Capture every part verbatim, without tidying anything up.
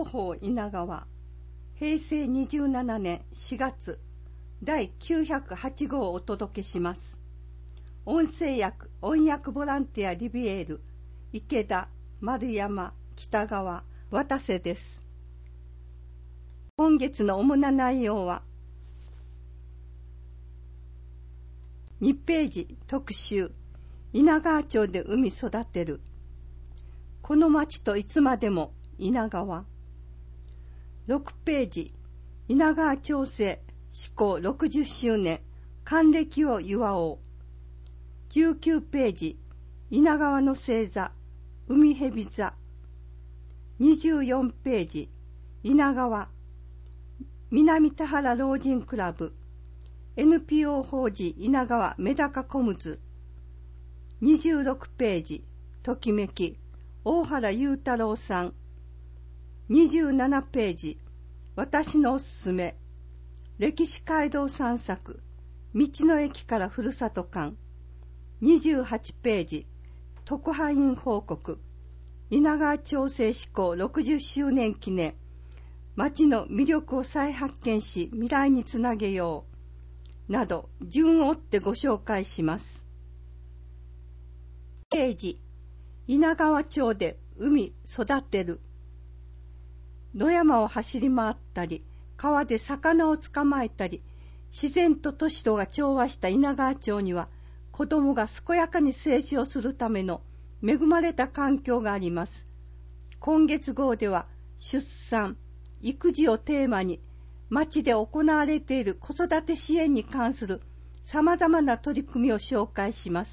広報稲川、平成にじゅうななねんしがつだいきゅうひゃくはち号をお届けします。音声訳、音訳ボランティアリビエール、池田、丸山、北川、渡瀬です。今月の主な内容は、にページ特集、稲川町で海育てる。この町といつまでも稲川。ろくページ、稲川町政施行ろくじゅっしゅうねん、還暦を祝おう。じゅうきゅうページ、稲川の星座、海蛇座。にじゅうよんページ、稲川、南田原老人クラブ、エヌピーオー 法人稲川メダカコムズ。にじゅうろくページ、ときめき、大原雄太郎さん。にじゅうななページ、私のおすすめ、歴史街道散策、道の駅からふるさと館。にじゅうはちページ、特派員報告、稲川町政施行ろくじゅっしゅうねん記念、町の魅力を再発見し未来につなげよう、など順を追ってご紹介します。ページ、稲川町で海育てる。野山を走り回ったり、川で魚を捕まえたり、自然と都市とが調和した稲川町には、子供が健やかに成長するための恵まれた環境があります。今月号では、出産、育児をテーマに、町で行われている子育て支援に関する様々な取り組みを紹介します。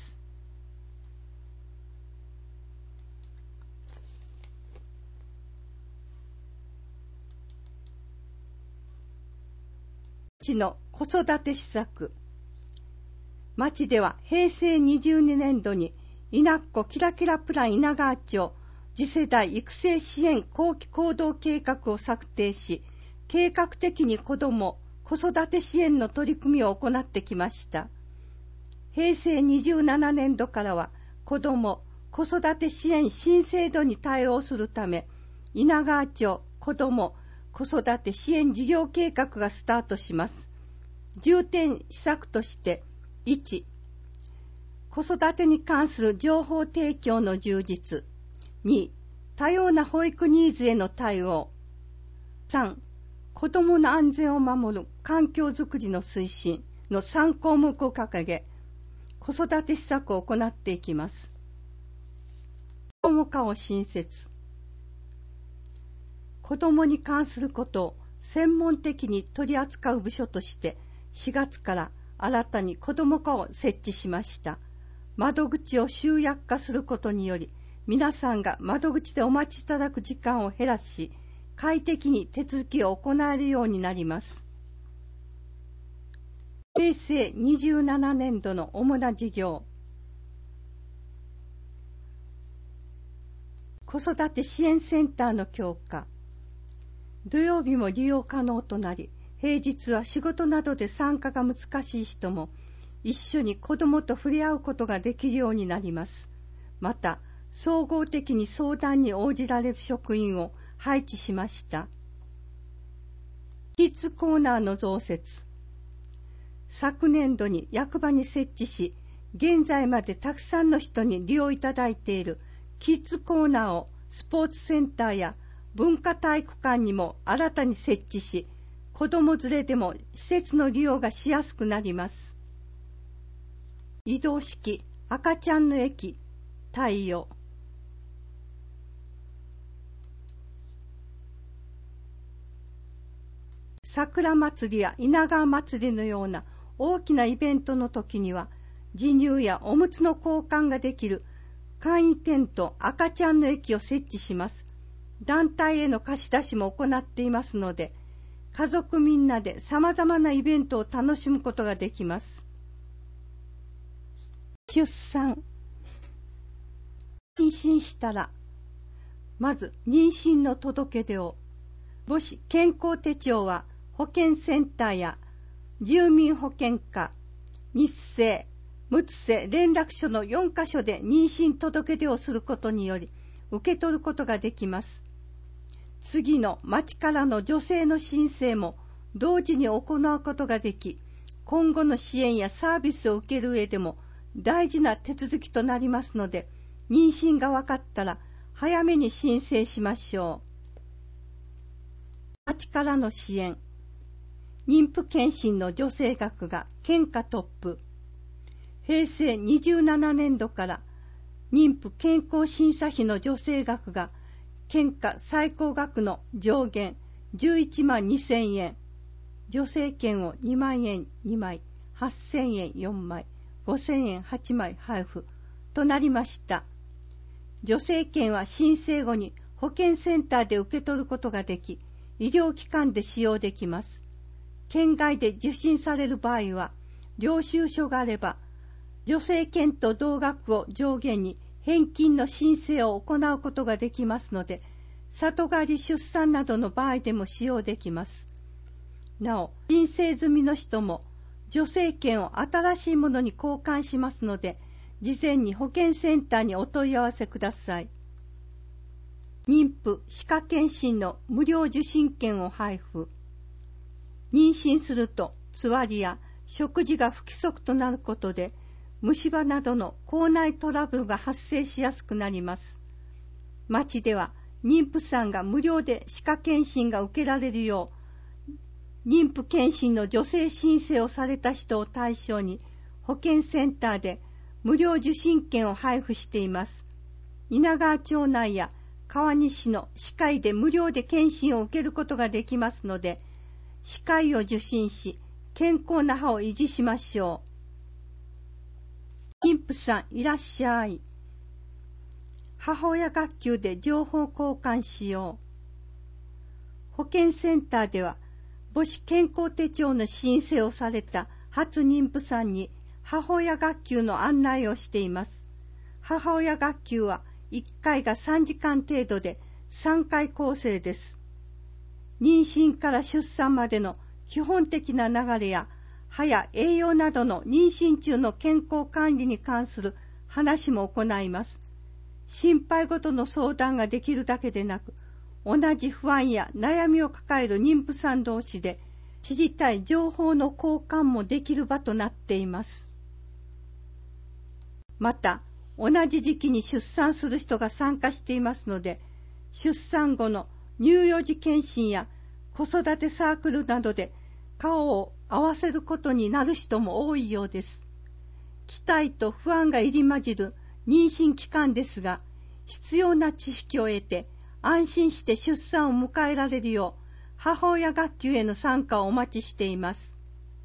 町の子育て施策。町では平成にじゅうにねんどに稲っ子キラキラプラン稲川町次世代育成支援後期行動計画を策定し、計画的に子ども・子育て支援の取り組みを行ってきました。平成にじゅうななねんどからは子ども・子育て支援新制度に対応するため、稲川町子ども・子育て支援事業計画がスタートします。重点施策として、いち、子育てに関する情報提供の充実。に、多様な保育ニーズへの対応。さん、子どもの安全を守る環境づくりの推進のさん項目を掲げ、子育て施策を行っていきます。子ども課を新設。子どもに関することを専門的に取り扱う部署としてしがつから新たに子ども課を設置しました。窓口を集約化することにより、皆さんが窓口でお待ちいただく時間を減らし、快適に手続きを行えるようになります。平成にじゅうななねんどの主な事業。子育て支援センターの強化。土曜日も利用可能となり、平日は仕事などで参加が難しい人も一緒に子どもと触れ合うことができるようになります。また、総合的に相談に応じられる職員を配置しました。キッズコーナーの増設。昨年度に役場に設置し、現在までたくさんの人に利用いただいているキッズコーナーをスポーツセンターや文化体育館にも新たに設置し、子ども連れでも施設の利用がしやすくなります。移動式赤ちゃんの駅対応。桜祭りや稲川祭りのような大きなイベントの時には、授乳やおむつの交換ができる簡易テント赤ちゃんの駅を設置します。団体への貸し出しも行っていますので、家族みんなで様々なイベントを楽しむことができます。出産。妊娠したら、まず妊娠の届け出を。母子健康手帳は保健センターや住民保健課、日生、むつせ連絡所のよんカ所で妊娠届け出をすることにより受け取ることができます。 次の町からの女性の申請も同時に行うことができ、今後の支援やサービスを受ける上でも大事な手続きとなりますので、妊娠が分かったら早めに申請しましょう。町からの支援。妊婦健診の助成額が県下トップ。へいせいにじゅうななねんどから妊婦健康審査費の助成額が県下最高額の上限じゅういちまんにせんえん、助成券をにまんえんにまい、はっせんえんよんまい、ごせんえんはちまい配布となりました。助成券は申請後に保健センターで受け取ることができ、医療機関で使用できます。県外で受診される場合は、領収書があれば、助成券と同額を上限に返金の申請を行うことができますので、里帰り出産などの場合でも使用できます。なお、申請済みの人も、助成券を新しいものに交換しますので、事前に保健センターにお問い合わせください。妊婦歯科検診の無料受診券を配布。妊娠するとつわりや食事が不規則となることで虫歯などの口内トラブルが発生しやすくなります。町では妊婦さんが無料で歯科検診が受けられるよう、妊婦検診の助成申請をされた人を対象に保健センターで無料受診券を配布しています。稲川町内や川西の歯科医で無料で検診を受けることができますので、歯科医を受診し、健康な歯を維持しましょう。妊婦さんいらっしゃい。母親学級で情報交換しよう。保健センターでは、母子健康手帳の申請をされた初妊婦さんに母親学級の案内をしています。母親学級はいっかいがさんじかん程度でさんかい構成です。妊娠から出産までの基本的な流れや歯や栄養などの妊娠中の健康管理に関する話も行います。心配事の相談ができるだけでなく、同じ不安や悩みを抱える妊婦さん同士で知りたい情報の交換もできる場となっています。また、同じ時期に出産する人が参加していますので、出産後の乳幼児検診や子育てサークルなどで顔を合わせることになる人も多いようです。期待と不安が入り混じる妊娠期間ですが、必要な知識を得て安心して出産を迎えられるよう、母親学級への参加をお待ちしています。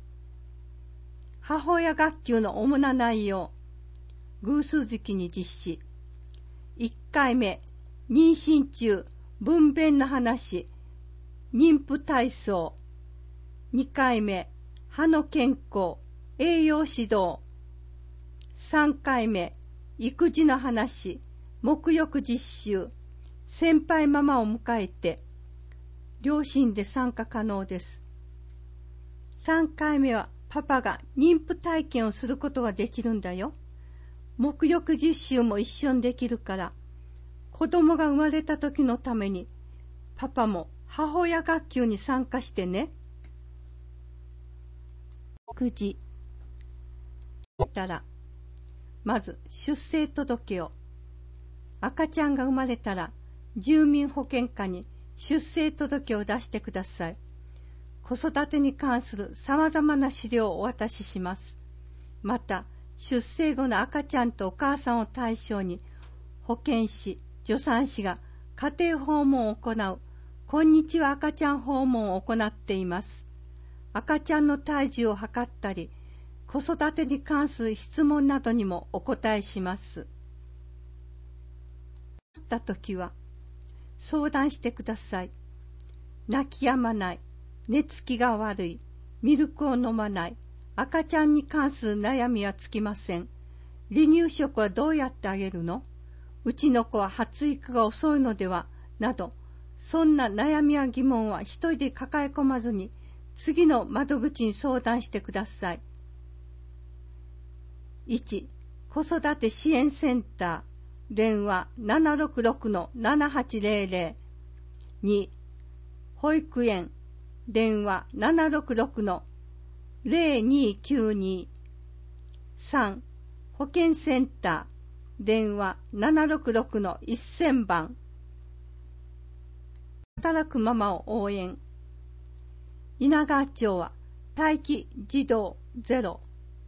母親学級の主な内容。偶数月に実施。いっかいめ、妊娠中、分娩の話、妊婦体操。にかいめ、歯の健康、栄養指導。さんかいめ、育児の話、沐浴実習、先輩ママを迎えて、両親で参加可能です。さんかいめはパパが妊婦体験をすることができるんだよ。沐浴実習も一緒にできるから、子供が生まれた時のために、パパも母親学級に参加してね。育児。たら、まず出生届を。赤ちゃんが生まれたら、住民保健課に出生届を出してください。子育てに関するさまざまな資料をお渡しします。また、出生後の赤ちゃんとお母さんを対象に、保健師、助産師が家庭訪問を行う、こんにちは赤ちゃん訪問を行っています。赤ちゃんの体重を測ったり、子育てに関する質問などにもお答えします。なったときは、相談してください。泣き止まない、寝つきが悪い、ミルクを飲まない、赤ちゃんに関する悩みはつきません。離乳食はどうやってあげるの？うちの子は発育が遅いのでは？など、そんな悩みや疑問は一人で抱え込まずに、次の窓口に相談してください。いち. 子育て支援センター、電話 ななろくろくのななはちぜろぜろ。 に、保育園、電話 ななろくろくのゼロにきゅうに。さん、保健センター、電話 ななろくろくのせんばん。働くママを応援。稲川町は待機児童ゼロ。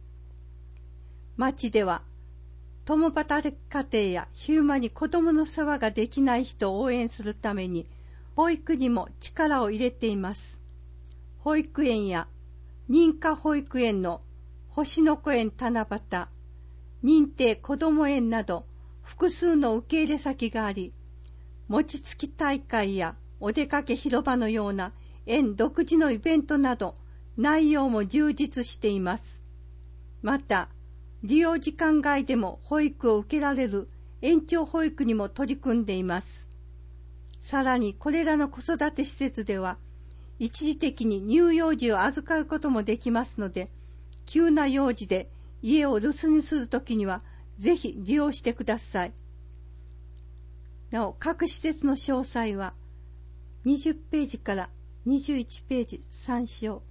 町では共働き家庭や昼間に子どもの世話ができない人を応援するために保育にも力を入れています。保育園や認可保育園の星の子園七夕、認定こども園など複数の受け入れ先があり、餅つき大会やお出かけ広場のような園独自のイベントなど内容も充実しています。また、利用時間外でも保育を受けられる延長保育にも取り組んでいます。さらにこれらの子育て施設では、一時的に乳幼児を預かることもできますので、急な用事で家を留守にするときにはぜひ利用してください。なお、各施設の詳細はにじゅっページからにじゅういちページ参照。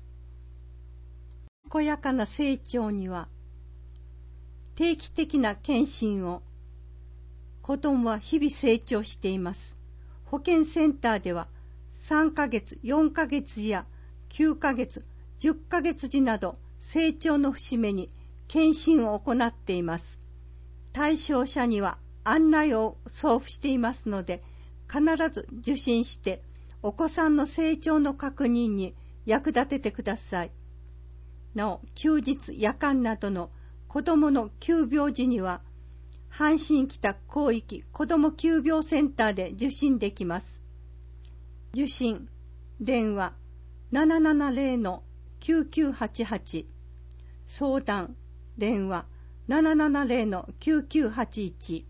健やかな成長には定期的な検診を。子どもは日々成長しています。保健センターではさんかげつ、よんかげつやきゅうかげつ、じゅっかげつ時など成長の節目に検診を行っています。対象者には案内を送付していますので、必ず受診してお子さんの成長の確認に役立ててください。なお、休日、夜間などの子どもの急病時には、阪神北広域子ども急病センターで受診できます。受診、電話 ななななゼロのきゅうきゅうはちはち、相談、電話 ななななゼロのきゅうきゅうはちいち。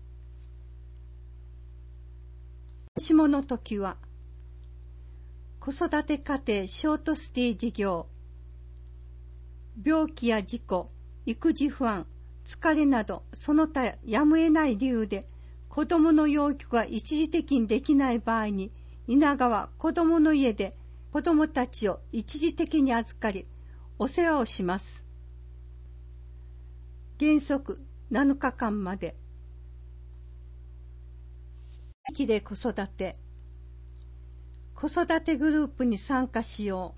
もしもの時は、子育て家庭ショートステイ事業、病気や事故、育児不安、疲れなどその他やむを得ない理由で子どもの養育が一時的にできない場合に、稲川子どもの家で子どもたちを一時的に預かりお世話をします。原則なのかかんまで。地域で子育て、子育てグループに参加しよ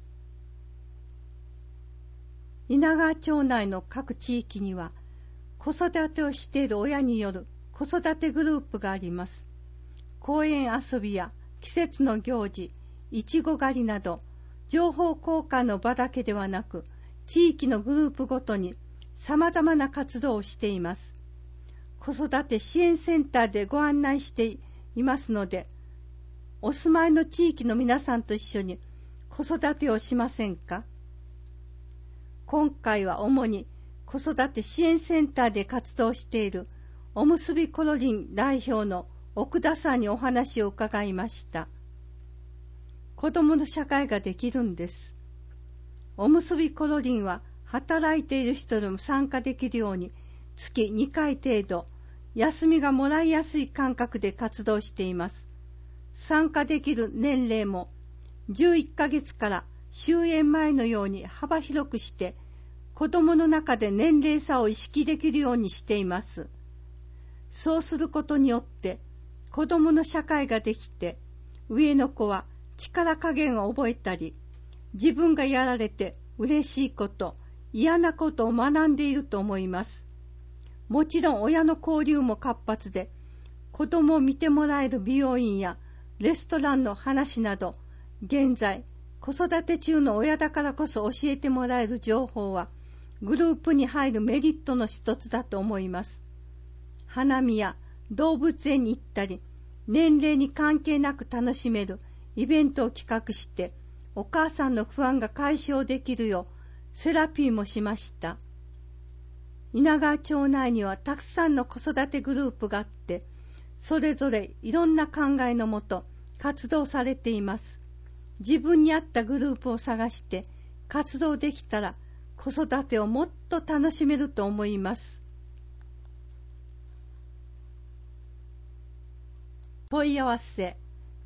う。稲川町内の各地域には子育てをしている親による子育てグループがあります。公園遊びや季節の行事、いちご狩りなど情報交換の場だけではなく、地域のグループごとに様々な活動をしています。子育て支援センターでご案内していますので、お住まいの地域の皆さんと一緒に子育てをしませんか？今回は主に子育て支援センターで活動しているおむすびコロリン代表の奥田さんにお話を伺いました。子どもの社会ができるんです。おむすびコロリンは働いている人でも参加できるように月にかい程度休みがもらいやすい間隔で活動しています。参加できる年齢もじゅういっかげつから終園前のように幅広くして子どもの中で年齢差を意識できるようにしています。そうすることによって子どもの社会ができて、上の子は力加減を覚えたり、自分がやられて嬉しいこと、嫌なことを学んでいると思います。もちろん親の交流も活発で、子どもを見てもらえる美容院やレストランの話など、現在子育て中の親だからこそ教えてもらえる情報は、グループに入るメリットの一つだと思います。花見や動物園に行ったり、年齢に関係なく楽しめるイベントを企画して、お母さんの不安が解消できるようセラピーもしました。稲川町内にはたくさんの子育てグループがあって、それぞれいろんな考えのもと活動されています。自分に合ったグループを探して活動できたら、子育てをもっと楽しめると思います。問い合わせ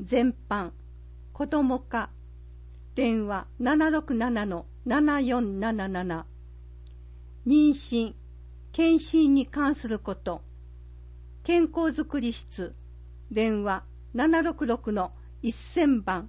全般、子ども課、電話 ななろくななのななよんなななな、妊娠、検診に関すること、健康づくり室、電話 ななろくろくのせんばん、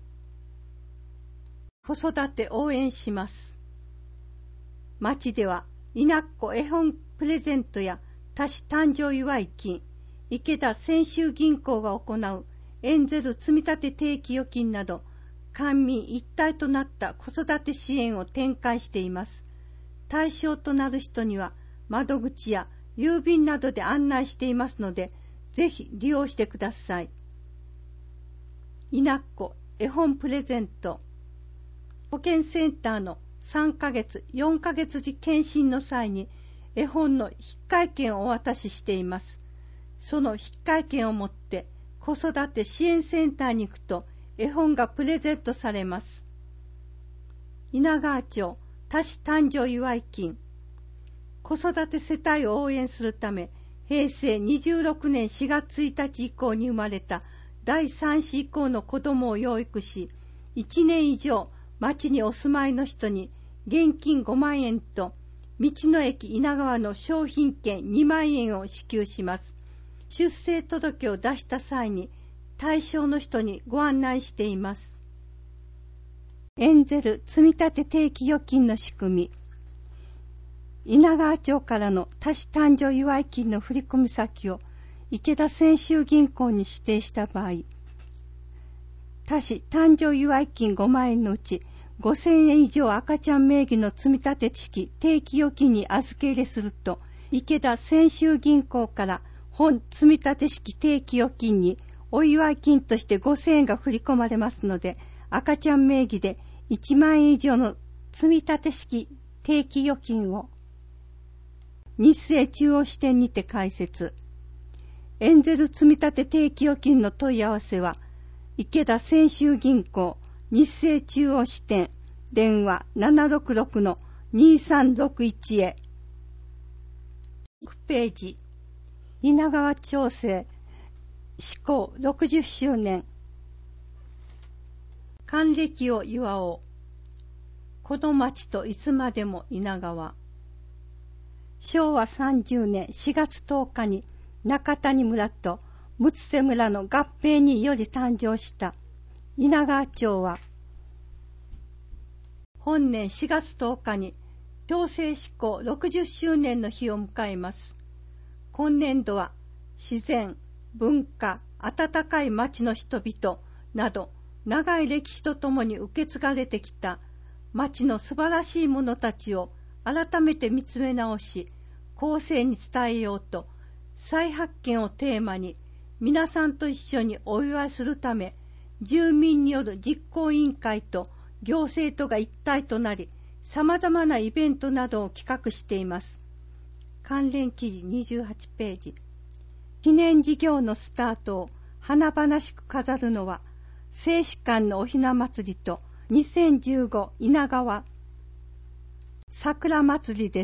子育て応援します。町では、稲っ子絵本プレゼントや多子誕生祝い金、池田泉州銀行が行うエンゼル積立定期預金など、官民一体となった子育て支援を展開しています。対象となる人には、窓口や郵便などで案内していますので、ぜひ利用してください。稲っ子絵本プレゼント。保健センターのさんかげつ、よんかげつ時検診の際に絵本の引換券をお渡ししています。その引換券を持って子育て支援センターに行くと絵本がプレゼントされます。稲川町多子誕生祝い金。子育て世帯を応援するため、へいせいにじゅうろくねんしがつついたち以降に生まれただいさん子以降の子どもを養育し、いちねん以上町にお住まいの人に現金ごまんえんと道の駅稲川の商品券にまんえんを支給します。出生届を出した際に対象の人にご案内しています。エンゼル積立定期預金の仕組み。稲川町からの多子誕生祝い金の振込先を池田泉州銀行に指定した場合、多子誕生祝い金ごまんえんのうちごせんえん以上赤ちゃん名義の積立式定期預金に預け入れすると、池田泉州銀行から本積立式定期預金にお祝い金としてごせんえんが振り込まれますので、赤ちゃん名義でいちまんえん以上の積立式定期預金を日生中央支店にて開設。エンゼル積立定期預金の問い合わせは、池田泉州銀行日生中央支店、電話 ななろくろくのにさんろくいち へ。ページ、稲川町政施行ろくじゅっしゅうねん。還暦を祝おう。この町といつまでも稲川。しょうわさんじゅうねんしがつとおかに中谷村と六瀬村の合併により誕生した稲川町は、本年しがつとおかに町政施行ろくじゅっしゅうねんの日を迎えます。今年度は自然、文化、温かい町の人々など長い歴史とともに受け継がれてきた町の素晴らしいものたちを改めて見つめ直し、後世に伝えようと、再発見をテーマに、皆さんと一緒にお祝いするため、住民による実行委員会と行政とが一体となり、様々なイベントなどを企画しています。関連記事にじゅうはちページ。記念事業のスタートを華々しく飾るのは、聖士館のおひな祭りとにせんじゅうご稲川桜祭りです。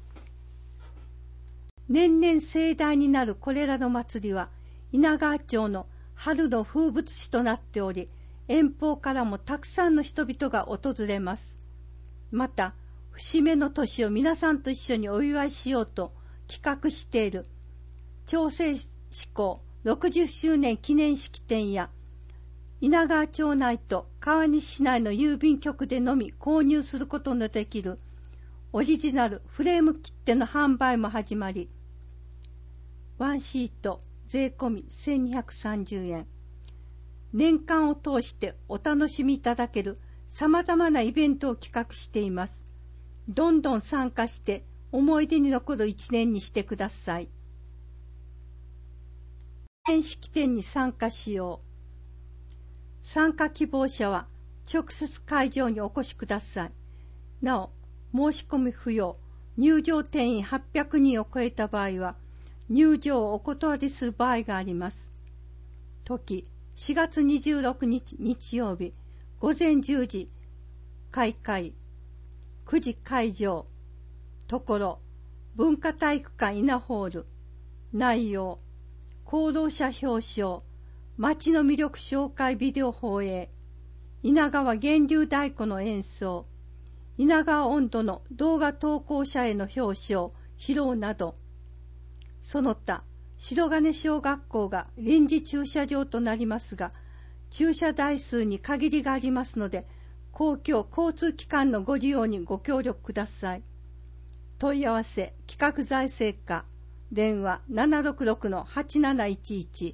年々盛大になるこれらの祭りは、稲川町の春の風物詩となっており、遠方からもたくさんの人々が訪れます。また、節目の年を皆さんと一緒にお祝いしようと企画している町政施行ろくじゅっしゅうねん記念式典や、稲川町内と川西市内の郵便局でのみ購入することのできるオリジナルフレーム切手の販売も始まり、ワンシート税込みせんにひゃくさんじゅうえん。年間を通してお楽しみいただける様々なイベントを企画しています。どんどん参加して思い出に残る一年にしてください。記念式典に参加しよう。参加希望者は直接会場にお越しください。なお、申し込み不要、入場定員はっぴゃくにんを超えた場合は、入場をお断りする場合があります。時、しがつにじゅうろくにち日曜日、午前じゅうじ開会、くじ会場、ところ、文化体育館稲ホール、内容、功労者表彰、 町の魅力紹介ビデオ放映、稲川源流太鼓の演奏、稲川音頭の動画投稿者への表彰、披露など、その他、白金小学校が臨時駐車場となりますが、駐車台数に限りがありますので、公共交通機関のご利用にご協力ください。問い合わせ、企画財政課、電話 ななろくろくのはちなないちいち。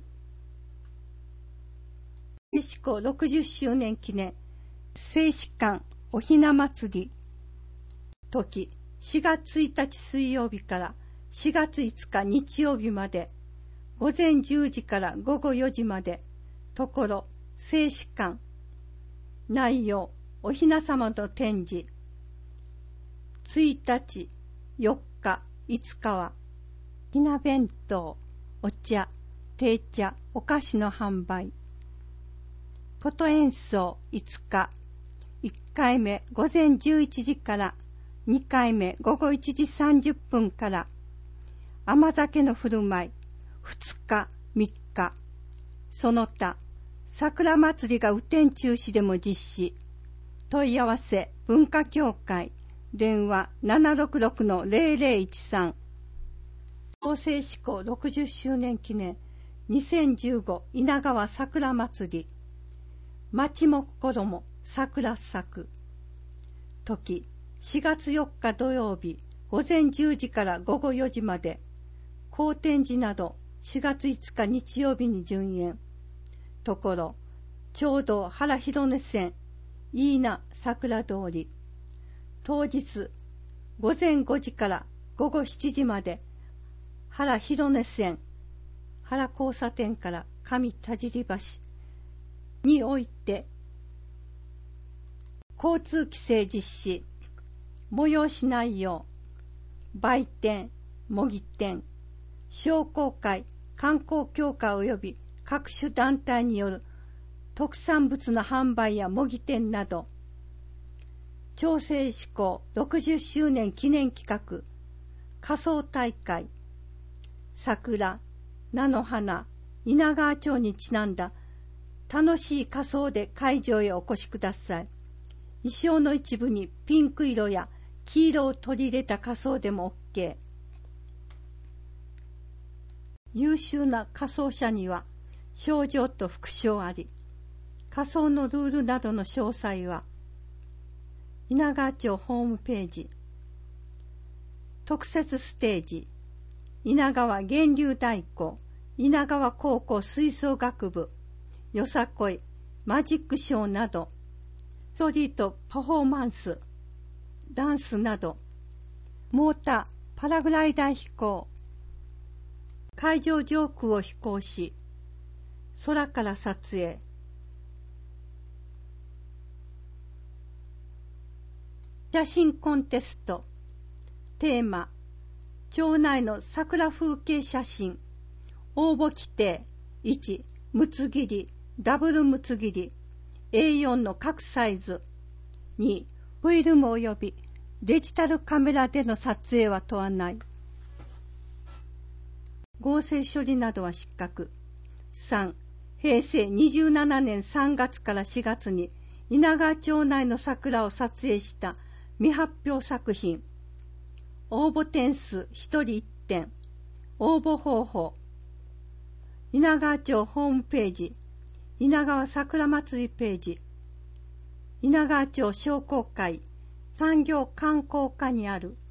聖子公ろくじゅっしゅうねん記念、聖子館おひな祭り。時、しがつついたち水曜日からしがついつか日曜日まで、午前じゅうじから午後よじまで、ところ、聖子館。内容、おひなさまの展示。ついたち、よっか、いつかは、ひな弁当、お茶、定茶、お菓子の販売。琴演奏いつか、いっかいめ午前じゅういちじから、にかいめ午後いちじさんじゅっぷんから、甘酒の振る舞い、ふつか、みっか、その他、桜祭りが雨天中止でも実施。問い合わせ、文化協会、電話 ななろくろくのぜろぜろいちさん。法制施行ろくじゅっしゅうねん記念にせんじゅうご稲川桜祭り。町も心も桜咲く。時、しがつよっか土曜日、午前じゅうじから午後よじまで、高天寺などしがついつか日曜日に順延。ところ、町道原広根線、いいな桜通り。当日、午前ごじから午後しちじまで、原広根線、原交差点から上田尻橋において、交通規制実施、催し内容、売店、模擬店、商工会、観光協会及び各種団体による特産物の販売や模擬店など、町制施行ろくじゅっしゅうねん記念企画、仮装大会、桜、菜の花、稲川町にちなんだ楽しい仮装で会場へお越しください。衣装の一部にピンク色や黄色を取り入れた仮装でも OK。優秀な仮装者には賞状と副賞あり。仮装のルールなどの詳細は稲川町ホームページ。特設ステージ、稲川源流太鼓、稲川高校吹奏楽部、よさこい、マジックショーなど、ストリートパフォーマンス、ダンスなど、モーター、パラグライダー飛行、海上上空を飛行し、空から撮影、写真コンテスト、テーマ、町内の桜風景写真、応募規定、いち、むつ切り、ダブルむつ切り、エーよん の各サイズ、に、フィルム及びデジタルカメラでの撮影は問わない。合成処理などは失格。さん、へいせいにじゅうななねんさんがつからしがつに稲川町内の桜を撮影した未発表作品。応募点数ひとりいってん。応募方法。稲川町ホームページ、稲川桜祭りページ、稲川町商工会産業観光課にある。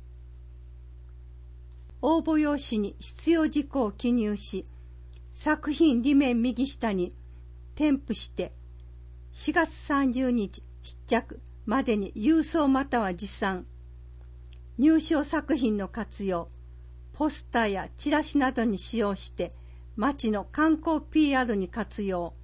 応募用紙に必要事項を記入し、作品裏面右下に添付してしがつさんじゅうにち必着までに郵送または持参。入賞作品の活用、ポスターやチラシなどに使用して町の観光 ピーアール に活用。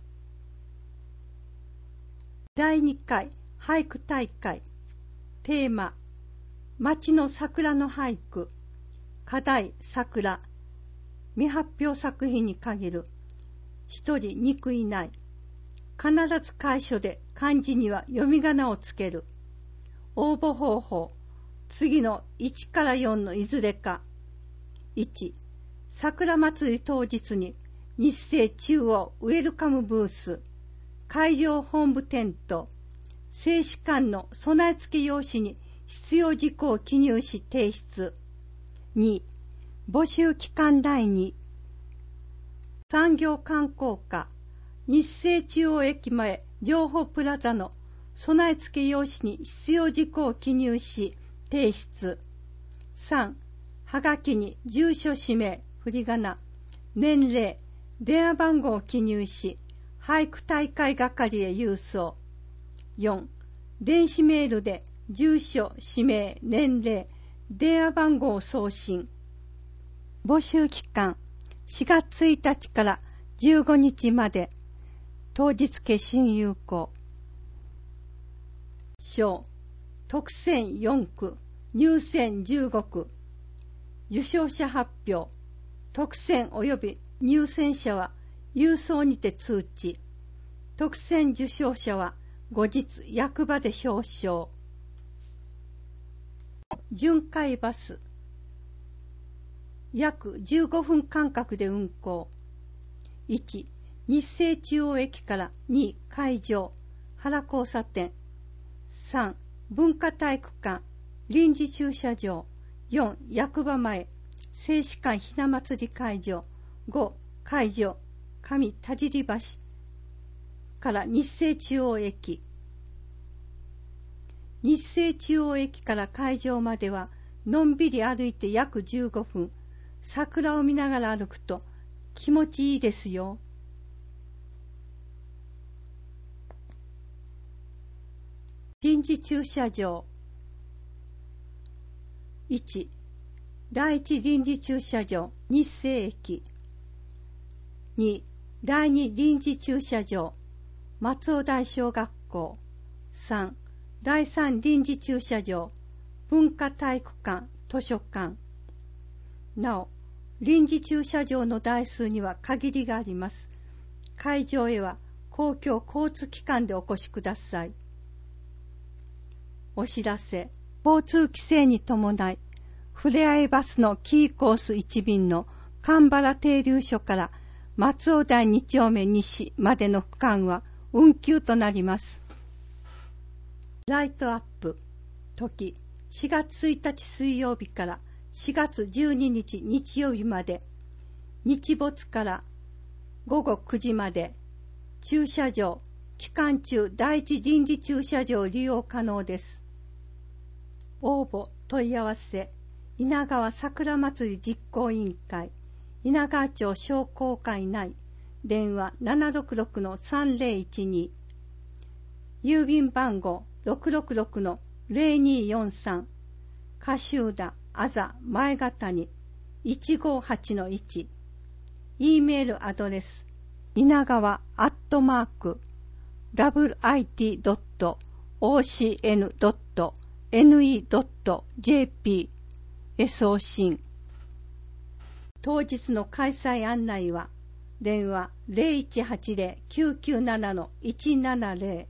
だいにかい俳句大会。テーマ、町の桜の俳句。課題、桜。未発表作品に限る。一人に句以内。必ず楷書で漢字には読み仮名をつける。応募方法。次のいちからよんのいずれか。いち、桜祭り当日に日生中央ウェルカムブース、会場本部テント、正式館の備え付け用紙に必要事項を記入し提出。に、募集期間だいに、産業観光課、日生中央駅前情報プラザの備え付け用紙に必要事項を記入し提出。さん、はがきに住所氏名、振り仮名、年齢、電話番号を記入し、俳句大会係へ郵送。よん、電子メールで住所、氏名、年齢、電話番号を送信。募集期間、しがつついたちからじゅうごにちまで。当日決心有効。賞、特選よんく、入選じゅうごく。受賞者発表。特選及び入選者は郵送にて通知。特選受賞者は後日役場で表彰。巡回バス。約じゅうごふん間隔で運行。いち、日生中央駅からに、会場、原交差点。さん、文化体育館、臨時駐車場。よん、役場前、正式館ひな祭り会場。ご、会場、上田尻橋から日生中央駅。日生中央駅から会場まではのんびり歩いて約じゅうごふん。桜を見ながら歩くと気持ちいいですよ。臨時駐車場。いち、第一臨時駐車場日生駅。に、第二臨時駐車場松尾台小学校。さん、第三臨時駐車場文化体育館図書館。なお、臨時駐車場の台数には限りがあります。会場へは公共交通機関でお越しください。お知らせ。交通規制に伴い、ふれあいバスのキーコースいち便の蒲原停留所から松尾台に丁目西までの区間は運休となります。ライトアップ。時、しがつついたち水曜日からしがつじゅうににち日曜日まで。日没からごごくじまで。駐車場、期間中第一臨時駐車場利用可能です。応募、問い合わせ。稲川桜祭り実行委員会、稲川町商工会内。電話 ななろくろくのさんぜろいちに。郵便番号 ろくろくろくのぜろによんさん。賀集田、あざ、前ヶ谷 いちごはちのいち。E メールアドレス、稲川アットマーク ダブリューアイティードットオーシーエヌドットエヌイードットジェーピー へ送信。当日の開催案内は電話 ゼロいちはちゼロ きゅうきゅうななのいちななゼ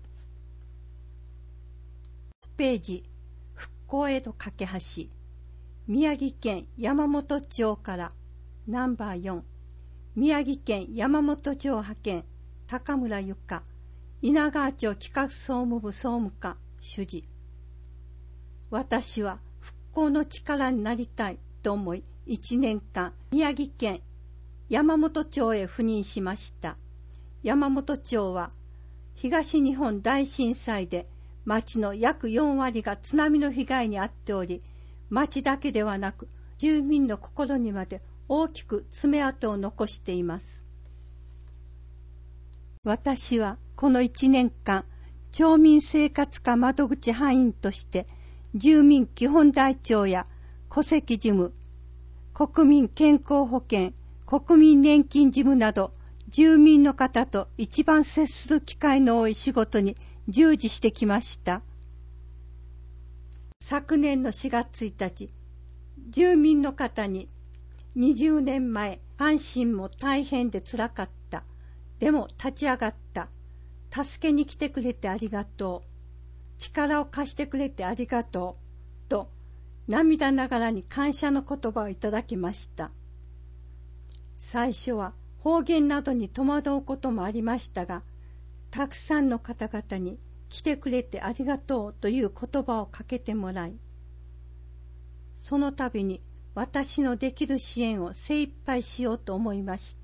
ロ。ページ、復興へと架け橋。宮城県山本町からナンバーよん。宮城県山本町派遣高村由香、稲川町企画総務部総務課主事。私は復興の力になりたいと思い、いちねんかん宮城県山本町へ赴任しました。山本町は東日本大震災で町の約よんわりが津波の被害に遭っており、町だけではなく住民の心にまで大きく爪痕を残しています。私はこのいちねんかん町民生活課窓口班員として住民基本台帳や戸籍事務、国民健康保険、国民年金事務など住民の方と一番接する機会の多い仕事に従事してきました。昨年のしがつついたち、住民の方ににじゅうねんまえ、阪神も大変でつらかった。でも立ち上がった。助けに来てくれてありがとう。力を貸してくれてありがとう。と、涙ながらに感謝の言葉をいただきました。最初は方言などに戸惑うこともありましたが、たくさんの方々に来てくれてありがとうという言葉をかけてもらい、その度に私のできる支援を精一杯しようと思いました。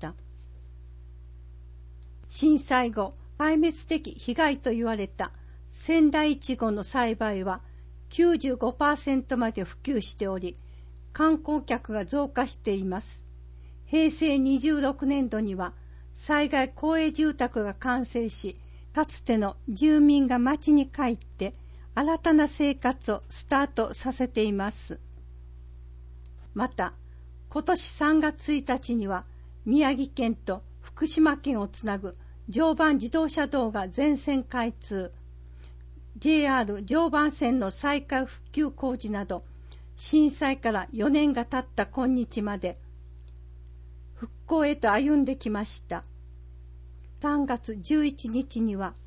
震災後、壊滅的被害と言われた仙台いちごの栽培は きゅうじゅうごパーセント まで普及しており、観光客が増加しています。へいせいにじゅうろくねんどには災害公営住宅が完成し、かつての住民が町に帰って新たな生活をスタートさせています。また、今年さんがつついたちには宮城県と福島県をつなぐ常磐自動車道が全線開通、ジェイアール 常磐線の再開復旧工事など、震災からよねんが経った今日まで復興へと歩んできました。さんがつじゅういちにちには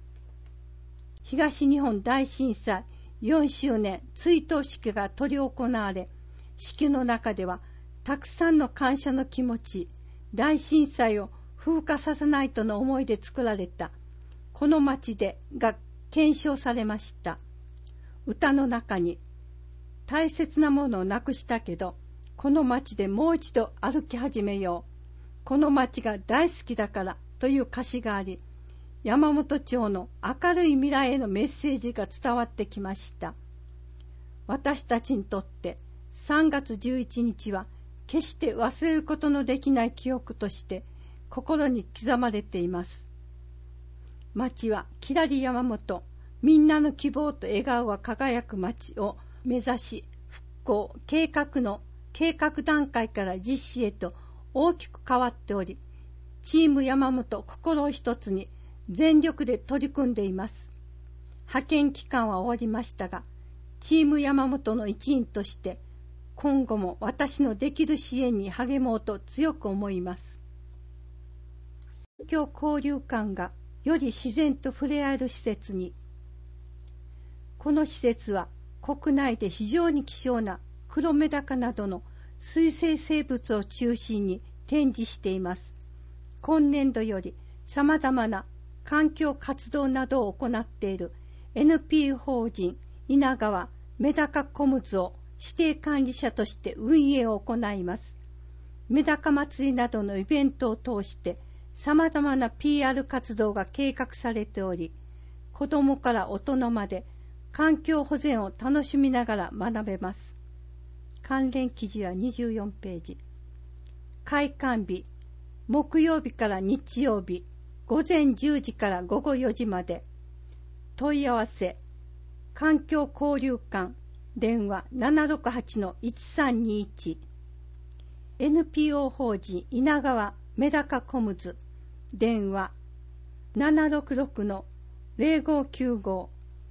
東日本大震災よんしゅうねん追悼式が執り行われ、式の中ではたくさんの感謝の気持ち、大震災を風化させないとの思いで作られたこの町でが検証されました。歌の中に、大切なものをなくしたけど、この町でもう一度歩き始めよう。この町が大好きだからという歌詞があり、山本町の明るい未来へのメッセージが伝わってきました。私たちにとってさんがつじゅういちにちは決して忘れることのできない記憶として心に刻まれています。町はきらり山本、みんなの希望と笑顔が輝く町を目指し、復興計画の計画段階から実施へと大きく変わっており、チーム山本心を一つに全力で取り組んでいます。派遣期間は終わりましたが、チーム山本の一員として今後も私のできる支援に励もうと強く思います。環境交流館がより自然と触れ合える施設に。この施設は国内で非常に希少な黒メダカなどの水生生物を中心に展示しています。今年度より様々な環境活動などを行っている エヌピー 法人稲川メダカコムズを指定管理者として運営を行います。メダカ祭りなどのイベントを通して様々な ピーアール 活動が計画されており、子どもから大人まで環境保全を楽しみながら学べます。関連記事はにじゅうよんページ。開館日、木曜日から日曜日、ごぜんじゅうじからごごよじまで。問い合わせ、環境交流館、電話 ななろくはちのいちさんにいち。エヌピーオー 法人稲川メダカコムズ、電話 ななろくろくのぜろごきゅうご。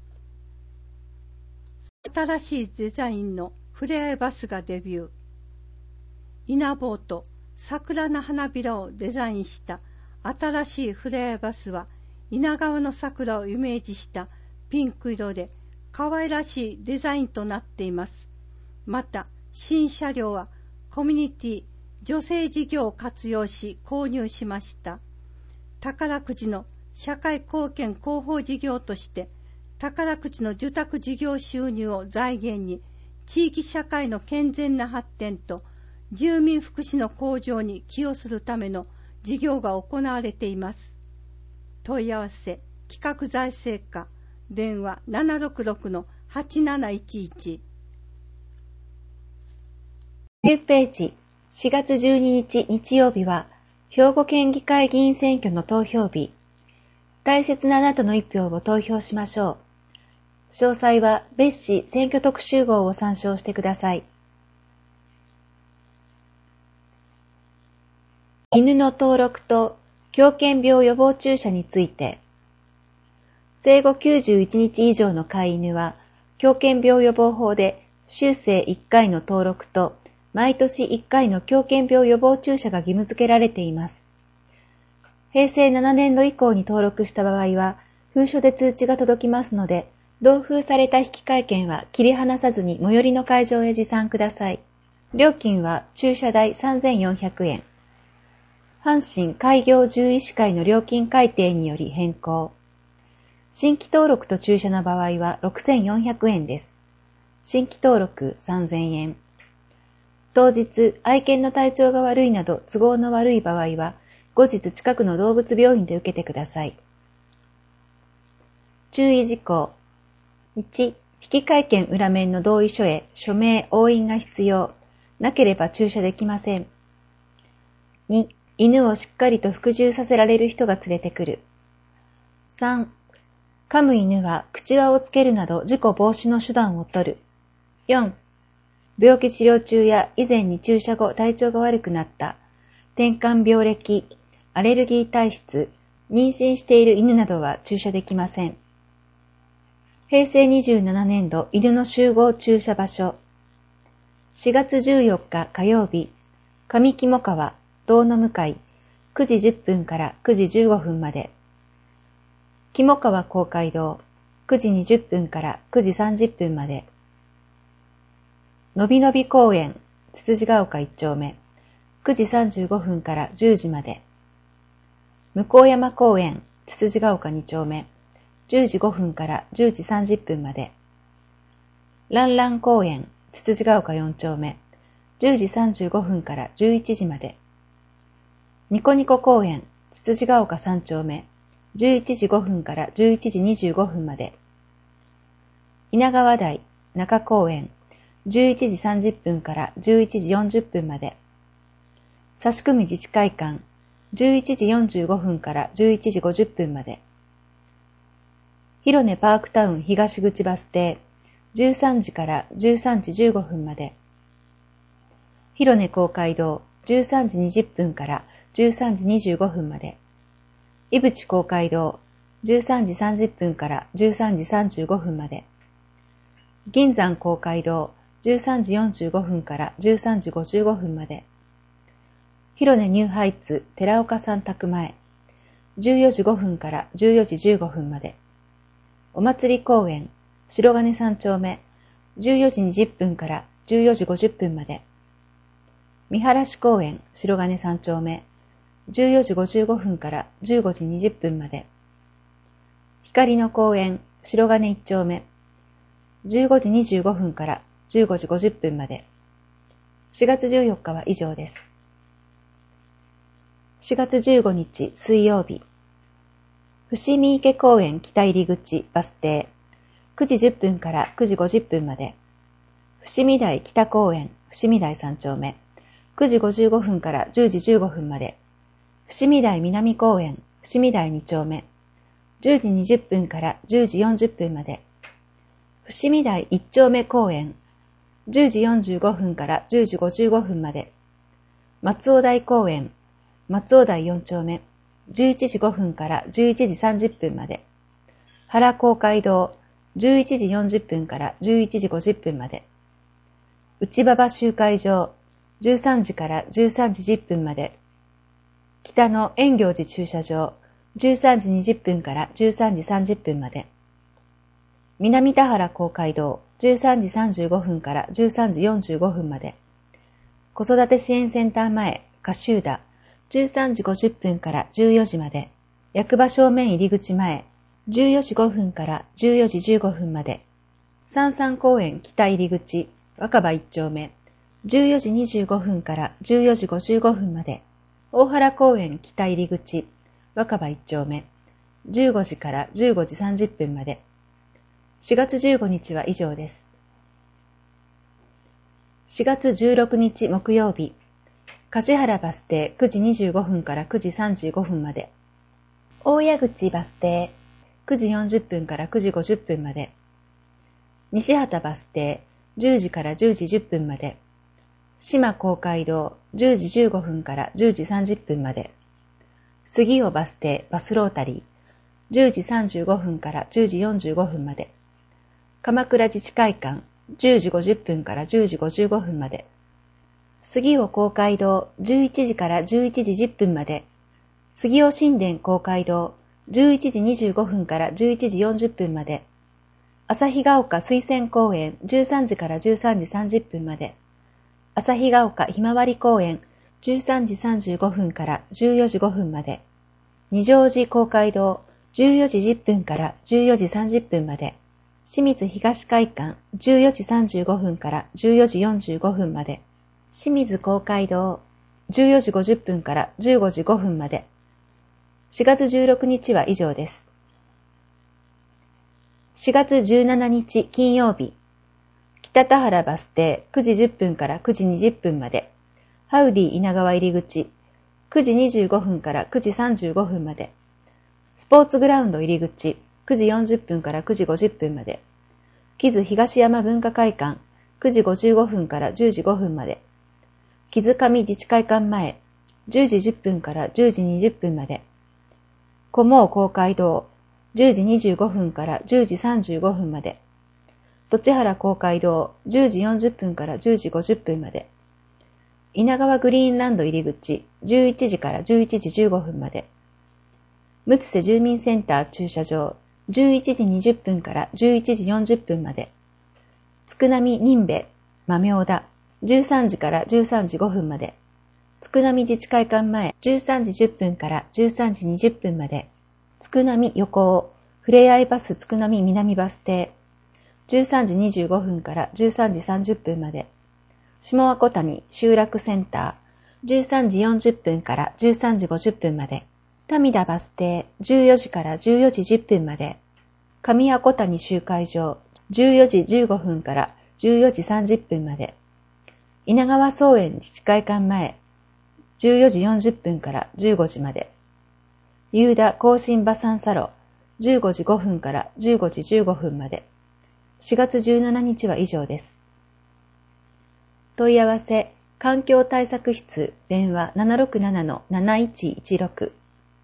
新しいデザインのふれあいバスがデビュー。稲ボート、桜の花びらをデザインした新しいふれあいバスは、稲川の桜をイメージしたピンク色で可愛らしいデザインとなっています。また、新車両はコミュニティ、女性事業を活用し購入しました。宝くじの社会貢献広報事業として、宝くじの受託事業収入を財源に、地域社会の健全な発展と住民福祉の向上に寄与するための事業が行われています。問い合わせ、企画財政課、電話 ななろくろくのはちなないちいち。 きゅうページ、しがつじゅうににち日曜日は、兵庫県議会議員選挙の投票日。大切なあなたの一票を投票しましょう。詳細は別紙選挙特集号を参照してください。犬の登録と狂犬病予防注射について、生後きゅうじゅういちにち以上の飼い犬は、狂犬病予防法で週生いっかいの登録と毎年いっかいの狂犬病予防注射が義務付けられています。へいせいななねんど以降に登録した場合は、封書で通知が届きますので、同封された引換券は切り離さずに最寄りの会場へ持参ください。料金は注射代さんぜんよんひゃくえん。 阪神開業獣医師会の料金改定により変更。新規登録と駐車の場合はろくせんよんひゃくえんです。新規登録さんぜんえん。当日、愛犬の体調が悪いなど都合の悪い場合は、後日近くの動物病院で受けてください。注意事項。いち、引換券裏面の同意書へ署名・押印が必要。なければ駐車できません。に、犬をしっかりと服従させられる人が連れてくる。さん、噛む犬は口輪をつけるなど事故防止の手段を取る。よん、病気治療中や以前に注射後体調が悪くなった、転換病歴、アレルギー体質、妊娠している犬などは駐車できません。へいせいにじゅうななねんど犬の集合駐車場所。しがつじゅうよっか火曜日、上肝川、道の向かい、くじじゅっぷんからくじじゅうごふんまで。肝川公会堂、くじにじゅっぷんからくじさんじゅっぷんまで。のびのび公園、つつじが丘いっ丁目、くじさんじゅうごふんからじゅうじまで。向山公園、つつじが丘に丁目、じゅうじごふんからじゅうじさんじゅっぷんまで。らんらん公園、つつじが丘よん丁目、じゅうじさんじゅうごふんからじゅういちじまで。ニコニコ公園、つつじが丘さん丁目、じゅういちじごふんからじゅういちじにじゅうごふんまで。稲川台、中公園、じゅういちじさんじゅっぷんからじゅういちじよんじゅっぷんまで。指組自治会館、じゅういちじよんじゅうごふんからじゅういちじごじゅっぷんまで。広根パークタウン東口バス停、じゅうさんじからじゅうさんじじゅうごふんまで。広根公会堂、じゅうさんじにじゅっぷんからじゅうさんじにじゅうごふんまで。井淵公会堂、じゅうさんじさんじゅっぷんからじゅうさんじさんじゅうごふんまで。銀山公会堂、じゅうさんじよんじゅうごふんからじゅうさんじごじゅうごふんまで。広根ニューハイツ寺岡さん宅前、じゅうよじごふんからじゅうよじじゅうごふんまで。お祭り公園、白金さん丁目、じゅうよじにじゅっぷんからじゅうよじごじゅっぷんまで。見晴し公園、白金さん丁目、じゅうよじごじゅうごふんからじゅうごじにじゅっぷんまで。光の公園、白金いち丁目、じゅうごじにじゅうごふんからじゅうごじごじゅっぷんまで。しがつじゅうよっかは以上です。しがつじゅうごにち水曜日、伏見池公園北入口バス停、くじじゅっぷんからくじごじゅっぷんまで。伏見台北公園伏見台さん丁目、くじごじゅうごふんからじゅうじじゅうごふんまで。伏見台南公園伏見台に丁目、じゅうじにじゅっぷんからじゅうじよんじゅっぷんまで。伏見台いち丁目公園、じゅうじよんじゅうごふんからじゅうじごじゅうごふんまで。松尾台公園、松尾台よん丁目、じゅういちじごふんからじゅういちじさんじゅっぷんまで。原公会堂、じゅういちじよんじゅっぷんからじゅういちじごじゅっぷんまで。内馬場集会場、じゅうさんじからじゅうさんじじゅっぷんまで。北の円行寺駐車場、じゅうさんじにじゅっぷんからじゅうさんじさんじゅっぷんまで。南田原公会堂、じゅうさんじさんじゅうごふんからじゅうさんじよんじゅうごふんまで。子育て支援センター前、カシューダ、じゅうさんじごじゅっぷんからじゅうよじまで。役場正面入り口前、じゅうよじごふんからじゅうよじじゅうごふんまで。三三公園北入り口、若葉いち丁目、じゅうよじにじゅうごふんからじゅうよじごじゅうごふんまで。大原公園北入り口、若葉いち丁目、じゅうごじからじゅうごじさんじゅっぷんまで。しがつじゅうごにちは以上です。しがつじゅうろくにち木曜日、梶原バス停くじにじゅうごふんからくじさんじゅうごふんまで。大谷口バス停くじよんじゅっぷんからくじごじゅっぷんまで。西畑バス停じゅうじからじゅうじじゅっぷんまで。島公会堂じゅうじじゅうごふんからじゅうじさんじゅっぷんまで。杉尾バス停バスロータリーじゅうじさんじゅうごふんからじゅうじよんじゅうごふんまで。鎌倉自治会館じゅうじごじゅっぷんからじゅうじごじゅうごふんまで。杉尾公会堂じゅういちじからじゅういちじじゅっぷんまで。杉尾神殿公会堂じゅういちじにじゅうごふんからじゅういちじよんじゅっぷんまで。旭ヶ丘水仙公園じゅうさんじからじゅうさんじさんじゅっぷんまで。旭ヶ丘ひまわり公園じゅうさんじさんじゅうごふんからじゅうよじごふんまで、二条寺公会堂じゅうよじじゅっぷんからじゅうよじさんじゅっぷんまで、清水東会館じゅうよじさんじゅうごふんからじゅうよじよんじゅうごふんまで、清水公会堂じゅうよじごじゅっぷんからじゅうごじごふんまで。しがつじゅうろくにちは以上です。しがつじゅうしちにち金曜日、北田原バス停くじじゅっぷんからくじにじゅっぷんまで、ハウディ稲川入口くじにじゅうごふんからくじさんじゅうごふんまで、スポーツグラウンド入口くじよんじゅっぷんからくじごじゅっぷんまで、木津東山文化会館くじごじゅうごふんからじゅうじごふんまで、木津上自治会館前じゅうじじゅっぷんからじゅうじにじゅっぷんまで、小毛公会堂じゅうじにじゅうごふんからじゅうじさんじゅうごふんまで、土地原公会堂じゅうじよんじゅっぷんからじゅうじごじゅっぷんまで、稲川グリーンランド入口じゅういちじからじゅういちじじゅうごふんまで、六瀬住民センター駐車場じゅういちじにじゅっぷんからじゅういちじよんじゅっぷんまで、つくなみ任兵衛豆尾田じゅうさんじからじゅうさんじごふんまで、つくなみ自治会館前じゅうさんじじゅっぷんからじゅうさんじにじゅっぷんまで、つくなみ横尾ふれあいバスつくなみ南バス停じゅうさんじにじゅうごふんからじゅうさんじさんじゅっぷんまで、下和小谷集落センターじゅうさんじよんじゅっぷんからじゅうさんじごじゅっぷんまで、民田バス停じゅうよじからじゅうよじじゅっぷんまで、上和小谷集会場じゅうよじじゅうごふんからじゅうよじさんじゅっぷんまで、稲川草園自治会館前じゅうよじよんじゅっぷんからじゅうごじまで、夕田更新馬山サロじゅうごじごふんからじゅうごじじゅうごふんまで。しがつじゅうしちにちは以上です。問い合わせ環境対策室電話 ななろくななのなないちいちろく。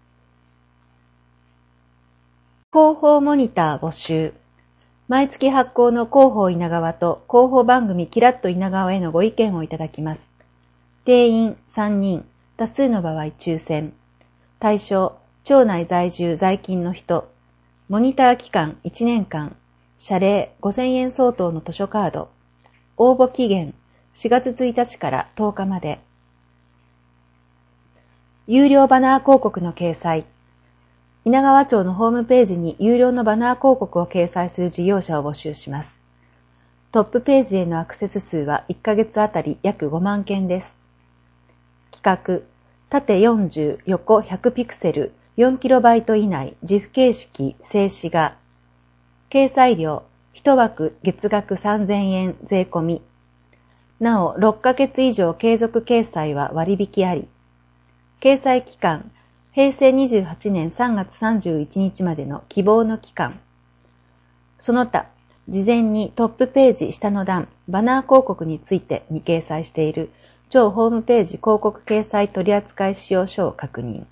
広報モニター募集。毎月発行の広報稲川と広報番組キラッと稲川へのご意見をいただきます。定員さんにん、多数の場合抽選。対象、町内在住在勤の人。モニター期間いちねんかん。謝礼ごせんえん相当の図書カード。応募期限しがつついたちからとおかまで。有料バナー広告の掲載。稲川町のホームページに有料のバナー広告を掲載する事業者を募集します。トップページへのアクセス数はいっかげつあたり約ごまんけんです。企画、縦よんじゅう、横ひゃくピクセル、よんキロバイト以内、ジフ形式、静止画。掲載料、いちわく月額さんぜんえん税込み。なお、ろっかげつ以上継続掲載は割引あり。掲載期間、へいせいにじゅうはちねんさんがつさんじゅういちにちまでの希望の期間。その他、事前にトップページ下の段、バナー広告についてに掲載している町ホームページ広告掲載取扱使用書を確認。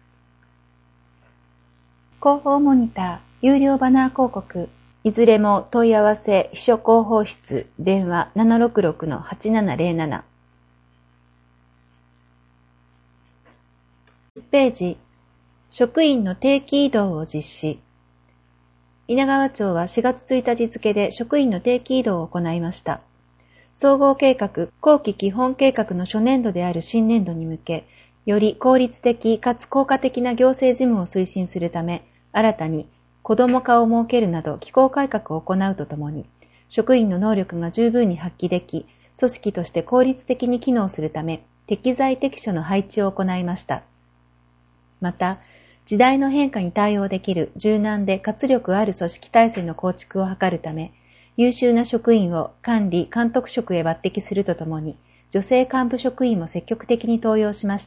広報モニター、有料バナー広告、いずれも問い合わせ秘書広報室電話 ななろくろくのはちななぜろなな。ページ、職員の定期異動を実施。稲川町はしがつついたち付で職員の定期異動を行いました。総合計画後期基本計画の初年度である新年度に向け、より効率的かつ効果的な行政事務を推進するため、新たに子ども課を設けるなど機構改革を行うとともに、職員の能力が十分に発揮でき、組織として効率的に機能するため、適材適所の配置を行いました。また、時代の変化に対応できる柔軟で活力ある組織体制の構築を図るため、優秀な職員を管理・監督職へ抜擢するとともに、女性幹部職員も積極的に登用しました。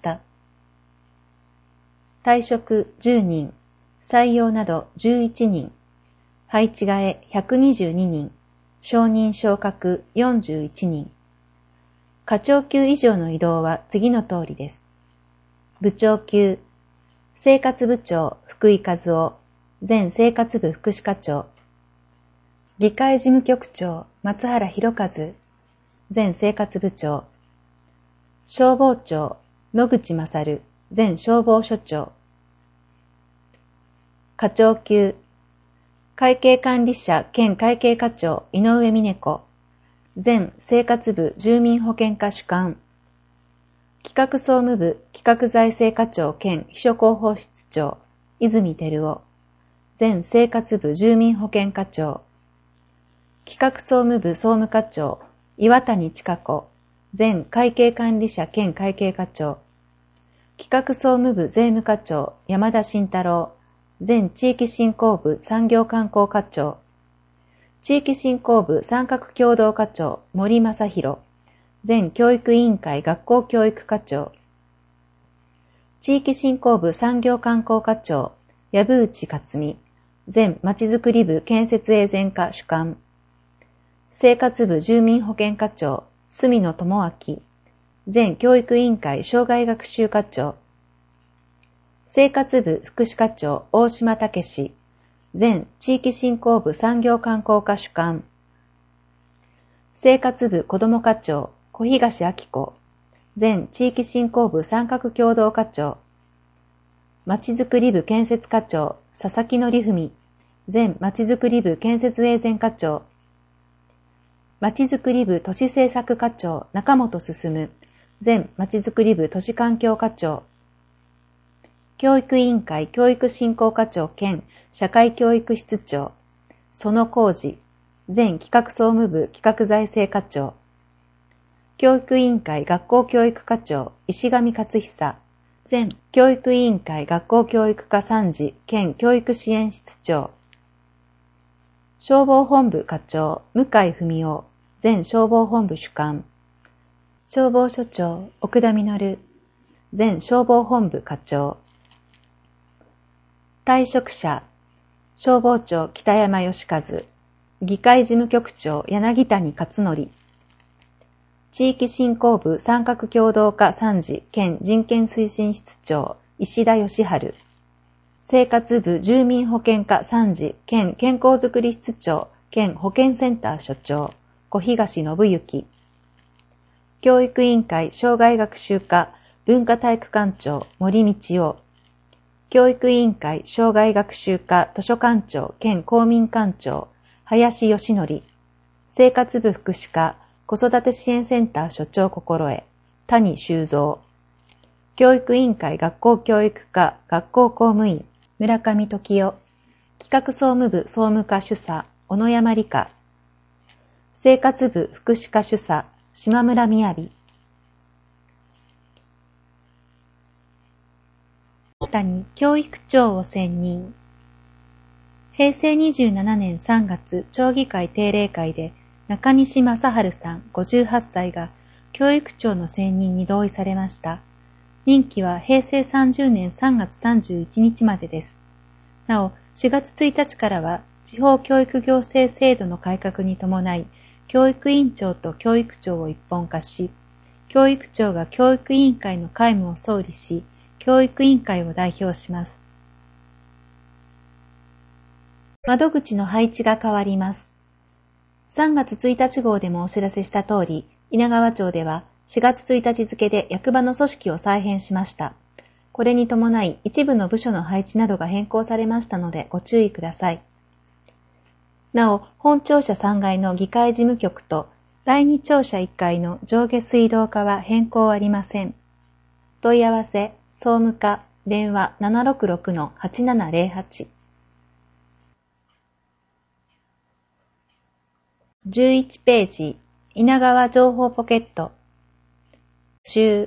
退職じゅうにん、採用などじゅういちにん、配置替えひゃくにじゅうににん、昇任昇格よんじゅういちにん。課長級以上の異動は次の通りです。部長級、生活部長福井和夫、前生活部福祉課長。議会事務局長松原博和、前生活部長。消防庁野口勝、前消防署長。課長級、会計管理者兼会計課長井上美音子、前生活部住民保健課主幹。 企画総務部企画財政課長兼秘書広報室長、泉照夫。前生活部住民保健課長。企画総務部総務課長、岩谷千佳子。前会計管理者兼会計課長。企画総務部税務課長、山田慎太郎。前地域振興部産業観光課長。地域振興部三角共同課長、森正弘。前教育委員会学校教育課長。地域振興部産業観光課長、藪内克美。前まちづくり部建設営前課主幹。生活部住民保健課長、住野智明。前教育委員会障害学習課長。生活部福祉課長、大島武史。前地域振興部産業観光課主幹。生活部子ども課長、小東明子。前地域振興部三角共同課長。まちづくり部建設課長、佐々木則文。前まちづくり部建設営前課長。まちづくり部都市政策課長、中本進。前まちづくり部都市環境課長。教育委員会教育振興課長兼社会教育室長、園浩二。前企画総務部企画財政課長。教育委員会学校教育課長、石上勝久。前教育委員会学校教育課参事兼教育支援室長。消防本部課長、向井文夫。前消防本部主幹。消防署長、奥田実。前消防本部課長。退職者、消防庁北山義和。議会事務局長、柳谷勝則。地域振興部三角共同課参事兼人権推進室長、石田義治。生活部住民保健課参事兼健康づくり室長兼保健センター所長、小東信之。教育委員会障害学習課文化体育館長、森道夫。教育委員会障害学習課図書館長兼公民館長、林義則。生活部福祉課子育て支援センター所長心得、谷修造。教育委員会学校教育課学校公務員、村上時夫。企画総務部総務課主査、小野山理香。生活部福祉課主査、島村みやび。谷教育長を選任。へいせいにじゅうななねんさんがつ町議会定例会で中西正春さんごじゅうはっさいが教育長の選任に同意されました。任期はへいせいさんじゅうねんさんがつさんじゅういちにちまでです。なお、しがつついたちからは地方教育行政制度の改革に伴い、教育委員長と教育長を一本化し、教育長が教育委員会の会務を総理し、教育委員会を代表します。窓口の配置が変わります。さんがつついたち号でもお知らせした通り、稲川町ではしがつついたち付で役場の組織を再編しました。これに伴い一部の部署の配置などが変更されましたのでご注意ください。なお、本庁舎さんがいの議会事務局とだいに庁舎いっかいの上下水道課は変更ありません。問い合わせ、総務課、電話 ななろくろくのはちななぜろはち。じゅういちページ、稲川情報ポケット。週。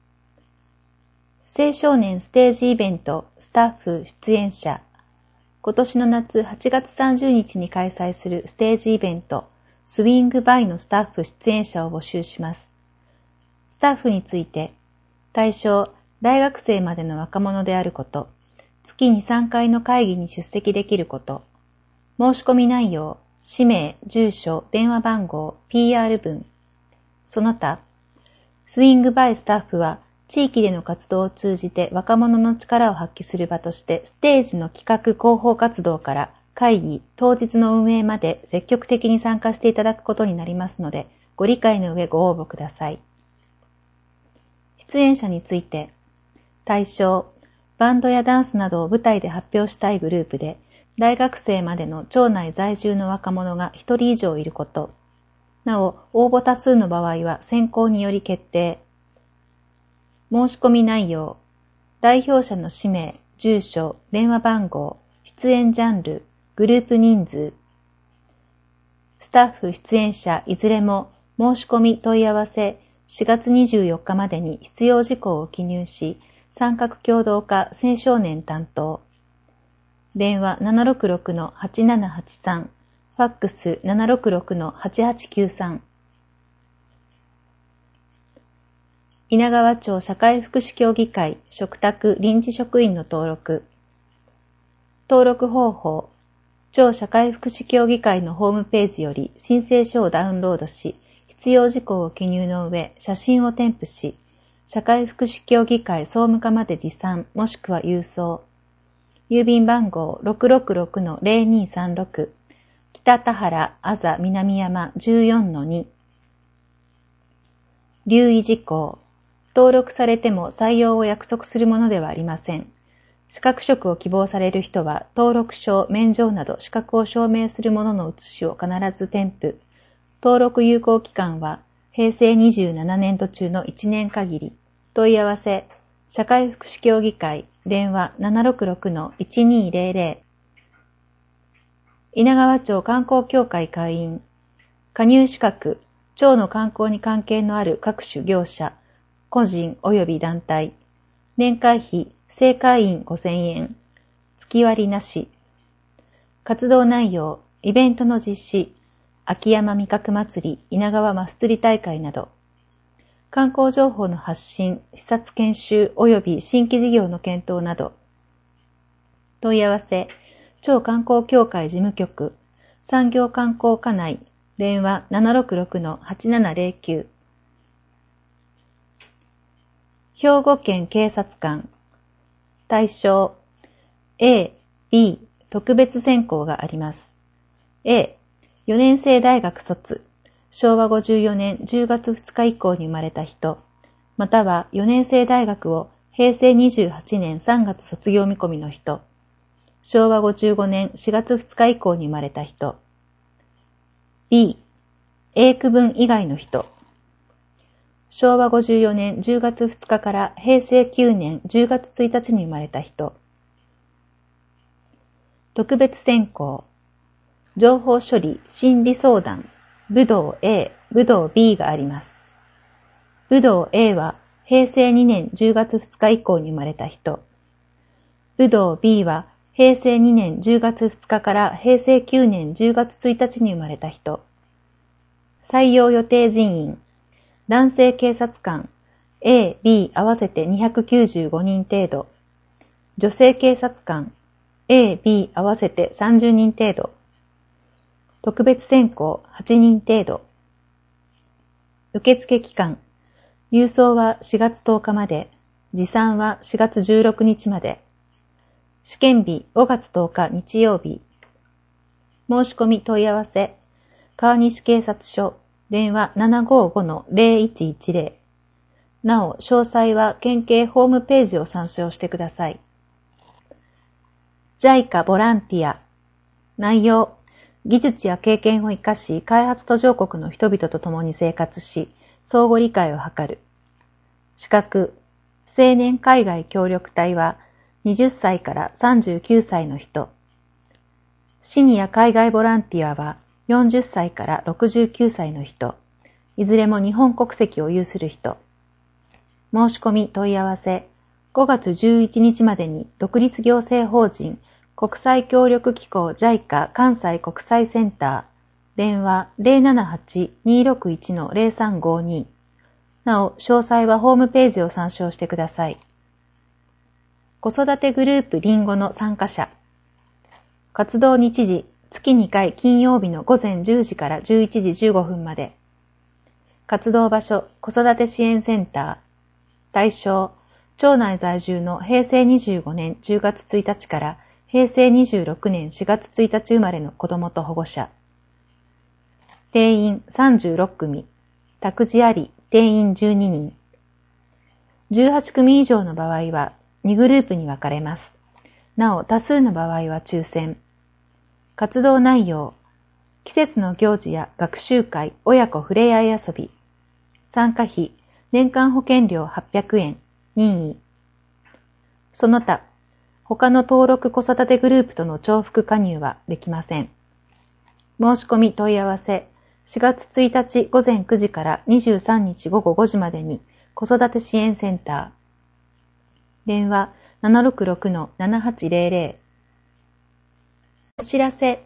青少年ステージイベント、スタッフ、出演者。今年の夏はちがつさんじゅうにちに開催するステージイベント、スウィングバイのスタッフ出演者を募集します。スタッフについて、対象、大学生までの若者であること、月にさんかいの会議に出席できること、申し込み内容、氏名、住所、電話番号、ピーアール 文。その他、スウィングバイスタッフは、地域での活動を通じて若者の力を発揮する場として、ステージの企画広報活動から会議、当日の運営まで積極的に参加していただくことになりますので、ご理解の上ご応募ください。出演者について、対象、バンドやダンスなどを舞台で発表したいグループで、大学生までの町内在住の若者がひとり以上いること。なお、応募多数の場合は選考により決定。 申し込み内容、代表者の氏名、住所、電話番号、出演ジャンル、グループ人数。スタッフ出演者いずれも申し込み問い合わせしがつにじゅうよっかまでに必要事項を記入し、三角共同課青少年担当。電話 ななろくろくのはちななはちさん、ファックス ななろくろくのはちはちきゅうさん。稲川町社会福祉協議会嘱託臨時職員の登録。登録方法。町社会福祉協議会のホームページより申請書をダウンロードし、必要事項を記入の上、写真を添付し、社会福祉協議会総務課まで持参もしくは郵送。郵便番号 ろくろくろくのぜろにさんろく、北田原あざ南山 じゅうよんのに。留意事項。登録されても採用を約束するものではありません。資格職を希望される人は、登録証、免状など資格を証明するものの写しを必ず添付。登録有効期間は、へいせいにじゅうななねんど中のいちねん限り。問い合わせ、社会福祉協議会、電話 ななろくろくのいちにぜろぜろ。稲川町観光協会会員。加入資格、町の観光に関係のある各種業者、個人及び団体。年会費、正会員ごせんえん。月割なし。活動内容、イベントの実施、秋山味覚祭り、稲川マス釣り大会など。観光情報の発信、視察研修及び新規事業の検討など。問い合わせ、町観光協会事務局、産業観光課内、電話 ななろくろくのはちななぜろきゅう。兵庫県警察官。対象 A、B 特別選考があります。A、よねんせい大学卒、しょうわごじゅうよねんじゅうがつふつか以降に生まれた人、またはよねんせい大学をへいせいにじゅうはちねんさんがつ卒業見込みの人、しょうわごじゅうごねんしがつふつか以降に生まれた人。B、英区分以外の人、しょうわごじゅうよねんじゅうがつふつかからへいせいきゅうねんじゅうがつついたちに生まれた人。特別選考。情報処理、心理相談、武道 A、武道 B があります。武道 A はへいせいにねんじゅうがつふつか以降に生まれた人。武道 B はへいせいにねんじゅうがつふつかからへいせいきゅうねんじゅうがつついたちに生まれた人。採用予定人員。男性警察官 A、B 合わせてにひゃくきゅうじゅうごにん程度。女性警察官 A、B 合わせてさんじゅうにん程度。特別選考はちにん程度。受付期間。郵送はしがつとおかまで。持参はしがつじゅうろくにちまで。試験日ごがつとおか日曜日。申し込み問い合わせ。川西警察署。電話 ななごごのぜろいちいちぜろ。なお、詳細は県警ホームページを参照してください。ジャイカ ボランティア。内容。技術や経験を生かし、開発途上国の人々と共に生活し、相互理解を図る。資格。青年海外協力隊は、はたちからさんじゅうきゅうさいの人。シニア海外ボランティアは、よんじゅっさいからろくじゅうきゅうさいの人、いずれも日本国籍を有する人。申し込み問い合わせ、ごがつじゅういちにちまでに独立行政法人国際協力機構 ジャイカ 関西国際センター、電話 ぜろななはち にーろくいちのぜろさんごに。なお、詳細はホームページを参照してください。子育てグループリンゴの参加者。活動日時、月にかい金曜日のごぜんじゅうじからじゅういちじじゅうごふんまで。活動場所、子育て支援センター。対象、町内在住のへいせいにじゅうごねんじゅうがつついたちからへいせいにじゅうろくねんしがつついたち生まれの子どもと保護者。定員さんじゅうろくくみ。託児あり、定員じゅうににん。じゅうはちくみ以上の場合はにグループに分かれます。なお、多数の場合は抽選。活動内容、季節の行事や学習会、親子ふれあい遊び。参加費、年間保険料はっぴゃくえん。 任意。その他、他の登録子育てグループとの重複加入はできません。申し込み問い合わせ、しがつついたち午前くじからにじゅうさんにち午後ごじまでに子育て支援センター。電話 ななろくろくのななはちぜろぜろ。お知らせ。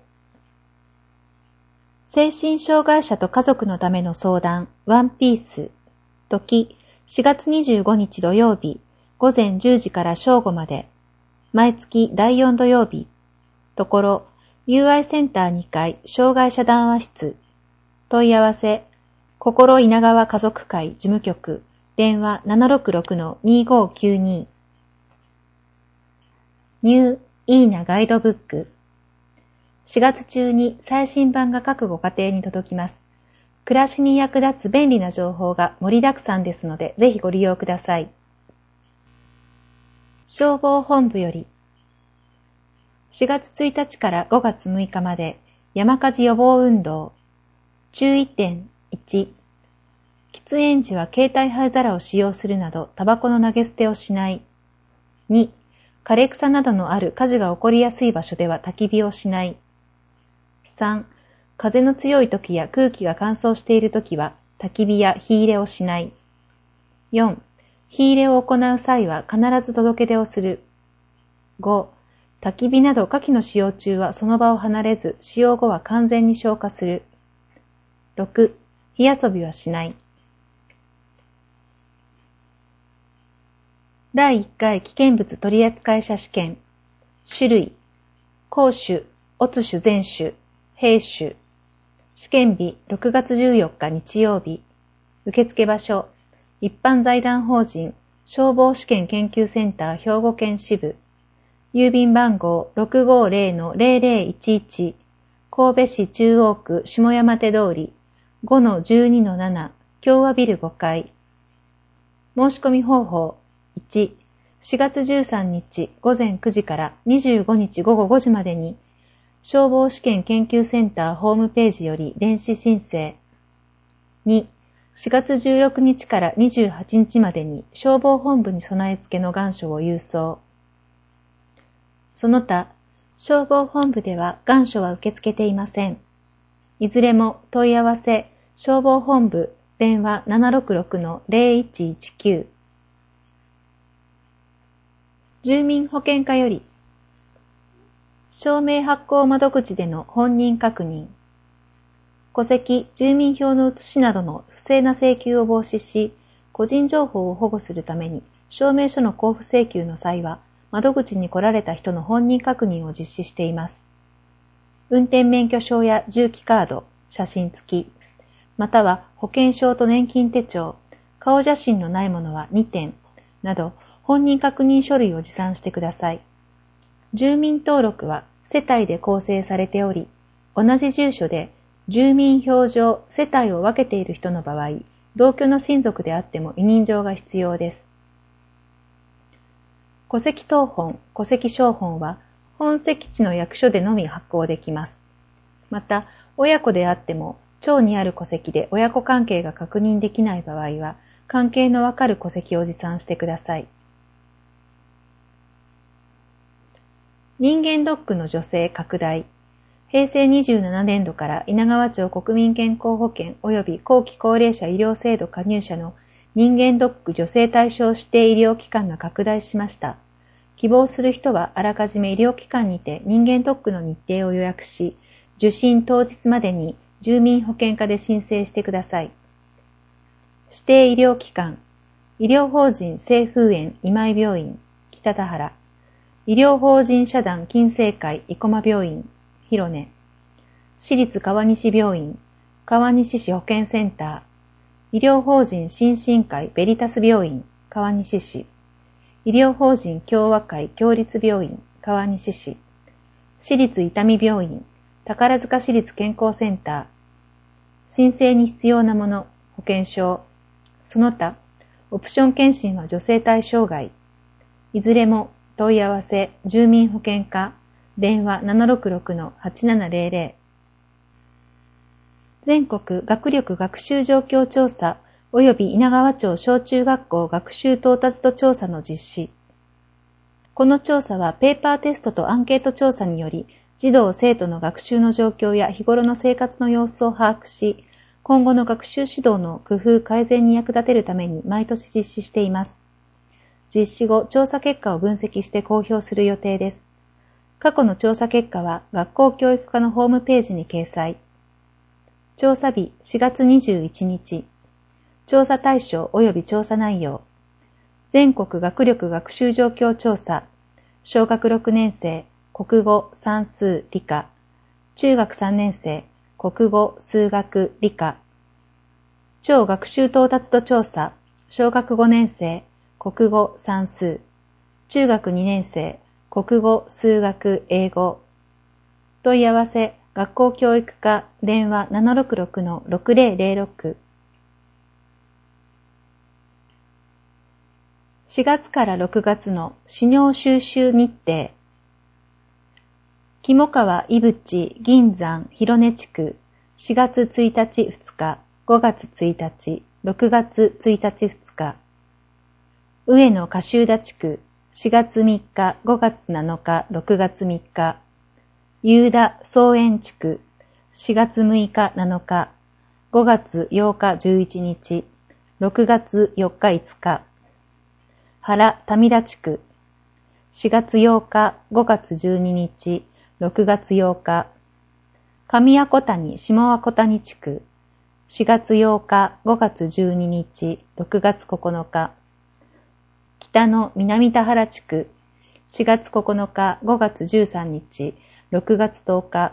精神障害者と家族のための相談、ワンピース。時、しがつにじゅうごにち土曜日、午前じゅうじから正午まで。毎月だいよん土曜日。ところ、友愛センターにかい、障害者談話室。問い合わせ、心稲川家族会事務局、電話 ななろくろくのにごきゅうに。ニューイーナガイドブック。しがつ中に最新版が各ご家庭に届きます。暮らしに役立つ便利な情報が盛りだくさんですので、ぜひご利用ください。消防本部より、しがつついたちからごがつむいかまで山火事予防運動。注意点いち、喫煙時は携帯灰皿を使用するなどタバコの投げ捨てをしない。に、枯れ草などのある火事が起こりやすい場所では焚き火をしない。さん、風の強い時や空気が乾燥している時は焚き火や火入れをしない。よん、火入れを行う際は必ず届け出をする。ご、焚き火など火器の使用中はその場を離れず、使用後は完全に消火する。ろく、火遊びはしない。だいいっかい危険物取扱者試験。種類、公種、乙種全種、兵種。試験日ろくがつじゅうよっか日曜日。受付場所、一般財団法人消防試験研究センター兵庫県支部。郵便番号 ろくごぜろのぜろぜろいちいち。神戸市中央区下山手通り ごのじゅうにのなな 共和ビルごかい。申し込み方法いち、しがつじゅうさんにち午前くじからにじゅうごにち午後ごじまでに消防試験研究センターホームページより電子申請。に、しがつじゅうろくにちからにじゅうはちにちまでに消防本部に備え付けの願書を郵送。その他、消防本部では願書は受け付けていません。いずれも問い合わせ、消防本部、電話 ななろくろくのぜろいちいちきゅう。住民保険課より、証明発行窓口での本人確認。戸籍、住民票の写しなどの不正な請求を防止し、個人情報を保護するために、証明書の交付請求の際は、窓口に来られた人の本人確認を実施しています。運転免許証や重機カード、写真付き、または保険証と年金手帳、顔写真のないものはにてん、など本人確認書類を持参してください。住民登録は世帯で構成されており、同じ住所で住民票上世帯を分けている人の場合、同居の親族であっても委任状が必要です。戸籍謄本、戸籍抄本は本籍地の役所でのみ発行できます。また、親子であっても、町にある戸籍で親子関係が確認できない場合は、関係のわかる戸籍を持参してください。人間ドックの助成拡大。へいせいにじゅうななねんどから稲川町国民健康保険及び後期高齢者医療制度加入者の人間ドック助成対象指定医療機関が拡大しました。希望する人はあらかじめ医療機関にて人間ドックの日程を予約し、受診当日までに住民保険課で申請してください。指定医療機関、医療法人清風園今井病院、北田原、医療法人社団金星会生駒病院、広根、私立川西病院、川西市保健センター、医療法人心身会ベリタス病院、川西市、医療法人共和会共立病院、川西市、私立伊丹病院、宝塚市立健康センター、申請に必要なもの、保険証、その他、オプション検診は助成対象外、いずれも問い合わせ、住民保険課、電話 ななろくろくのはちななぜろぜろ。全国学力学習状況調査及び稲川町小中学校学習到達度調査の実施。この調査はペーパーテストとアンケート調査により、児童・生徒の学習の状況や日頃の生活の様子を把握し、今後の学習指導の工夫改善に役立てるために毎年実施しています。実施後、調査結果を分析して公表する予定です。過去の調査結果は学校教育課のホームページに掲載。調査日しがつにじゅういちにち。調査対象及び調査内容。全国学力学習状況調査。小学ろくねん生、国語、算数、理科。中学さんねん生、国語、数学、理科。超学習到達度調査。小学ごねん生、国語、算数。中学にねん生、国語、数学、英語。問い合わせ、学校教育課、電話 ななろくろくのろくぜろぜろろく。しがつからろくがつの資料収集日程。肝川、井淵、銀山、広根地区、しがつついたちふつか、ごがつついたち、ろくがつついたちふつか。上野、柏田地区、しがつみっか、ごがつなのか、ろくがつみっか。有田、草園地区、しがつむいか、なのか、ごがつようか、じゅういちにち、ろくがつよっか、いつか。原、民田地区、しがつようか、ごがつじゅうににち、ろくがつようか。上谷小谷、下谷小谷地区、しがつようか、ごがつじゅうににち、ろくがつここのか。北の南田原地区、しがつここのか、ごがつじゅうさんにち、ろくがつとおか。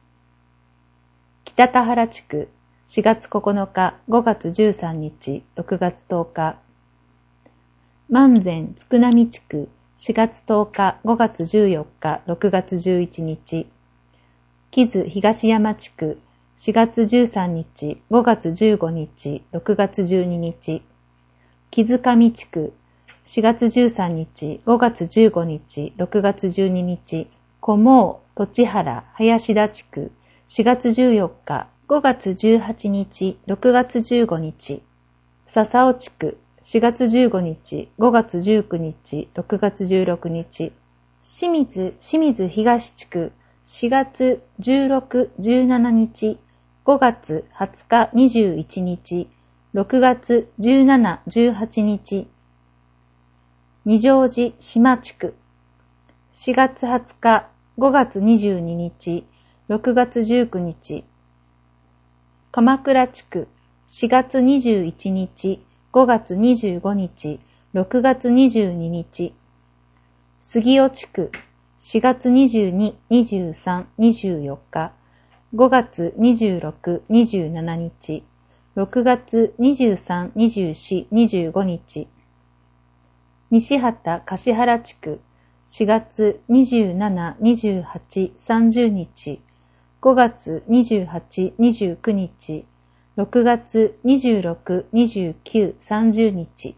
北田原地区、しがつここのか、ごがつじゅうさんにち、ろくがつとおか。万全つくなみ地区、しがつとおか、ごがつじゅうよっか、ろくがつじゅういちにち。木津東山地区、しがつじゅうさんにち、ごがつじゅうごにち、ろくがつじゅうににち。木津上地区、しがつじゅうさんにち、ごがつじゅうごにち、ろくがつじゅうににち。小毛、栃原、林田地区、しがつじゅうよっか、ごがつじゅうはちにち、ろくがつじゅうごにち。笹尾地区、しがつじゅうごにち、ごがつじゅうくにち、ろくがつじゅうろくにち。清水、清水東地区、しがつじゅうろく、じゅうしちにち、ごがつはつか、にじゅういちにち、ろくがつじゅうしち、じゅうはちにち。二条寺島地区、しがつはつか、ごがつにじゅうににち、ろくがつじゅうくにち。鎌倉地区、しがつにじゅういちにち、ごがつにじゅうごにち、ろくがつにじゅうににち。杉尾地区、しがつにじゅうに、にじゅうさん、にじゅうよっか、ごがつにじゅうろく、にじゅうしちにち、ろくがつにじゅうさん、にじゅうよん、にじゅうごにち。西畑橿原地区、しがつにじゅうしち、にじゅうはち、さんじゅうにち、ごがつにじゅうはち、にじゅうくにち、ろくがつにじゅうろく、にじゅうきゅう、さんじゅうにち。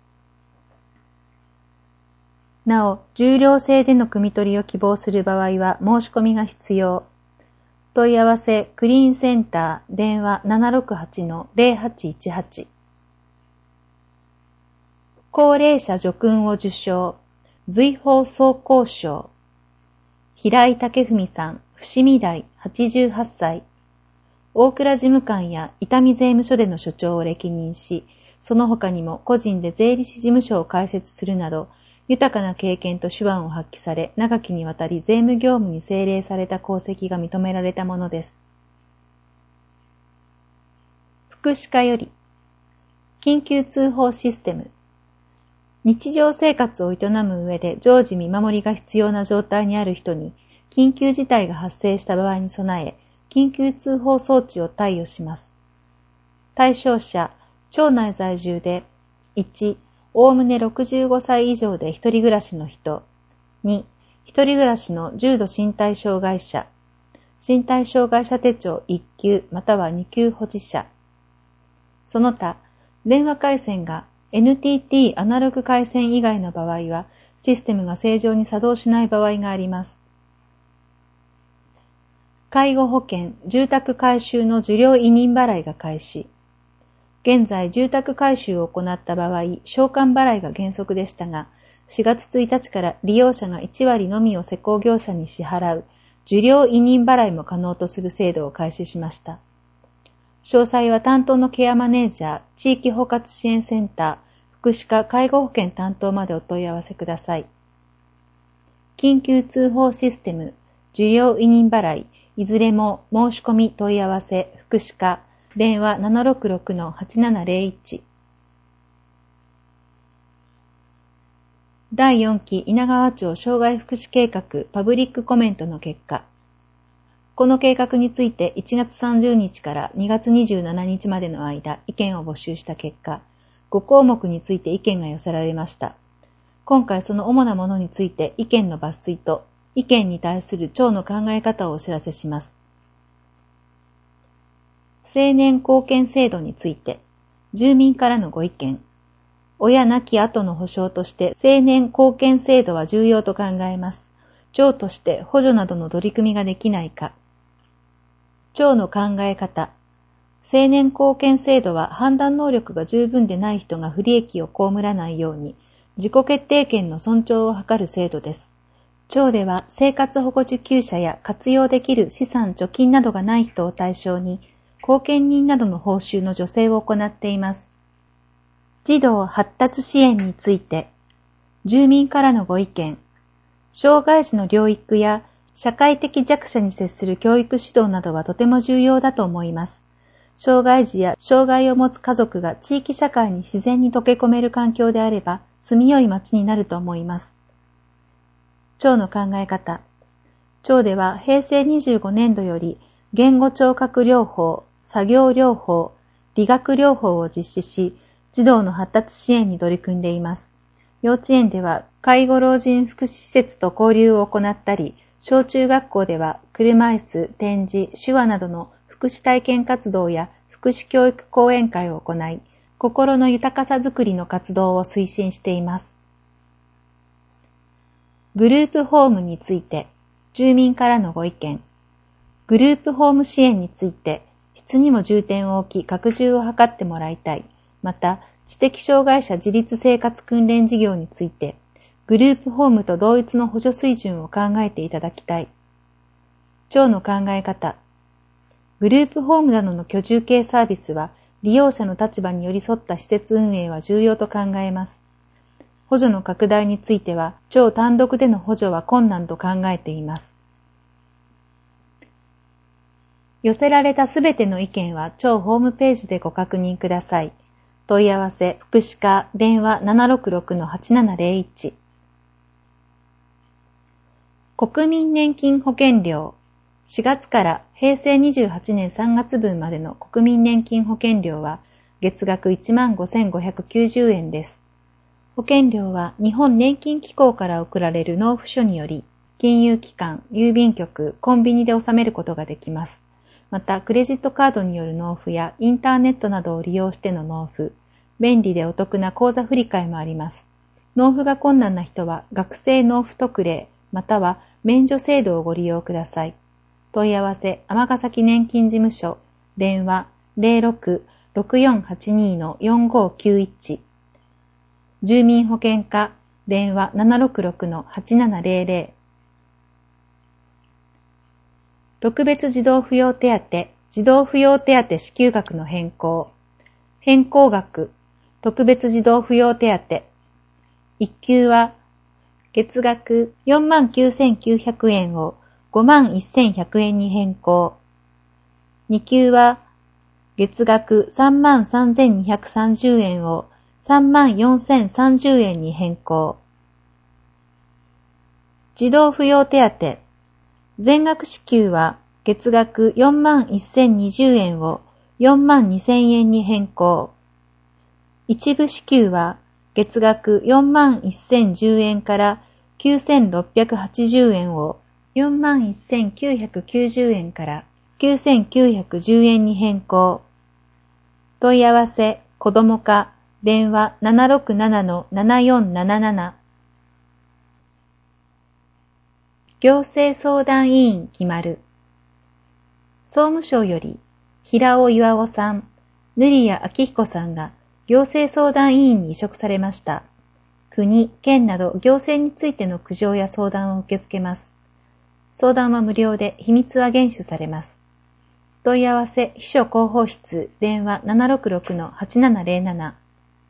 なお、重量制での汲み取りを希望する場合は申し込みが必要。問い合わせ、クリーンセンター、電話 ななろくはちのぜろはちいちはち。高齢者叙勲を受賞、瑞宝総工賞。平井武文さん、伏見台、はちじゅうはっさい。大蔵事務官や伊丹税務署での所長を歴任し、その他にも個人で税理士事務所を開設するなど、豊かな経験と手腕を発揮され、長きにわたり税務業務に精励された功績が認められたものです。福祉課より、緊急通報システム。日常生活を営む上で常時見守りが必要な状態にある人に、緊急事態が発生した場合に備え、緊急通報装置を貸与します。対象者、町内在住で、いち、おおむねろくじゅうごさい以上で一人暮らしの人、に、一人暮らしの重度身体障害者、身体障害者手帳いっきゅうまたはにきゅう保持者。その他、電話回線が エヌティーティー アナログ回線以外の場合は、システムが正常に作動しない場合があります。介護保険、住宅改修の受領委任払いが開始。 現在住宅改修を行った場合、償還払いが原則でしたが、しがつついたちから利用者がいちわりのみを施工業者に支払う受領委任払いも可能とする制度を開始しました。詳細は担当のケアマネージャー、地域包括支援センター、福祉課介護保険担当までお問い合わせください。緊急通報システム、受領委任払い、いずれも申し込み問い合わせ、福祉課、電話 ななろくろくのはちななゼロいち。だいよんき稲川町障害福祉計画パブリックコメントの結果、この計画についていちがつさんじゅうにちからにがつにじゅうしちにちまでの間、意見を募集した結果、ごこうもくについて意見が寄せられました。今回その主なものについて意見の抜粋と、意見に対する町の考え方をお知らせします。青年貢献制度について、住民からのご意見。親亡き後の保障として青年貢献制度は重要と考えます。町として補助などの取り組みができないか。町の考え方。青年貢献制度は判断能力が十分でない人が不利益を被らないように、自己決定権の尊重を図る制度です。町では生活保護受給者や活用できる資産貯金などがない人を対象に、後見人などの報酬の助成を行っています。児童発達支援について、住民からのご意見、障害児の療育や社会的弱者に接する教育指導などはとても重要だと思います。障害児や障害を持つ家族が地域社会に自然に溶け込める環境であれば、住みよい町になると思います。町の考え方。町ではへいせいにじゅうごねんどより言語聴覚療法、作業療法、理学療法を実施し、児童の発達支援に取り組んでいます。幼稚園では介護老人福祉施設と交流を行ったり、小中学校では車椅子、点字、手話などの福祉体験活動や福祉教育講演会を行い、心の豊かさづくりの活動を推進しています。グループホームについて、住民からのご意見。グループホーム支援について、質にも重点を置き拡充を図ってもらいたい。また、知的障害者自立生活訓練事業について、グループホームと同一の補助水準を考えていただきたい。町の考え方。グループホームなどの居住系サービスは、利用者の立場に寄り添った施設運営は重要と考えます。補助の拡大については、町単独での補助は困難と考えています。寄せられたすべての意見は町ホームページでご確認ください。問い合わせ、福祉課、電話 ななろくろくのはちななゼロいち。国民年金保険料。しがつからへいせいにじゅうはちねんさんがつぶんまでの国民年金保険料は月額 いちまんごせんごひゃくきゅうじゅうえんです。保険料は日本年金機構から送られる納付書により、金融機関、郵便局、コンビニで納めることができます。また、クレジットカードによる納付やインターネットなどを利用しての納付、便利でお得な口座振替もあります。納付が困難な人は学生納付特例、または免除制度をご利用ください。問い合わせ、尼崎年金事務所、電話 ゼロろく ろくよんはちに よんごきゅういち。住民保険課、電話 ななろくろくのはちななゼロゼロ。特別児童扶養手当、児童扶養手当支給額の変更。変更額、特別児童扶養手当。いっきゅうは、月額 よんまんきゅうせんきゅうひゃくえんを ごまんせんひゃくえんに変更。にきゅうは、月額 さんまんさんぜんにひゃくさんじゅうえんを さんまんよんせんさんじゅうえんに変更。児童扶養手当。全額支給は月額 よんまんせんにじゅうえんを よんまんにせんえんに変更。一部支給は月額 よんまんせんじゅうえんからきゅうせんろっぴゃくはちじゅうえんを よんまんせんきゅうひゃくきゅうじゅうえんからきゅうせんきゅうひゃくじゅうえんに変更。問い合わせ、子ども課、電話 ななろくななのななよんなななな。行政相談委員決まる。総務省より平尾巌さん、 塗谷明彦さんが行政相談委員に委嘱されました。国、県など行政についての苦情や相談を受け付けます。相談は無料で秘密は厳守されます。問い合わせ秘書広報室電話 ななろくろくのはちななゼロなな。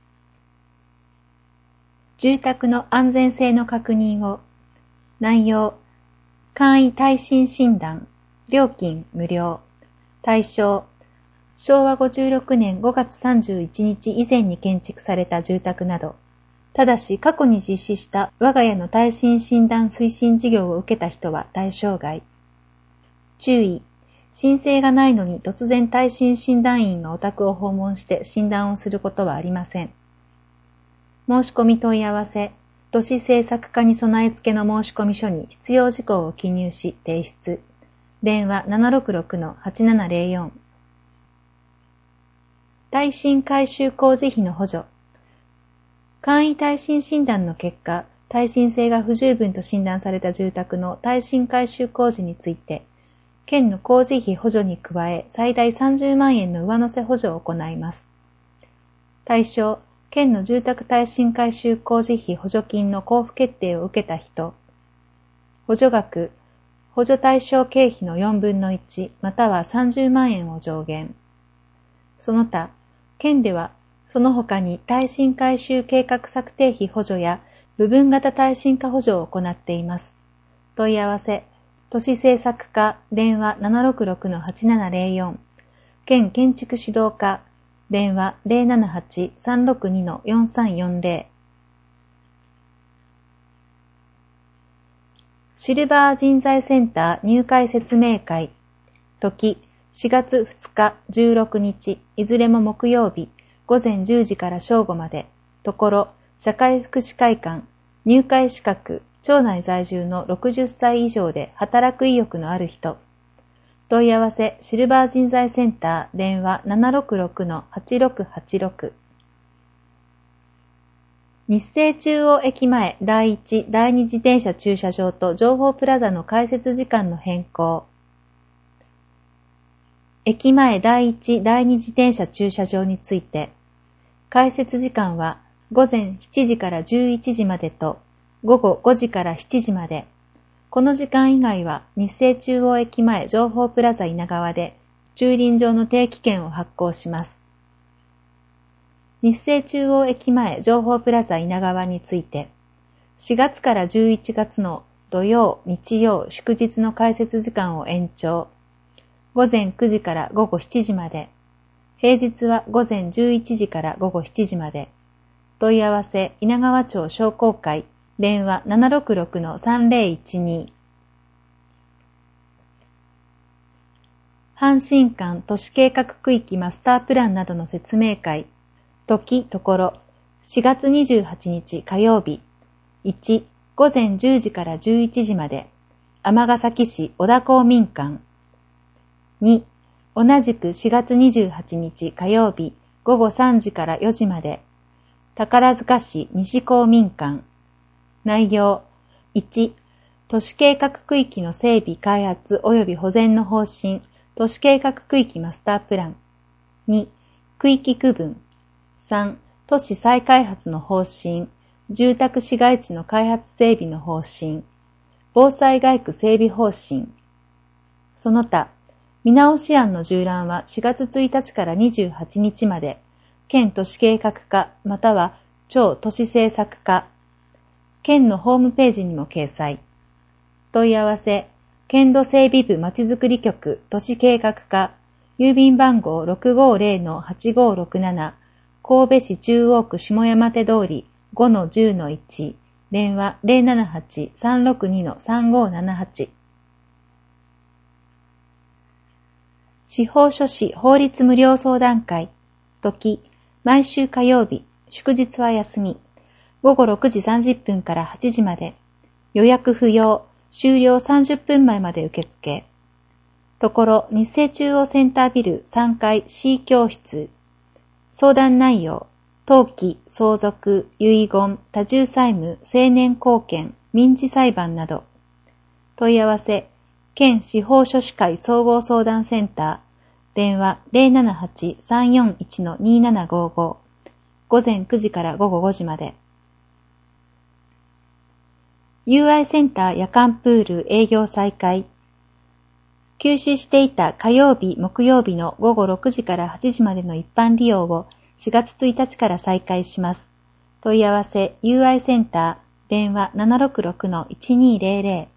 住宅の安全性の確認を。内容、簡易耐震診断、料金無料。対象、しょうわごじゅうろくねんごがつさんじゅういちにち以前に建築された住宅など、ただし過去に実施した我が家の耐震診断推進事業を受けた人は対象外。注意、申請がないのに突然耐震診断員がお宅を訪問して診断をすることはありません。申し込み問い合わせ、都市政策課に備え付けの申込書に必要事項を記入し提出。電話 ななろくろくのはちななゼロよん。耐震改修工事費の補助。簡易耐震診断の結果、耐震性が不十分と診断された住宅の耐震改修工事について、県の工事費補助に加え最大さんじゅうまんえんの上乗せ補助を行います。対象、県の住宅耐震改修工事費補助金の交付決定を受けた人。補助額、補助対象経費のよんぶんのいちまたはさんじゅうまんえんを上限。その他、県ではその他に耐震改修計画策定費補助や部分型耐震化補助を行っています。問い合わせ、都市政策課電話 ななろくろくのはちななゼロよん、県建築指導課電話 ゼロななはちさんろくにのよんさんよんゼロ。シルバー人材センター入会説明会。時、しがつふつか、じゅうろくにち、いずれも木曜日、ごぜんじゅうじから正午まで。ところ、社会福祉会館、入会資格、町内在住のろくじゅっさい以上で働く意欲のある人。問い合わせ、シルバー人材センター、電話 ななろくろくのはちろくはちろく。日生中央駅前だいいち、だいに自転車駐車場と情報プラザの開設時間の変更。駅前だいいち、だいに自転車駐車場について、開設時間はごぜんしちじからじゅういちじまでとごごごじからしちじまで。この時間以外は日生中央駅前情報プラザ稲川で駐輪場の定期券を発行します。日生中央駅前情報プラザ稲川について、しがつからじゅういちがつの土曜、日曜、祝日の開設時間を延長。ごぜんくじからごごしちじまで。平日はごぜんじゅういちじからごごしちじまで。問い合わせ、稲川町商工会、電話 ななろくろくのさんゼロいちに。阪神間都市計画区域マスタープランなどの説明会。時、ところ、しがつにじゅうはちにち火曜日。いち、ごぜんじゅうじからじゅういちじまで。尼崎市小田公民館。に、同じくしがつにじゅうはちにち火曜日ごごさんじからよじまで。宝塚市西公民館。内容、いち、都市計画区域の整備開発及び保全の方針、都市計画区域マスタープラン。に、区域区分。さん、都市再開発の方針、住宅市街地の開発整備の方針、防災街区整備方針。その他、見直し案の縦覧はしがつついたちからにじゅうはちにちまで、県都市計画課または町都市政策課、県のホームページにも掲載。問い合わせ、県土整備部まちづくり局都市計画課、郵便番号 ろくごゼロのはちごろくなな、神戸市中央区下山手通り ごのじゅうのいち、電話 ゼロななはちさんろくにのさんごななはち。司法書士法律無料相談会。時、毎週火曜日、祝日は休み。ごごろくじさんじゅっぷんからはちじまで。予約不要。終了さんじゅっぷんまえまで受付。ところ、日生中央センタービルさんがい C 教室。相談内容、登記、相続、遺言、多重債務、成年後見、民事裁判など。問い合わせ、県司法書士会総合相談センター、 電話 ゼロななはち さんよんいち にななごご、午前くじから午後ごじまで。ユーアイ センター夜間プール営業再開。休止していた火曜日、木曜日の午後ろくじからはちじまでの一般利用をしがつついたちから再開します。問い合わせ ユーアイ センター電話 ななろくろく いちにゼロゼロ。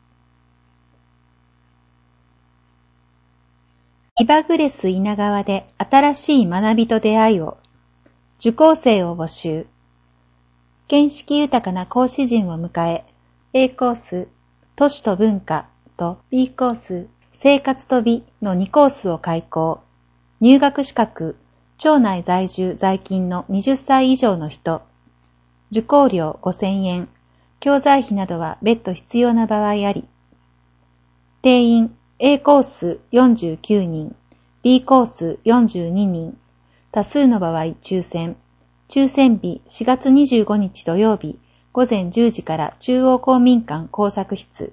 イバグレス稲川で新しい学びと出会いを。受講生を募集。見識豊かな講師陣を迎え、A コース、都市と文化と B コース、生活と美のにコースを開講。入学資格、町内在住在勤のはたち以上の人。受講料ごせんえん。教材費などは別途必要な場合あり。定員、A コースよんじゅうきゅうにん、B コースよんじゅうににん。多数の場合抽選。抽選日しがつにじゅうごにち土曜日午前じゅうじから中央公民館工作室。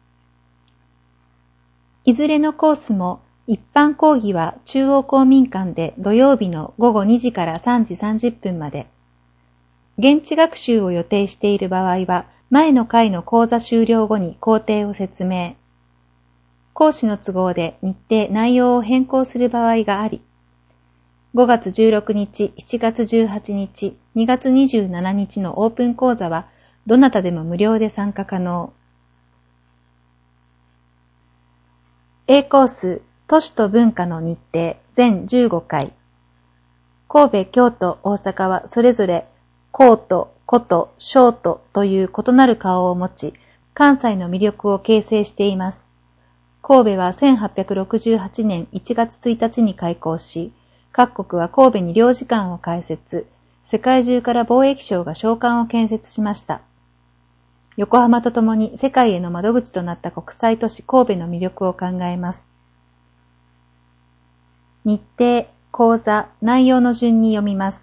いずれのコースも一般講義は中央公民館で土曜日の午後にじからさんじさんじゅっぷんまで。現地学習を予定している場合は前の回の講座終了後に工程を説明。講師の都合で日程内容を変更する場合があり、ごがつじゅうろくにち、しちがつじゅうはちにち、にがつにじゅうしちにちのオープン講座はどなたでも無料で参加可能。A コース、都市と文化の日程全じゅうごかい。神戸、京都、大阪はそれぞれコート、古都、ショートという異なる顔を持ち、関西の魅力を形成しています。神戸はせんはっぴゃくろくじゅうはちねんいちがつついたちに開校し、各国は神戸に領事館を開設、世界中から貿易商が商館を建設しました。横浜とともに世界への窓口となった国際都市神戸の魅力を考えます。日程、講座、内容の順に読みます。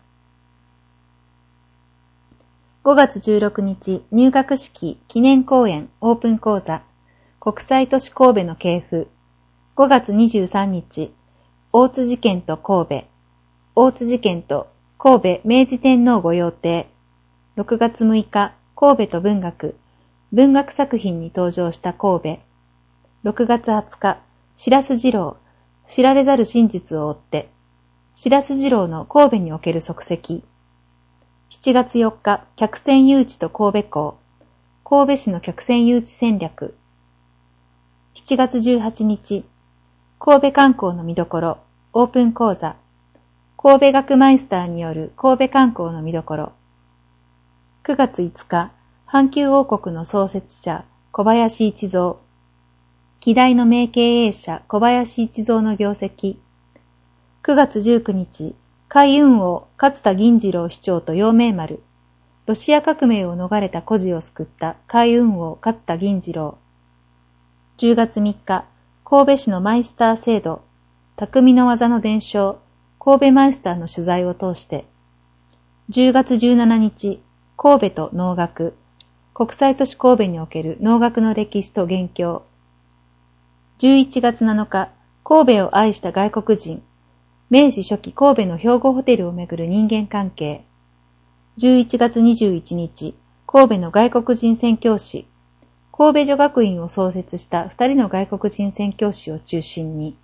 ごがつじゅうろくにち、入学式、記念講演、オープン講座。国際都市神戸の系譜。ごがつにじゅうさんにち、大津事件と神戸。大津事件と神戸明治天皇御用邸。ろくがつむいか、神戸と文学。文学作品に登場した神戸。ろくがつはつか、白洲二郎。知られざる真実を追って。白洲二郎の神戸における足跡。しちがつよっか、客船誘致と神戸港。神戸市の客船誘致戦略。しちがつじゅうはちにち、神戸観光の見どころ、オープン講座。神戸学マイスターによる神戸観光の見どころ。くがついつか、阪急王国の創設者、小林一三。希代の名経営者、小林一三の業績。くがつじゅうくにち、海運王、勝田銀次郎市長と陽明丸。ロシア革命を逃れた孤児を救った海運王、勝田銀次郎。じゅうがつみっか、神戸市のマイスター制度、匠の技の伝承、神戸マイスターの取材を通して、じゅうがつじゅうしちにち、神戸と能楽、国際都市神戸における能楽の歴史と現況。じゅういちがつなのか、神戸を愛した外国人、明治初期神戸の兵庫ホテルをめぐる人間関係。じゅういちがつにじゅういちにち、神戸の外国人宣教師、神戸女学院を創設したふたりの外国人宣教師を中心に。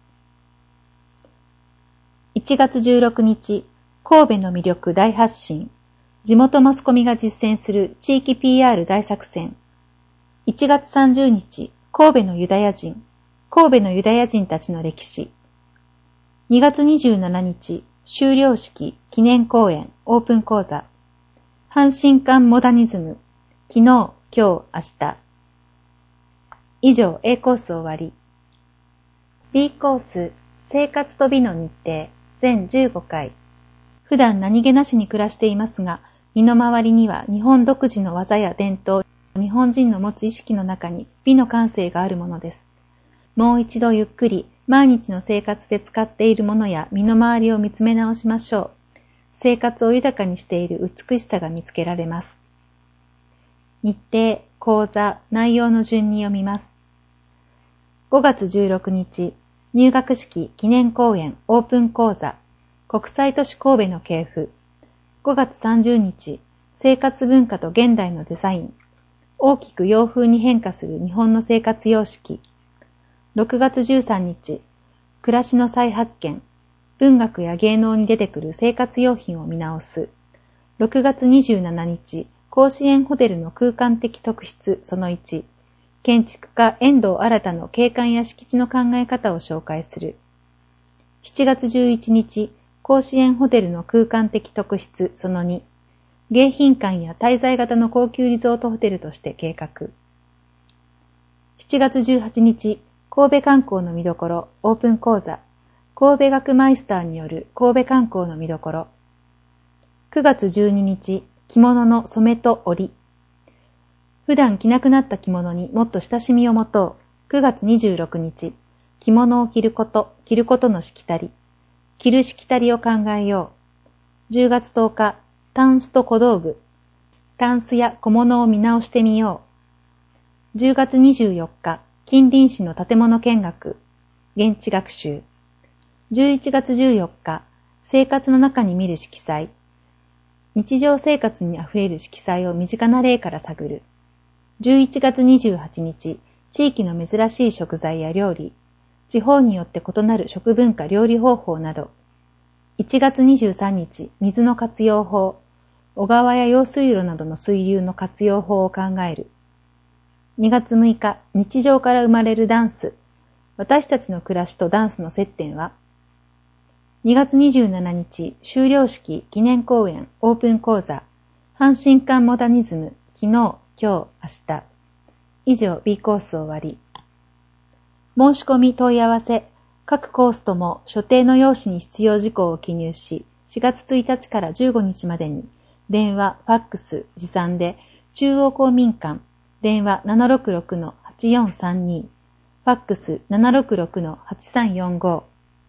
いちがつじゅうろくにち、神戸の魅力大発信。地元マスコミが実践する地域 ピーアール 大作戦。いちがつさんじゅうにち、神戸のユダヤ人。神戸のユダヤ人たちの歴史。にがつにじゅうしちにち、修了式、記念講演、オープン講座。阪神間モダニズム。昨日、今日、明日。以上 A コース終わり。B コース、生活と美の日程、全じゅうごかい。普段何気なしに暮らしていますが、身の回りには日本独自の技や伝統、日本人の持つ意識の中に美の感性があるものです。もう一度ゆっくり、毎日の生活で使っているものや身の回りを見つめ直しましょう。生活を豊かにしている美しさが見つけられます。日程、講座、内容の順に読みます。ごがつじゅうろくにち、 入学式記念講演オープン講座、国際都市神戸の系譜。ごがつさんじゅうにち、生活文化と現代のデザイン。大きく洋風に変化する日本の生活様式。ろくがつじゅうさんにち、暮らしの再発見。文学や芸能に出てくる生活用品を見直す。ろくがつにじゅうしちにち、甲子園ホテルの空間的特質そのいち。建築家遠藤新の景観や敷地の考え方を紹介する。しちがつじゅういちにち、甲子園ホテルの空間的特質そのに。迎賓館や滞在型の高級リゾートホテルとして計画。しちがつじゅうはちにち、神戸観光の見どころオープン講座。神戸学マイスターによる神戸観光の見どころ。くがつじゅうににち、着物の染めと織り。普段着なくなった着物にもっと親しみを持とう。くがつにじゅうろくにち、着物を着ること、着ることのしきたり。着るしきたりを考えよう。じゅうがつとおか、タンスと小道具。タンスや小物を見直してみよう。じゅうがつにじゅうよっか、近隣市の建物見学。現地学習。じゅういちがつじゅうよっか、生活の中に見る色彩。日常生活にあふれる色彩を身近な例から探る。じゅういちがつにじゅうはちにち、地域の珍しい食材や料理。地方によって異なる食文化料理方法など。いちがつにじゅうさんにち、水の活用法。小川や用水路などの水流の活用法を考える。にがつむいか、日常から生まれるダンス。私たちの暮らしとダンスの接点は？にがつにじゅうしちにち、修了式記念講演オープン講座。阪神間モダニズム、昨日、今日、明日。以上 B コース終わり。申し込み問い合わせ。各コースとも所定の用紙に必要事項を記入し、しがつついたちからじゅうごにちまでに、電話、ファックス、持参で、中央公民館、電話 ななろくろくのはちよんさんに、ファックス ななろくろくのはちさんよんご。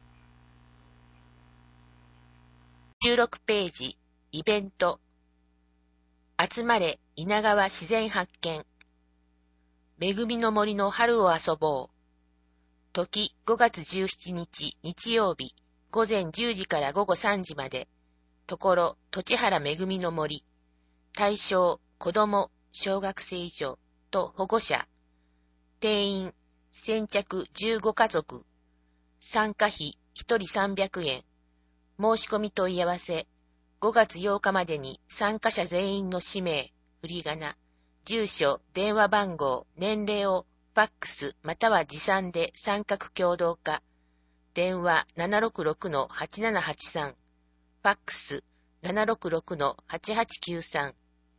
じゅうろくページ、イベント。集まれ、稲川自然発見。恵みの森の春を遊ぼう。時ごがつじゅうしちにち日曜日、午前じゅうじから午後さんじまで。ところ、栃原恵みの森。対象、子ども、小学生以上と保護者。定員、先着じゅうごかぞく。参加費ひとりさんびゃくえん。申し込み問い合わせ。ごがつようかまでに参加者全員の氏名、振り仮名、住所、電話番号、年齢をファックスまたは持参で三角共同化。電話 ななろくろくのはちななはちさん。ファックス ななろくろくのはちはちきゅうさん。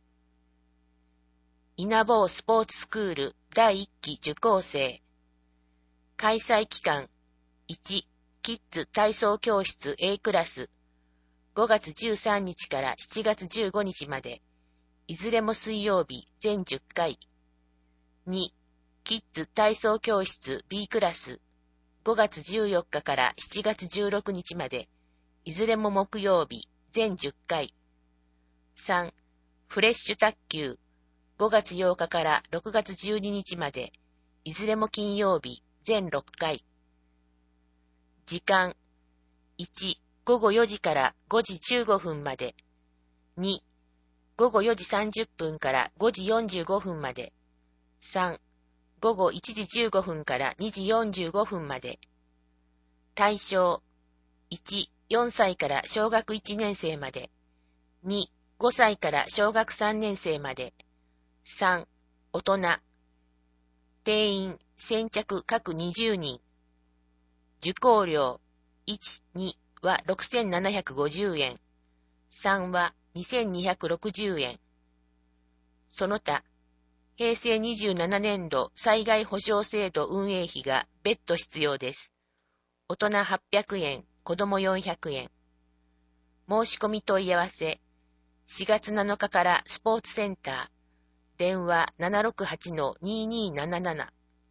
稲坊スポーツスクールだいいっき受講生。開催期間いち、キッズ体操教室 A クラス。ごがつじゅうさんにちからしちがつじゅうごにちまで。いずれも水曜日全じゅっかい。に、キッズ体操教室 B クラス。ごがつじゅうよっかからしちがつじゅうろくにちまで。いずれも木曜日全じゅっかい。さん、フレッシュ卓球。ごがつようかからろくがつじゅうににちまで。いずれも金曜日全ろっかい。時間。いち、ごごよじからごじじゅうごふんまで。に、ごごよじさんじゅっぷんからごじよんじゅうごふんまで。さん、ごごいちじじゅうごふんからにじよんじゅうごふんまで。対象。いち、よんさいから小学いちねんせいまで。に、ごさいから小学さんねんせいまで。さん、大人。定員、先着各にじゅうにん。受講料、いち、にはろくせんななひゃくごじゅうえん。さんはにせんにひゃくろくじゅうえん。その他、へいせいにじゅうななねんど災害保障制度運営費が別途必要です。大人はっぴゃくえん、子供よんひゃくえん。申し込み問い合わせ。しがつなのかからスポーツセンター。電話 ななろくはちのににーなななな。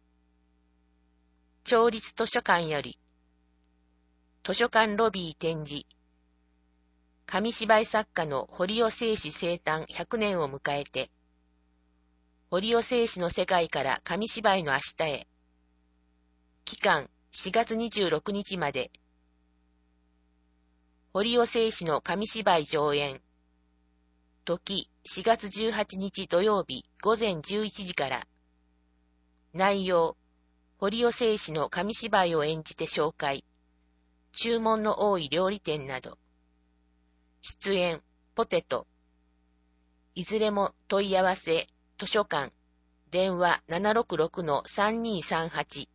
町立図書館より。図書館ロビー展示。紙芝居作家の堀尾誠司生誕ひゃくねんを迎えて、堀尾誠司の世界から紙芝居の明日へ。期間しがつにじゅうろくにちまで。堀尾製紙の紙芝居上演。時、しがつじゅうはちにち土曜日ごぜんじゅういちじから。内容、堀尾製紙の紙芝居を演じて紹介。注文の多い料理店など。出演、ポテト。いずれも問い合わせ、図書館、電話 ななろくろくのさんにーさんはち。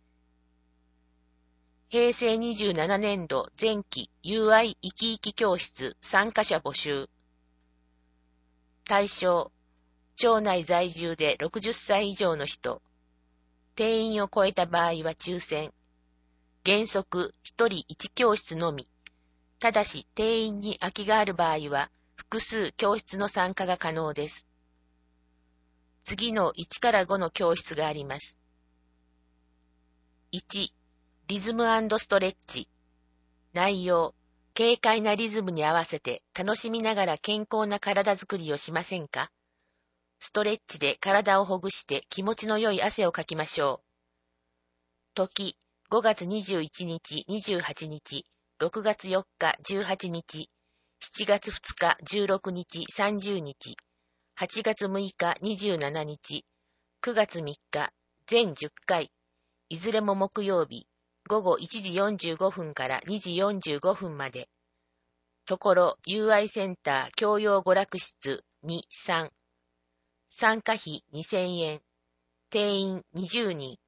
へいせいにじゅうななねんど前期 ユーアイ 生き生き教室参加者募集。対象、町内在住でろくじゅっさい以上の人。定員を超えた場合は抽選。原則ひとりいち教室のみ。ただし定員に空きがある場合は複数教室の参加が可能です。次のいちからごの教室があります。いち、リズム&ストレッチ。内容、軽快なリズムに合わせて楽しみながら健康な体づくりをしませんか？ストレッチで体をほぐして気持ちの良い汗をかきましょう。時、ごがつにじゅういちにち、にじゅうはちにち、ろくがつよっか、じゅうはちにち、しちがつふつか、じゅうろくにち、さんじゅうにち、はちがつむいか、にじゅうしちにち、くがつみっか、全じゅっかい、いずれも木曜日、ごごいちじよんじゅうごふんからにじよんじゅうごふんまで。ところ ユーアイ センター教養娯楽室に、さん。参加費にせんえん。定員にじゅうに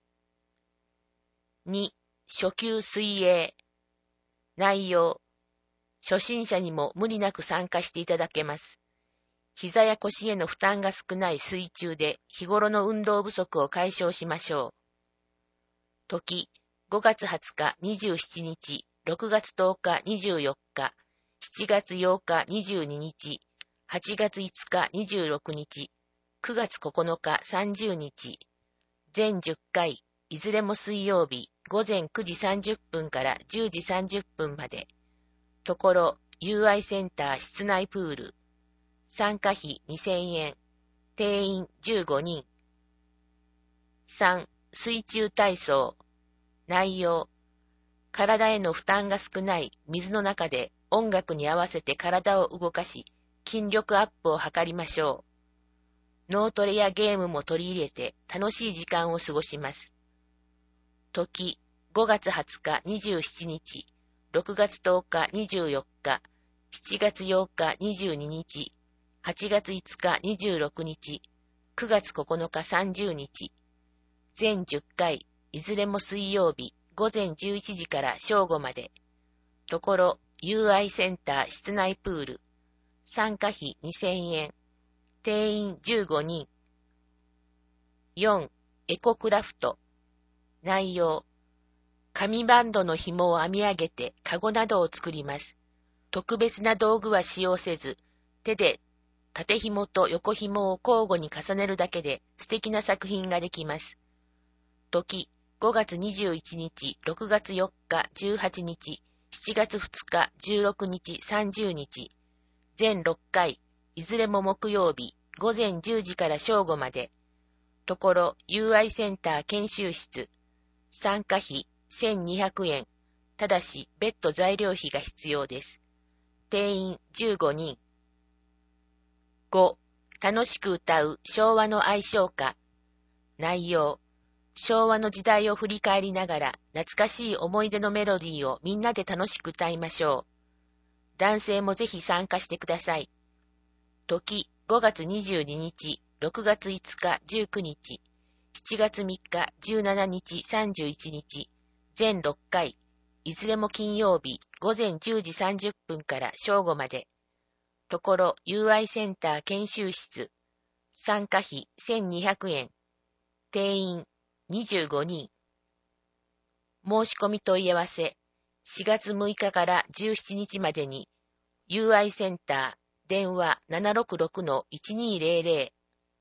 ん。に、初級水泳。内容。初心者にも無理なく参加していただけます。膝や腰への負担が少ない水中で日頃の運動不足を解消しましょう。時、ごがつはつか、にじゅうしちにち、ろくがつとおか、にじゅうよっか、しちがつようか、にじゅうににち、はちがついつか、にじゅうろくにち、くがつここのか、さんじゅうにち、全じゅっかい、いずれも水曜日、ごぜんくじさんじゅっぷんからじゅうじさんじゅっぷんまで。ところ、ユーアイ センター室内プール。参加費にせんえん。定員じゅうごにん。さん、水中体操。内容。体への負担が少ない水の中で音楽に合わせて体を動かし、筋力アップを図りましょう。脳トレやゲームも取り入れて楽しい時間を過ごします。時、ごがつはつか、にじゅうしちにち、ろくがつとおか、にじゅうよっか、しちがつようか、にじゅうににち、はちがついつか、にじゅうろくにち、くがつここのか、さんじゅうにち、全じゅっかい、いずれも水曜日、ごぜんじゅういちじから正午まで。ところ、ユーアイ センター室内プール。参加費にせんえん。定員じゅうごにん。よん、エコクラフト。内容。紙バンドの紐を編み上げてカゴなどを作ります。特別な道具は使用せず、手で縦紐と横紐を交互に重ねるだけで素敵な作品ができます。時、ごがつにじゅういちにち、ろくがつよっか、じゅうはちにち、しちがつふつか、じゅうろくにち、さんじゅうにち、全ろっかい、いずれも木曜日、ごぜんじゅうじから正午まで。ところ ユーアイ センター研修室。参加費せんにひゃくえん。ただし別途材料費が必要です。定員じゅうごにん。ご、楽しく歌う昭和の愛唱歌。内容。昭和の時代を振り返りながら懐かしい思い出のメロディーをみんなで楽しく歌いましょう。男性もぜひ参加してください。時、ごがつにじゅうににち、ろくがついつか、じゅうくにち、しちがつみっか、じゅうしちにち、さんじゅういちにち、全ろっかい、いずれも金曜日、ごぜんじゅうじさんじゅっぷんから正午まで。ところ ユーアイ センター研修室。参加費せんにひゃくえん。定員にじゅうごにん。申し込み問い合わせ、しがつむいかからじゅうしちにちまでに、ユーアイ センター、電話 ななろくろくのいちにーぜろぜろ。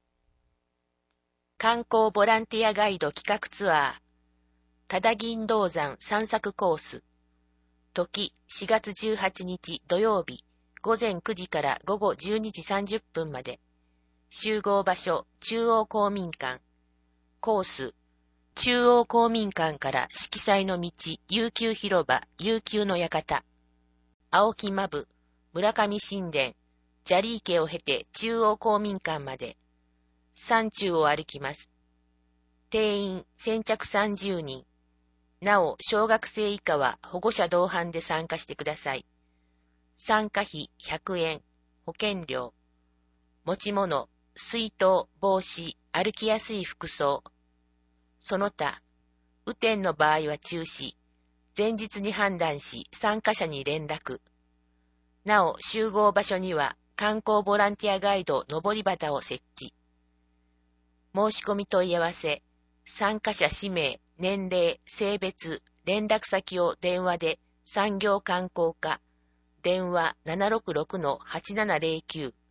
観光ボランティアガイド企画ツアー、多田銀道山散策コース。時、しがつじゅうはちにち土曜日、ごぜんくじからごごじゅうにじさんじゅっぷんまで。集合場所、中央公民館。コース、 中央公民館から色彩の道、悠久広場、悠久の館。青木間部、村上神殿、砂利池を経て中央公民館まで、山中を歩きます。定員先着さんじゅうにん。なお、小学生以下は保護者同伴で参加してください。参加費ひゃくえん、保険料。持ち物、水筒、帽子、歩きやすい服装。その他、雨天の場合は中止。前日に判断し、参加者に連絡。なお、集合場所には観光ボランティアガイド上り旗を設置。申し込み問い合わせ、参加者氏名、年齢、性別、連絡先を電話で産業観光課、電話 ななろくろくのはちななゼロきゅう。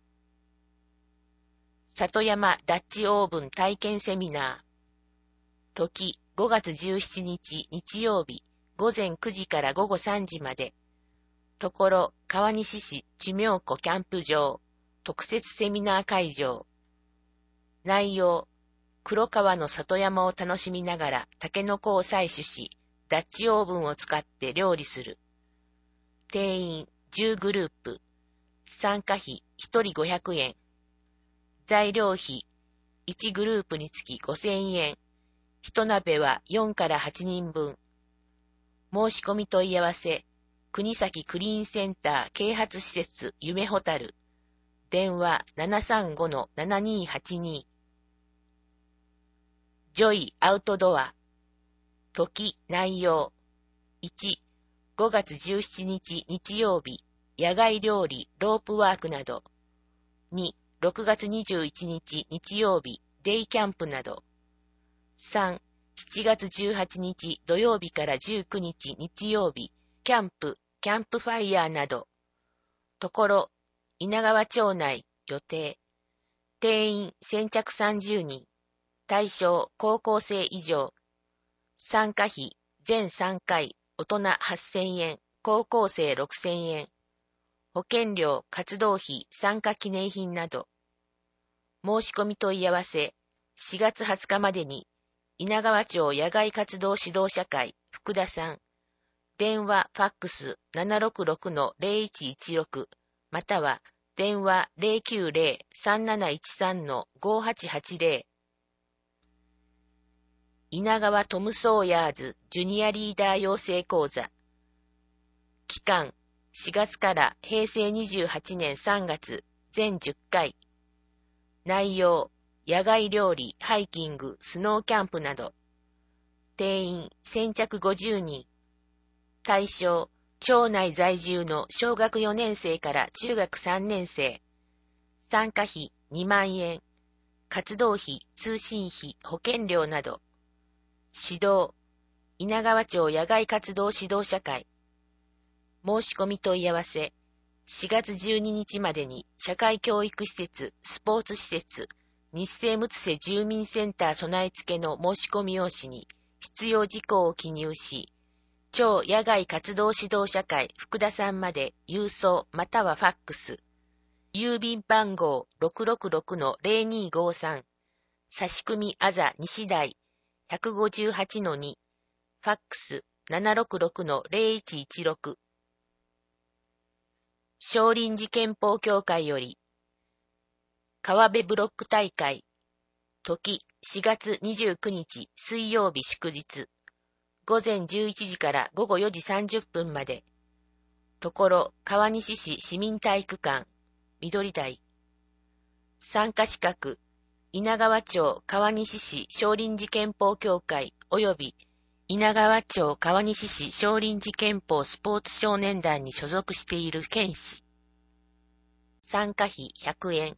里山ダッチオーブン体験セミナー。時ごがつじゅうしちにち日曜日、午前くじから午後さんじまで。ところ、川西市知名湖キャンプ場、特設セミナー会場。内容、黒川の里山を楽しみながらタケノコを採取し、ダッチオーブンを使って料理する。定員じゅうグループ。参加費ひとりごひゃくえん。材料費いちグループにつきごせんえん。一鍋はよんからはちにんぶん。申し込み問い合わせ、国崎クリーンセンター啓発施設夢ホタル。電話 ななさんごのななにーはちに。ジョイアウトドア。時、内容。いち、ごがつじゅうしちにち日曜日、野外料理、ロープワークなど。に、ろくがつにじゅういちにち日曜日、デイキャンプなど。さん、しちがつじゅうはちにち土曜日からじゅうくにち日曜日、キャンプ、キャンプファイヤーなど。ところ、稲川町内、予定。定員先着さんじゅうにん。対象、高校生以上。参加費、全さんかい、大人はっせんえん、高校生ろくせんえん。保険料、活動費、参加記念品など。申し込み問い合わせ、しがつはつかまでに、稲川町野外活動指導者会、福田さん。電話、ファックス ななろくろくのゼロいちいちろく、または、電話 ゼロきゅうゼロ さんなないちさんのごはちはちゼロ。稲川トム・ソーヤーズジュニアリーダー養成講座。期間、しがつからへいせいにじゅうはちねんさんがつ、全じゅっかい。内容、野外料理、ハイキング、スノーキャンプなど。定員、先着ごじゅうにん。対象、町内在住の小学よねんせいから中学さんねんせい。参加費にまんえん。活動費、通信費、保険料など。指導、稲川町野外活動指導者会。申し込み問い合わせ、しがつじゅうににちまでに社会教育施設、スポーツ施設、日生むつせ住民センター備え付けの申し込み用紙に必要事項を記入し、町野外活動指導者会福田さんまで郵送またはファックス。郵便番号 ろくろくろくのゼロにーごさん。差し組みあざ西台ひゃくごじゅうはちのに。ファックス ななろくろくのゼロいちいちろく。少林寺拳法協会より、川辺ブロック大会。時、しがつにじゅうくにち水曜日祝日。ごぜんじゅういちじからごごよじさんじゅっぷんまで。ところ、川西市市民体育館、緑台。参加資格、稲川町川西市少林寺拳法協会及び稲川町川西市少林寺拳法スポーツ少年団に所属している剣士。参加費ひゃくえん。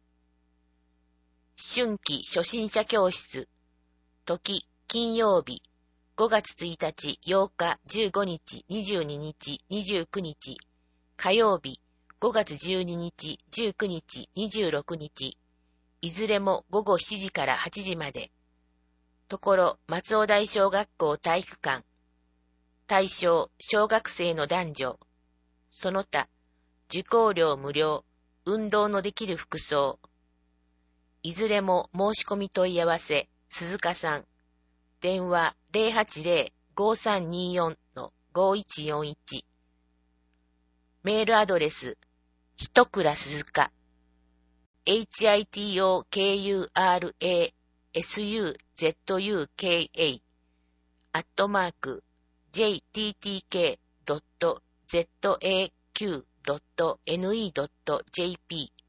春季初心者教室。時、金曜日。ごがつついたち、ようか、じゅうごにち、にじゅうににち、にじゅうくにち。火曜日。ごがつじゅうににち、じゅうくにち、にじゅうろくにち。いずれもごごしちじからはちじまで。ところ、松尾台小学校体育館。対象、小学生の男女。その他、受講料無料、運動のできる服装。いずれも申し込み問い合わせ、鈴鹿さん。 電話 ゼロはちゼロ ごさんによん ごいちよんいち。メールアドレス、ひとくらすずか、hitokura,suzuka, アットマーク、ジェイティーティーケードットゼットエーキュードットネットドットジェーピー。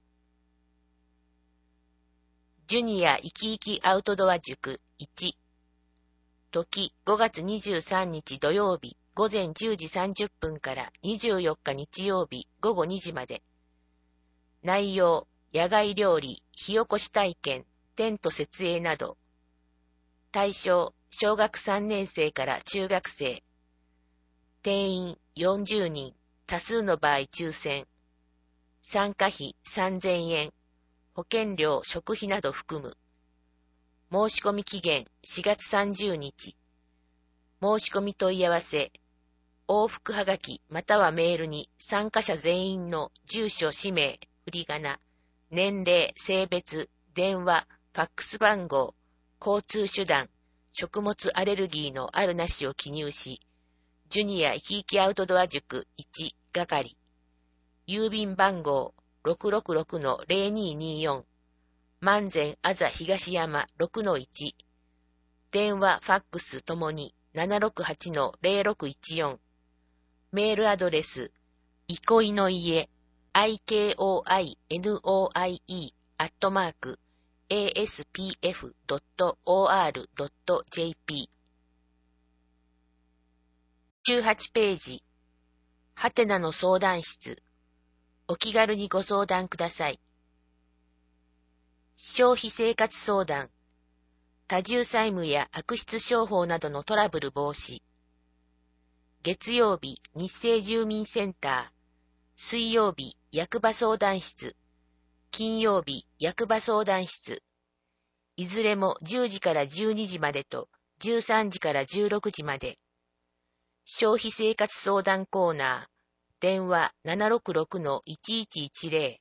ジュニア生き生きアウトドア塾いち。時ごがつにじゅうさんにち土曜日午前じゅうじさんじゅっぷんからにじゅうよっか日曜日午後にじまで。内容、野外料理、火起こし体験、テント設営など。対象、小学さんねんせいから中学生。定員よんじゅうにん、多数の場合抽選。参加費さんぜんえん、保険料、食費など含む。申し込み期限しがつさんじゅうにち。申し込み問い合わせ。往復はがきまたはメールに参加者全員の住所、氏名、振り仮名、年齢、性別、電話、ファックス番号、交通手段、食物アレルギーのあるなしを記入し、ジュニア生き生きアウトドア塾いち係、郵便番号 ろくろくろくのゼロにによん、万全あざ東山 ろくのいち、電話、ファックスともに ななろくはちのゼロろくいちよん、メールアドレス、いこいの家、ikoinoie、アットマーク、エーエスピーエフドットオーアールドットジェーピー。じゅうはちページ、はてなの相談室。お気軽にご相談ください。消費生活相談。多重債務や悪質商法などのトラブル防止。月曜日、日生住民センター。水曜日、役場相談室。金曜日、役場相談室。いずれもじゅうじからじゅうにじまでとじゅうさんじからじゅうろくじまで。消費生活相談コーナー。電話 ななろくろくのいちいちいちゼロ。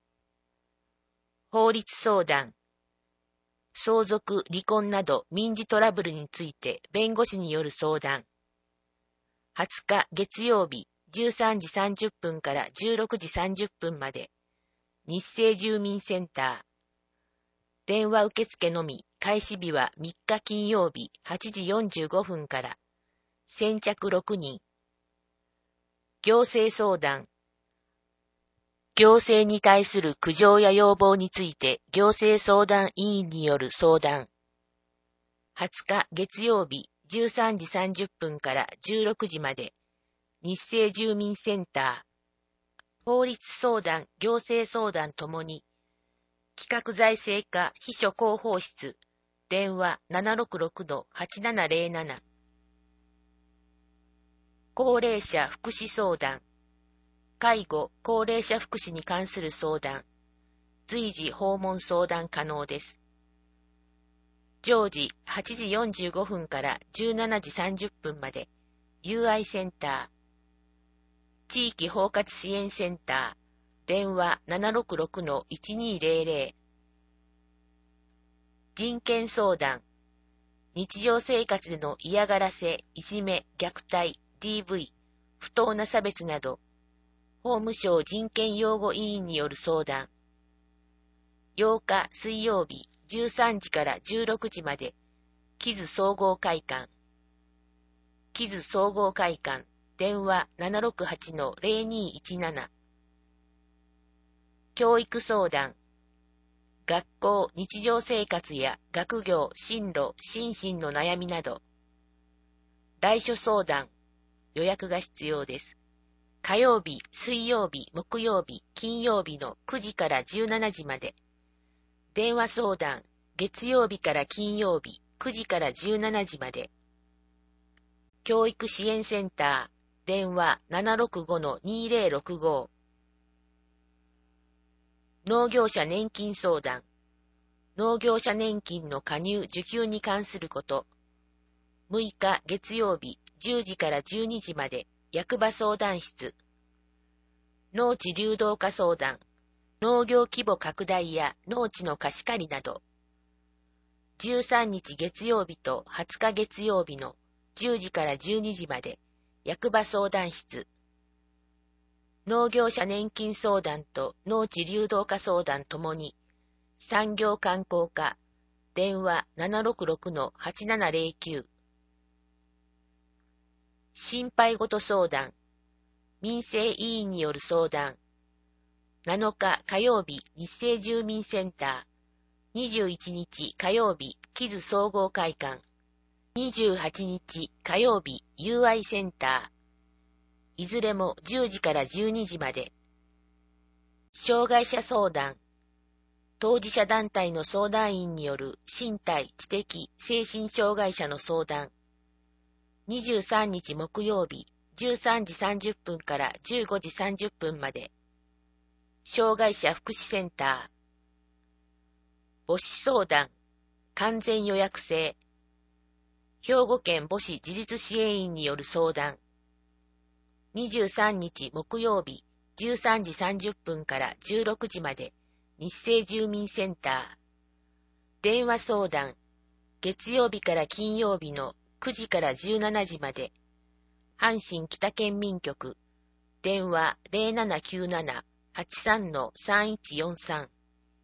法律相談。相続、離婚など民事トラブルについて弁護士による相談。はつか月曜日じゅうさんじさんじゅっぷんからじゅうろくじさんじゅっぷんまで。日生住民センター。電話受付のみ、開始日はみっか金曜日はちじよんじゅうごふんから。先着ろくにん。行政相談。行政に対する苦情や要望について行政相談委員による相談。はつか月曜日じゅうさんじさんじゅっぷんからじゅうろくじまで。日生住民センター。法律相談、行政相談ともに。企画財政課秘書広報室。電話 ななろくろくのはちななゼロなな。高齢者福祉相談。介護、高齢者福祉に関する相談。随時訪問相談可能です。常時はちじよんじゅうごふんからじゅうしちじさんじゅっぷんまで。友愛センター。地域包括支援センター。電話 ななろくろくのいちにゼロゼロ。人権相談。日常生活での嫌がらせ、いじめ、虐待、ディーブイ、不当な差別など。法務省人権擁護委員による相談。ようか水曜日じゅうさんじからじゅうろくじまで。木津総合会館。木津総合会館。電話 ななろくはちのゼロにいちなな。教育相談。学校、日常生活や学業、進路、心身の悩みなど。来所相談。予約が必要です。火曜日、水曜日、木曜日、金曜日のくじからじゅうしちじまで。電話相談。月曜日から金曜日、くじからじゅうしちじまで。教育支援センター。電話 ななろくごのにゼロろくご。農業者年金相談。農業者年金の加入受給に関すること。むいか月曜日じゅうじからじゅうにじまで。役場相談室。農地流動化相談。農業規模拡大や農地の貸し借りなど。 じゅうさんにち月曜日とはつか月曜日のじゅうじからじゅうにじまで役場相談室。農業者年金相談と農地流動化相談ともに産業観光課電話 ななろくろくのはちななぜろきゅう。心配事相談民生委員による相談なのか火曜日日生住民センター、にじゅういちにち火曜日木津総合会館、にじゅうはちにち火曜日友愛センター、いずれもじゅうじからじゅうにじまで。障害者相談当事者団体の相談員による身体、知的、精神障害者の相談。にじゅうさんにち木曜日、じゅうさんじさんじゅっぷんからじゅうごじさんじゅっぷんまで。障害者福祉センター。母子相談、完全予約制。兵庫県母子自立支援員による相談。にじゅうさんにち木曜日、じゅうさんじさんじゅっぷんからじゅうろくじまで。日生住民センター。電話相談。月曜日から金曜日のくじからじゅうしちじまで。阪神北県民局。電話 ゼロななきゅうなな はちさんのさんいちよんさん。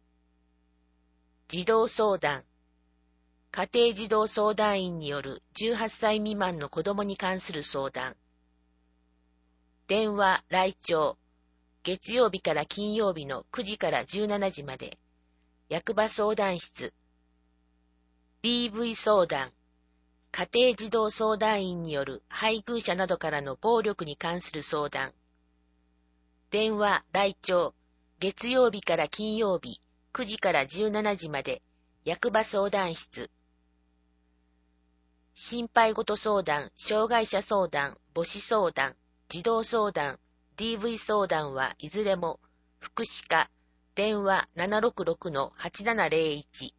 児童相談。家庭児童相談員によるじゅうはっさい未満の子供に関する相談。電話来庁。月曜日から金曜日のくじからじゅうしちじまで。役場相談室。ディーブイ 相談。家庭児童相談員による配偶者などからの暴力に関する相談。電話来庁。月曜日から金曜日くじからじゅうしちじまで。役場相談室。心配事相談、障害者相談、母子相談、児童相談、ディーブイ 相談はいずれも福祉課電話 ななろくろくのはちななぜろいち。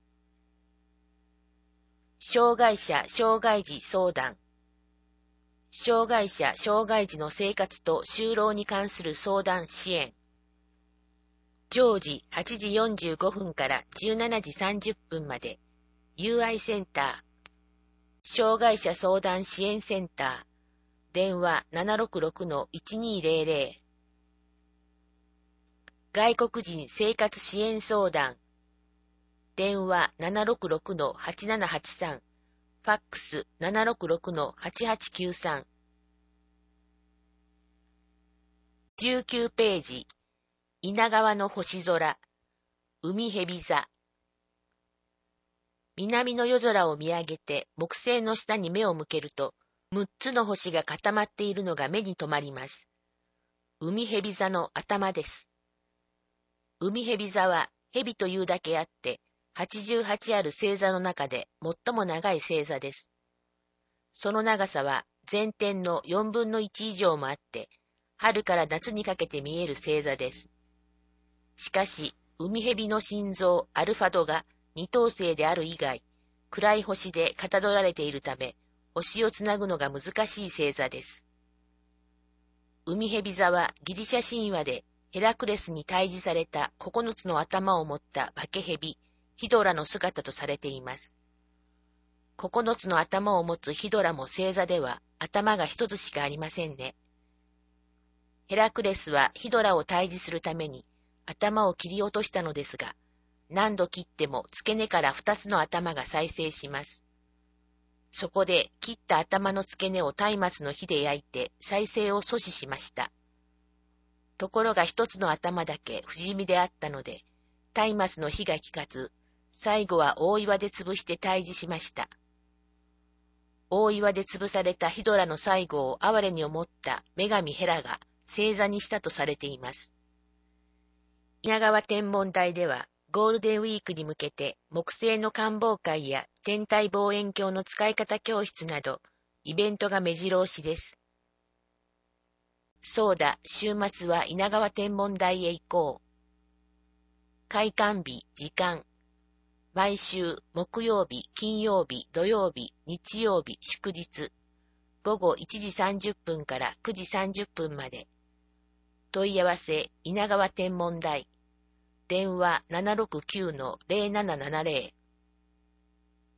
障害者障害児相談。障害者障害児の生活と就労に関する相談支援。常時はちじよんじゅうごふんからじゅうしちじさんじゅっぷんまで。友愛センター。障害者相談支援センター。電話 ななろくろくのいちにぜろぜろ。外国人生活支援相談。電話 ななろくろくのはちななはちさん。ファックス ななろくろくのはちはちきゅうさん。じゅうきゅうページ。稲川の星空。海蛇座。南の夜空を見上げて木星の下に目を向けると、むっつの星が固まっているのが目に留まります。海蛇座の頭です。海蛇座は蛇というだけあって、はちじゅうはちある星座の中で最も長い星座です。その長さは全天のよんぶんのいち以上もあって、春から夏にかけて見える星座です。しかし、海蛇の心臓アルファドが二等星である以外、暗い星でかたどられているため、星をつなぐのが難しい星座です。海蛇座はギリシャ神話でヘラクレスに退治されたここのつの頭を持った化け蛇、ヒドラの姿とされています。ここのつの頭を持つヒドラも星座では頭が一つしかありませんね。ヘラクレスはヒドラを退治するために頭を切り落としたのですが、何度切っても付け根から二つの頭が再生します。そこで切った頭の付け根を松明の火で焼いて再生を阻止しました。ところが一つの頭だけ不死身であったので、松明の火が効かず、最後は大岩で潰して退治しました。大岩で潰されたヒドラの最後を哀れに思った女神ヘラが星座にしたとされています。稲川天文台では、ゴールデンウィークに向けて木星の観望会や天体望遠鏡の使い方教室などイベントが目白押しです。そうだ、週末は稲川天文台へ行こう。開館日、時間。毎週木曜日、金曜日、土曜日、日曜日、祝日。午後いちじさんじゅっぷんからくじさんじゅっぷんまで。問い合わせ、稲川天文台。電話 ななろくきゅうのぜろななななぜろ。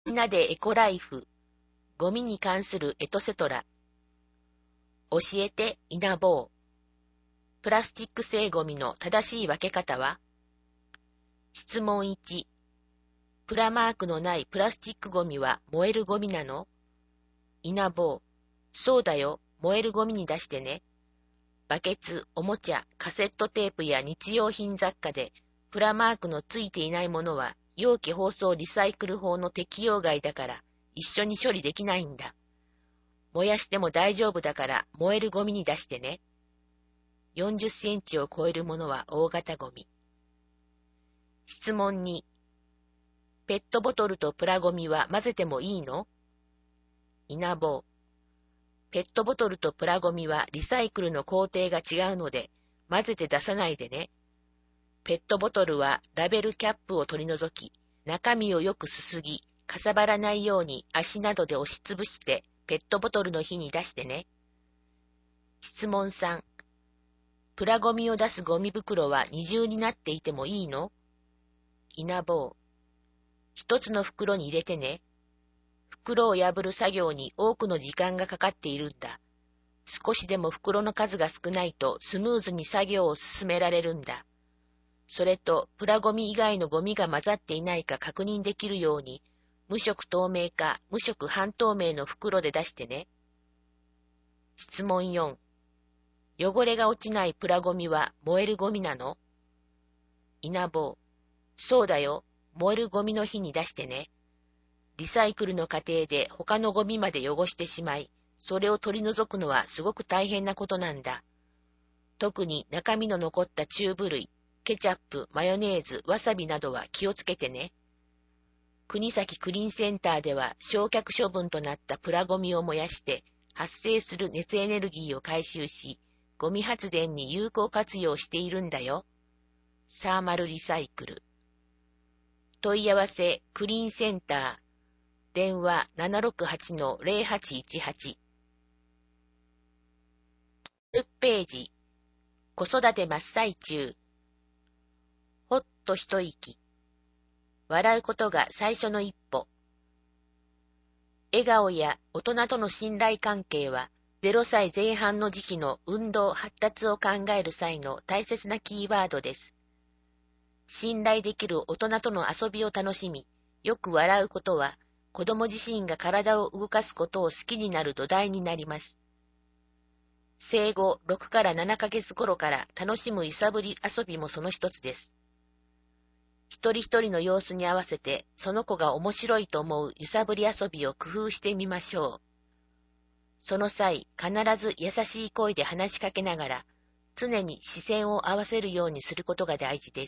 みんなでエコライフ、ゴミに関するエトセトラ。教えてイナボー。プラスチック製ゴミの正しい分け方は？質問いち。プラマークのないプラスチックゴミは燃えるゴミなの？イナボー。そうだよ、燃えるゴミに出してね。バケツ、おもちゃ、カセットテープや日用品雑貨でプラマークのついていないものは容器包装リサイクル法の適用外だから一緒に処理できないんだ。燃やしても大丈夫だから燃えるゴミに出してね。よんじゅっセンチを超えるものは大型ゴミ。質問に。ペットボトルとプラゴミは混ぜてもいいの？イナボー。ペットボトルとプラゴミはリサイクルの工程が違うので混ぜて出さないでね。ペットボトルはラベルキャップを取り除き、中身をよくすすぎ、かさばらないように足などで押しつぶしてペットボトルの火に出してね。質問さん。プラゴミを出すゴミ袋は二重になっていてもいいの？イナボー。一つの袋に入れてね。袋を破る作業に多くの時間がかかっているんだ。少しでも袋の数が少ないとスムーズに作業を進められるんだ。それと、プラゴミ以外のゴミが混ざっていないか確認できるように、無色透明か無色半透明の袋で出してね。質問よん。汚れが落ちないプラゴミは燃えるゴミなの？イナボー。そうだよ。燃えるゴミの火に出してね。リサイクルの過程で他のゴミまで汚してしまい、それを取り除くのはすごく大変なことなんだ。特に中身の残ったチューブ類、ケチャップ、マヨネーズ、わさびなどは気をつけてね。国崎クリーンセンターでは焼却処分となったプラゴミを燃やして発生する熱エネルギーを回収し、ゴミ発電に有効活用しているんだよ。サーマルリサイクル。問い合わせクリーンセンター。電話 ななろくはちのゼロはちいちはち。じゅっページ。子育て真っ最中。ほっと一息。笑うことが最初の一歩。笑顔や大人との信頼関係は、ゼロさいぜん半の時期の運動発達を考える際の大切なキーワードです。信頼できる大人との遊びを楽しみ、よく笑うことは、子供自身が体を動かすことを好きになる土台になります。生後ろくからななかげつ頃から楽しむ揺さぶり遊びもその一つです。一人一人の様子に合わせて、その子が面白いと思う揺さぶり遊びを工夫してみましょう。その際、必ず優しい声で話しかけながら、常に視線を合わせるようにすることが大事です。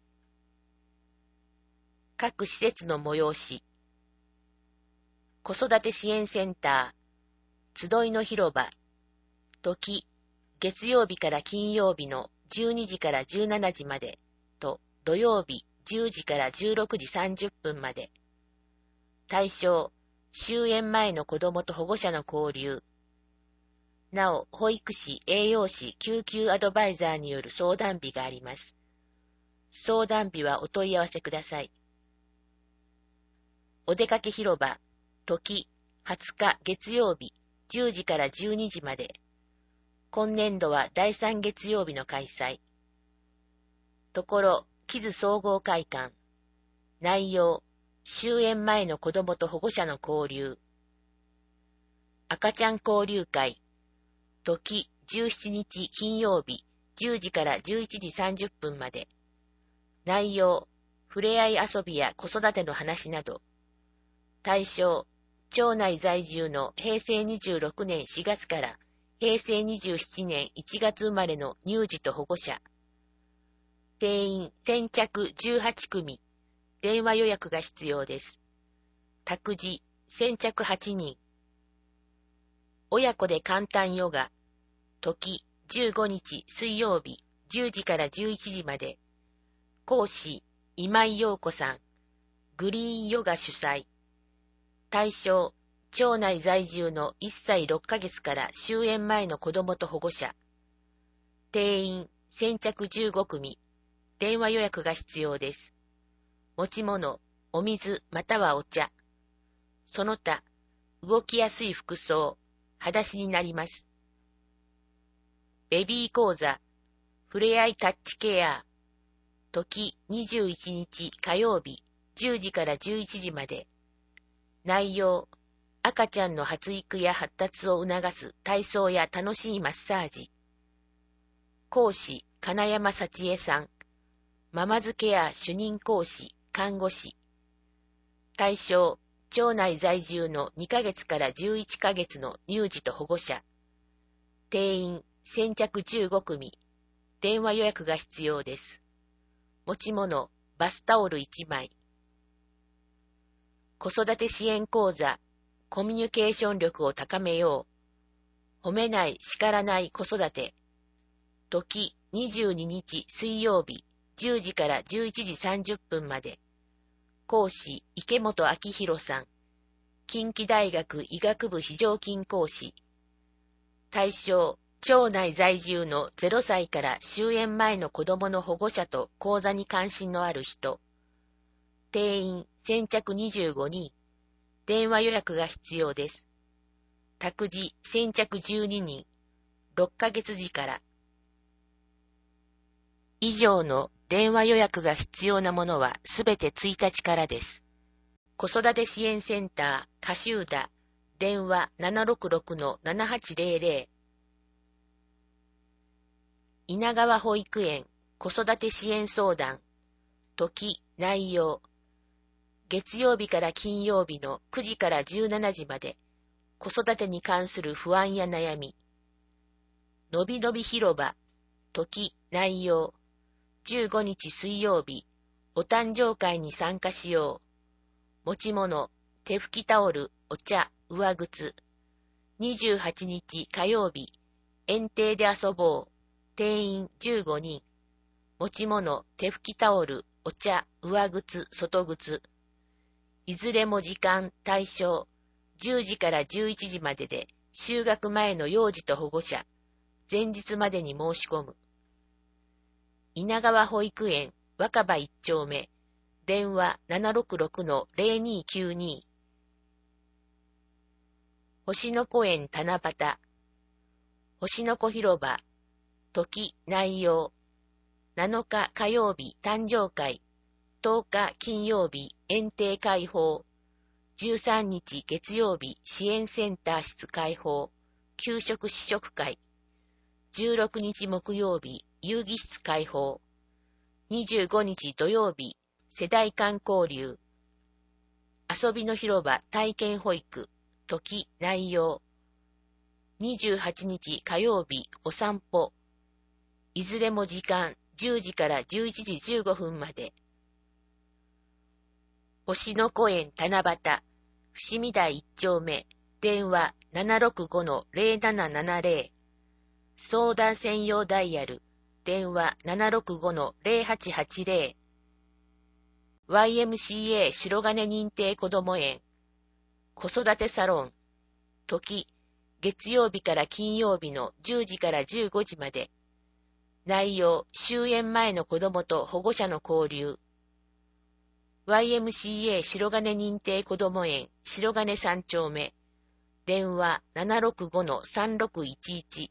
各施設の催し。子育て支援センター、集いの広場、時、月曜日から金曜日のじゅうにじからじゅうしちじまでと土曜日じゅうじからじゅうろくじさんじゅっぷんまで。対象、終園前の子どもと保護者の交流。なお、保育士、栄養士、救急アドバイザーによる相談日があります。相談日はお問い合わせください。お出かけ広場、時、はつか月曜日、じゅうじからじゅうにじまで。今年度はだいさん月曜日の開催。ところ、木津総合会館。内容、終園前の子どもと保護者の交流。赤ちゃん交流会。時、じゅうしちにち金曜日、じゅうじからじゅういちじさんじゅっぷんまで。内容、ふれあい遊びや子育ての話など。対象、町内在住のへいせいにじゅうろくねんしがつからへいせいにじゅうななねんいちがつ生まれの乳児と保護者。定員先着じゅうはちくみ。電話予約が必要です。託児先着はちにん。親子で簡単ヨガ。時じゅうごにち水曜日じゅうじからじゅういちじまで。講師今井陽子さん。グリーンヨガ主催。対象、町内在住のいっさいろっかげつから終園前の子どもと保護者。定員、先着じゅうごくみ。電話予約が必要です。持ち物、お水またはお茶。 その他、動きやすい服装、裸足になります。ベビー講座、ふれあいタッチケア、時にじゅういちにち火曜日じゅうじからじゅういちじまで。内容、赤ちゃんの発育や発達を促す体操や楽しいマッサージ。講師、金山幸恵さん。ママズケア主任講師、看護師。対象、町内在住のにかげつからじゅういっかげつの乳児と保護者。定員、先着じゅうごくみ。電話予約が必要です。持ち物、バスタオルいちまい。子育て支援講座、コミュニケーション力を高めよう。褒めない、叱らない子育て。時にじゅうににち水曜日じゅうじからじゅういちじさんじゅっぷんまで。講師、池本明弘さん。近畿大学医学部非常勤講師。対象、町内在住のゼロさいから終園前の子供の保護者と講座に関心のある人。定員、先着にじゅうごにん。電話予約が必要です。託児、先着じゅうににん。ろっかげつじから。以上の電話予約が必要なものはすべてついたちからです。子育て支援センター、カシューダ、電話 ななろくろくのななはちぜろぜろ。稲川保育園、子育て支援相談。時、内容。月曜日から金曜日のくじからじゅうしちじまで、子育てに関する不安や悩み。のびのび広場。時、内容。じゅうごにち水曜日、お誕生会に参加しよう。持ち物、手拭きタオル、お茶、上靴。にじゅうはちにち火曜日、園庭で遊ぼう。定員じゅうごにん。持ち物、手拭きタオル、お茶、上靴、外靴。いずれも時間、対象、じゅうじからじゅういちじまでで、就学前の幼児と保護者、前日までに申し込む。稲川保育園、若葉一丁目、電話 ななろくろくのぜろにきゅうに。星の子園七夕、星の子広場、時、内容。なのか火曜日誕生会、とおか金曜日園庭開放、じゅうさんにち月曜日支援センター室開放、給食試食会、じゅうろくにち木曜日遊戯室開放、にじゅうごにち土曜日世代間交流、遊びの広場体験保育、時、内容。にじゅうはちにち火曜日お散歩、いずれも時間じゅうじからじゅういちじじゅうごふんまで。星の子園七夕、伏見台一丁目、電話 ななろくごのぜろななななぜろ。相談専用ダイヤル、電話 ななろくごのぜろはちはちぜろ。ワイエムシーエー 白金認定こども園、子育てサロン、時、月曜日から金曜日のじゅうじからじゅうごじまで。内容、終園前の子どもと保護者の交流。ワイエムシーエー 白金認定こども園、白金三丁目。電話 ななろくごのさんろくいちいち。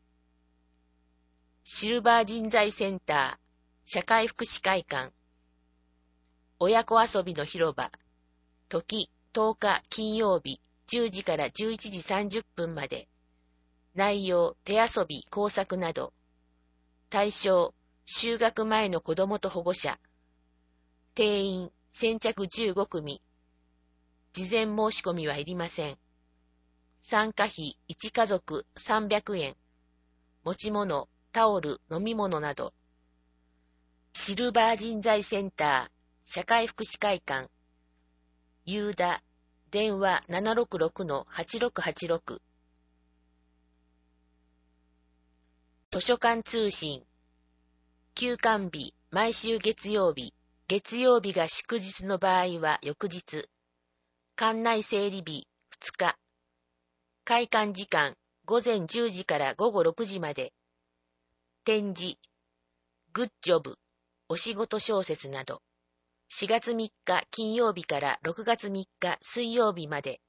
シルバー人材センター、社会福祉会館。親子遊びの広場。時、とおか金曜日、じゅうじからじゅういちじさんじゅっぷんまで。内容、手遊び、工作など。対象、就学前の子どもと保護者。定員、先着じゅうごくみ。事前申し込みはいりません。参加費いちかぞくさんびゃくえん。持ち物、タオル、飲み物など。シルバー人材センター、社会福祉会館。ユーダ、電話 ななろくろくのはちろくはちろく。図書館通信。休館日、毎週月曜日。月曜日が祝日の場合は翌日。館内整理日、ふつか。開館時間、ごぜんじゅうじからごごろくじまで。展示、グッジョブ、お仕事小説など。 しがつみっか金曜日からろくがつみっか水曜日まで。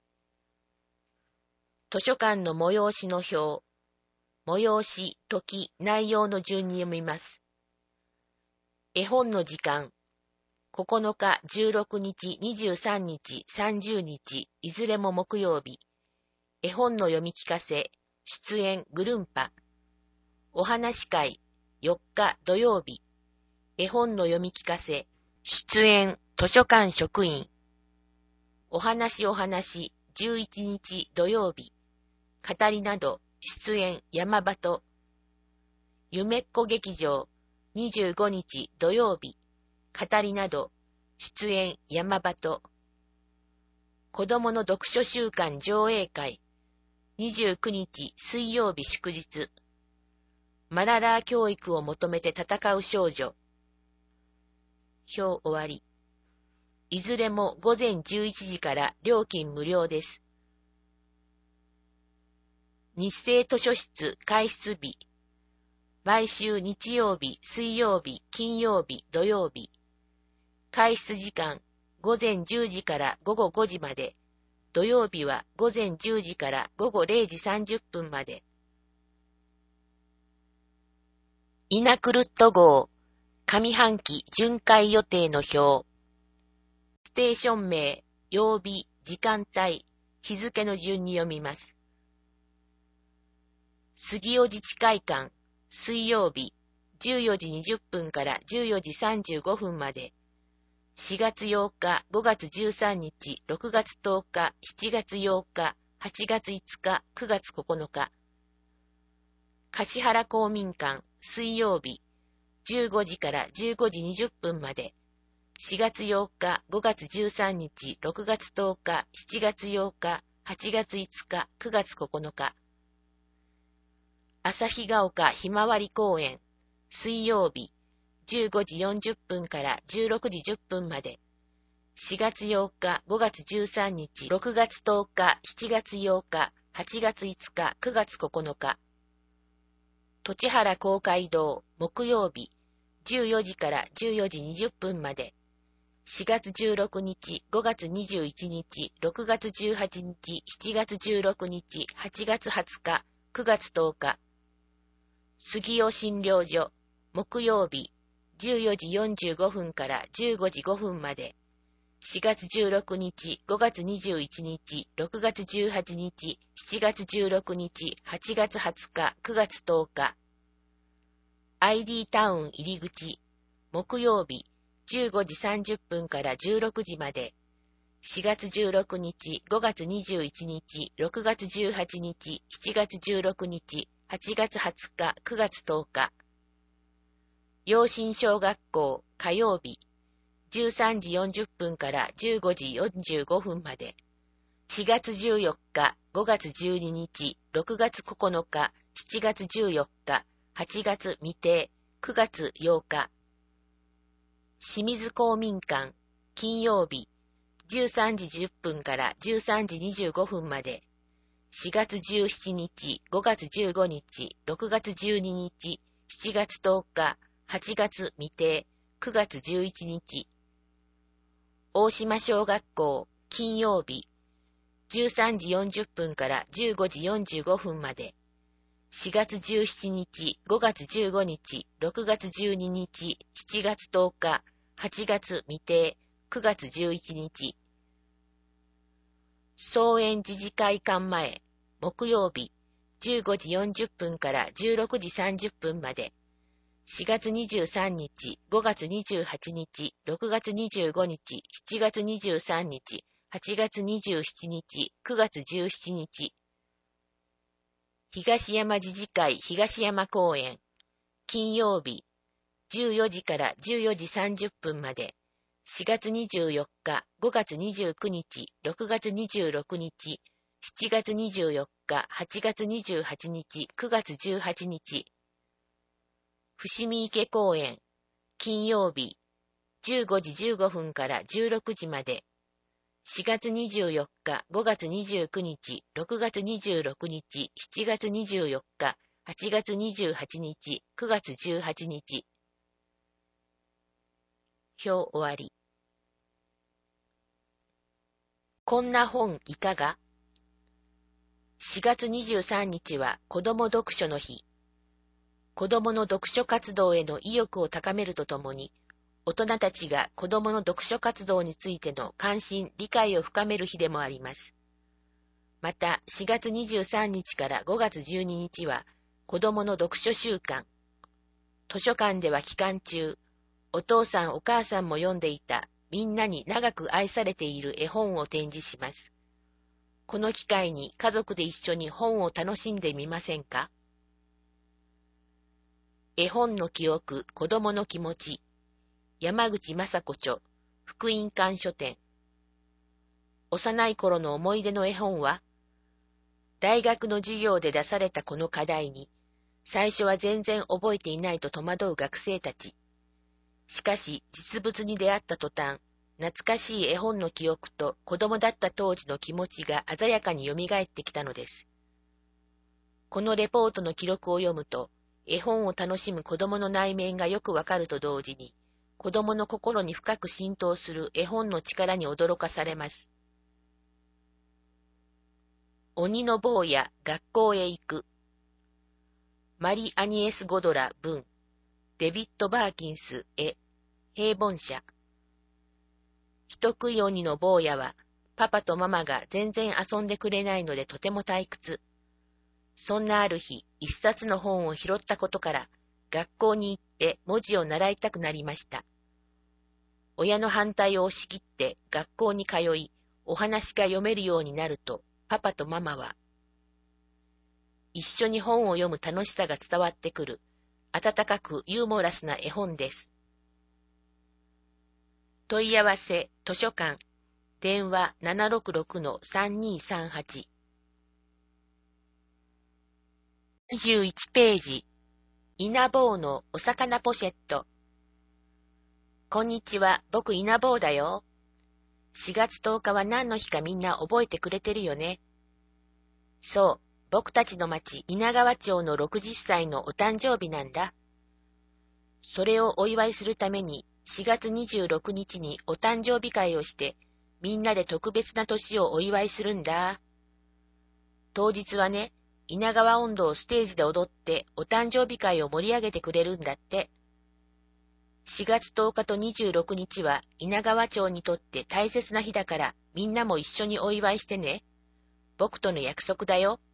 図書館の催しの表。催し、時、内容の順に読みます。絵本の時間。ここのか、じゅうろくにち、にじゅうさんにち、さんじゅうにち、いずれも木曜日。絵本の読み聞かせ、出演グルンパ。お話会、よっか土曜日。絵本の読み聞かせ、出演図書館職員。お話お話、じゅういちにち土曜日。語りなど、出演山鳩。夢っこ劇場、にじゅうごにち土曜日。語りなど、出演山鳩。子供の読書週間上映会、にじゅうくにち水曜日祝日。マララー教育を求めて戦う少女。表終わり。いずれもごぜんじゅういちじから料金無料です。日生図書室開設日。毎週日曜日、水曜日、金曜日、土曜日。開設時間、ごぜんじゅうじからごごごじまで。土曜日はごぜんじゅうじからごごれいじさんじゅっぷんまで。イナクルット号、上半期巡回予定の表。ステーション名、曜日、時間帯、日付の順に読みます。杉尾自治会館、水曜日、じゅうよじにじゅっぷんからじゅうよじさんじゅうごふんまで。しがつようか、ごがつじゅうさんにち、ろくがつとおか、しちがつようか、はちがついつか、くがつここのか。橿原公民館、水曜日、じゅうごじからじゅうごじにじゅっぷんまで。しがつようか、ごがつじゅうさんにち、ろくがつとおか、しちがつようか、はちがついつか、くがつここのか。旭ヶ丘ひまわり公園、水曜日、じゅうごじよんじゅっぷんからじゅうろくじじゅっぷんまで。しがつようか、ごがつじゅうさんにち、ろくがつとおか、しちがつようか、はちがついつか、くがつここのか。栃原公会堂、木曜日、じゅうよじからじゅうよじにじゅっぷんまで。しがつじゅうろくにち、ごがつにじゅういちにち、ろくがつじゅうはちにち、しちがつじゅうろくにち、はちがつはつか、くがつとおか。杉尾診療所、木曜日、じゅうよじよんじゅうごふんからじゅうごじごふんまで。しがつじゅうろくにち、ごがつにじゅういちにち、ろくがつじゅうはちにち、しちがつじゅうろくにち、はちがつはつか、くがつとおか。アイディー タウン入り口、木曜日、じゅうごじさんじゅっぷんからじゅうろくじまで。しがつじゅうろくにち、ごがつにじゅういちにち、ろくがつじゅうはちにち、しちがつじゅうろくにち、はちがつはつか、くがつとおか。陽新小学校、火曜日、じゅうさんじよんじゅっぷんからじゅうごじよんじゅうごふんまで。しがつじゅうよっか、ごがつじゅうににち、ろくがつここのか、しちがつじゅうよっか、はちがつ未定、くがつようか。清水公民館、金曜日、じゅうさんじじゅっぷんからじゅうさんじにじゅうごふんまで。しがつじゅうしちにち、ごがつじゅうごにち、ろくがつじゅうににち、しちがつとおか、はちがつ未定、くがつじゅういちにち。大島小学校、金曜日、じゅうさんじよんじゅっぷんからじゅうごじよんじゅうごふんまで。しがつじゅうしちにち、ごがつじゅうごにち、ろくがつじゅうににち、しちがつとおか、はちがつ未定、くがつじゅういちにち。総園自治会館前、木曜日、じゅうごじよんじゅっぷんからじゅうろくじさんじゅっぷんまで。しがつにじゅうさんにち、ごがつにじゅうはちにち、ろくがつにじゅうごにち、しちがつにじゅうさんにち、はちがつにじゅうしちにち、くがつじゅうしちにち。東山自治会東山公園、金曜日、じゅうよじからじゅうよじさんじゅっぷんまで。しがつにじゅうよっか、ごがつにじゅうくにち、ろくがつにじゅうろくにち、しちがつにじゅうよっか、はちがつにじゅうはちにち、くがつじゅうはちにち。伏見池公園、金曜日、じゅうごじじゅうごふんからじゅうろくじまで。しがつにじゅうよっか、ごがつにじゅうくにち、ろくがつにじゅうろくにち、しちがつにじゅうよっか、はちがつにじゅうはちにち、くがつじゅうはちにち。 表終わり。こんな本いかが？ しがつにじゅうさんにちは子ども読書の日。子どもの読書活動への意欲を高めるとともに、大人たちが子どもの読書活動についての関心・理解を深める日でもあります。また、しがつにじゅうさんにちからごがつじゅうににちは子どもの読書週間。図書館では期間中、お父さんお母さんも読んでいたみんなに長く愛されている絵本を展示します。この機会に家族で一緒に本を楽しんでみませんか？絵本の記憶、子供の気持ち。山口雅子著、福音館書店。幼い頃の思い出の絵本は、大学の授業で出されたこの課題に、最初は全然覚えていないと戸惑う学生たち。しかし、実物に出会った途端、懐かしい絵本の記憶と子供だった当時の気持ちが鮮やかに蘇ってきたのです。このレポートの記録を読むと、絵本を楽しむ子供の内面がよくわかると同時に、子供の心に深く浸透する絵本の力に驚かされます。鬼の坊や学校へ行く。マリ・アニエス・ゴドラ文、デビッド・バーキンス絵、平凡社。人食い鬼の坊やは、パパとママが全然遊んでくれないのでとても退屈。そんなある日、一冊の本を拾ったことから、学校に行って文字を習いたくなりました。親の反対を押し切って学校に通い、お話が読めるようになると、パパとママは、一緒に本を読む楽しさが伝わってくる、温かくユーモラスな絵本です。問い合わせ、図書館、電話 ななろくろくのさんにーさんはち。にじゅういちページ、稲坊のお魚ポシェット。こんにちは、僕稲坊だよ。しがつとおかは何の日かみんな覚えてくれてるよね。そう、僕たちの町稲川町のろくじゅっさいのお誕生日なんだ。それをお祝いするためにしがつにじゅうろくにちにお誕生日会をして、みんなで特別な年をお祝いするんだ。当日はね、稲川音頭をステージで踊ってお誕生日会を盛り上げてくれるんだって。しがつとおかとにじゅうろくにちは稲川町にとって大切な日だからみんなも一緒にお祝いしてね。僕との約束だよ。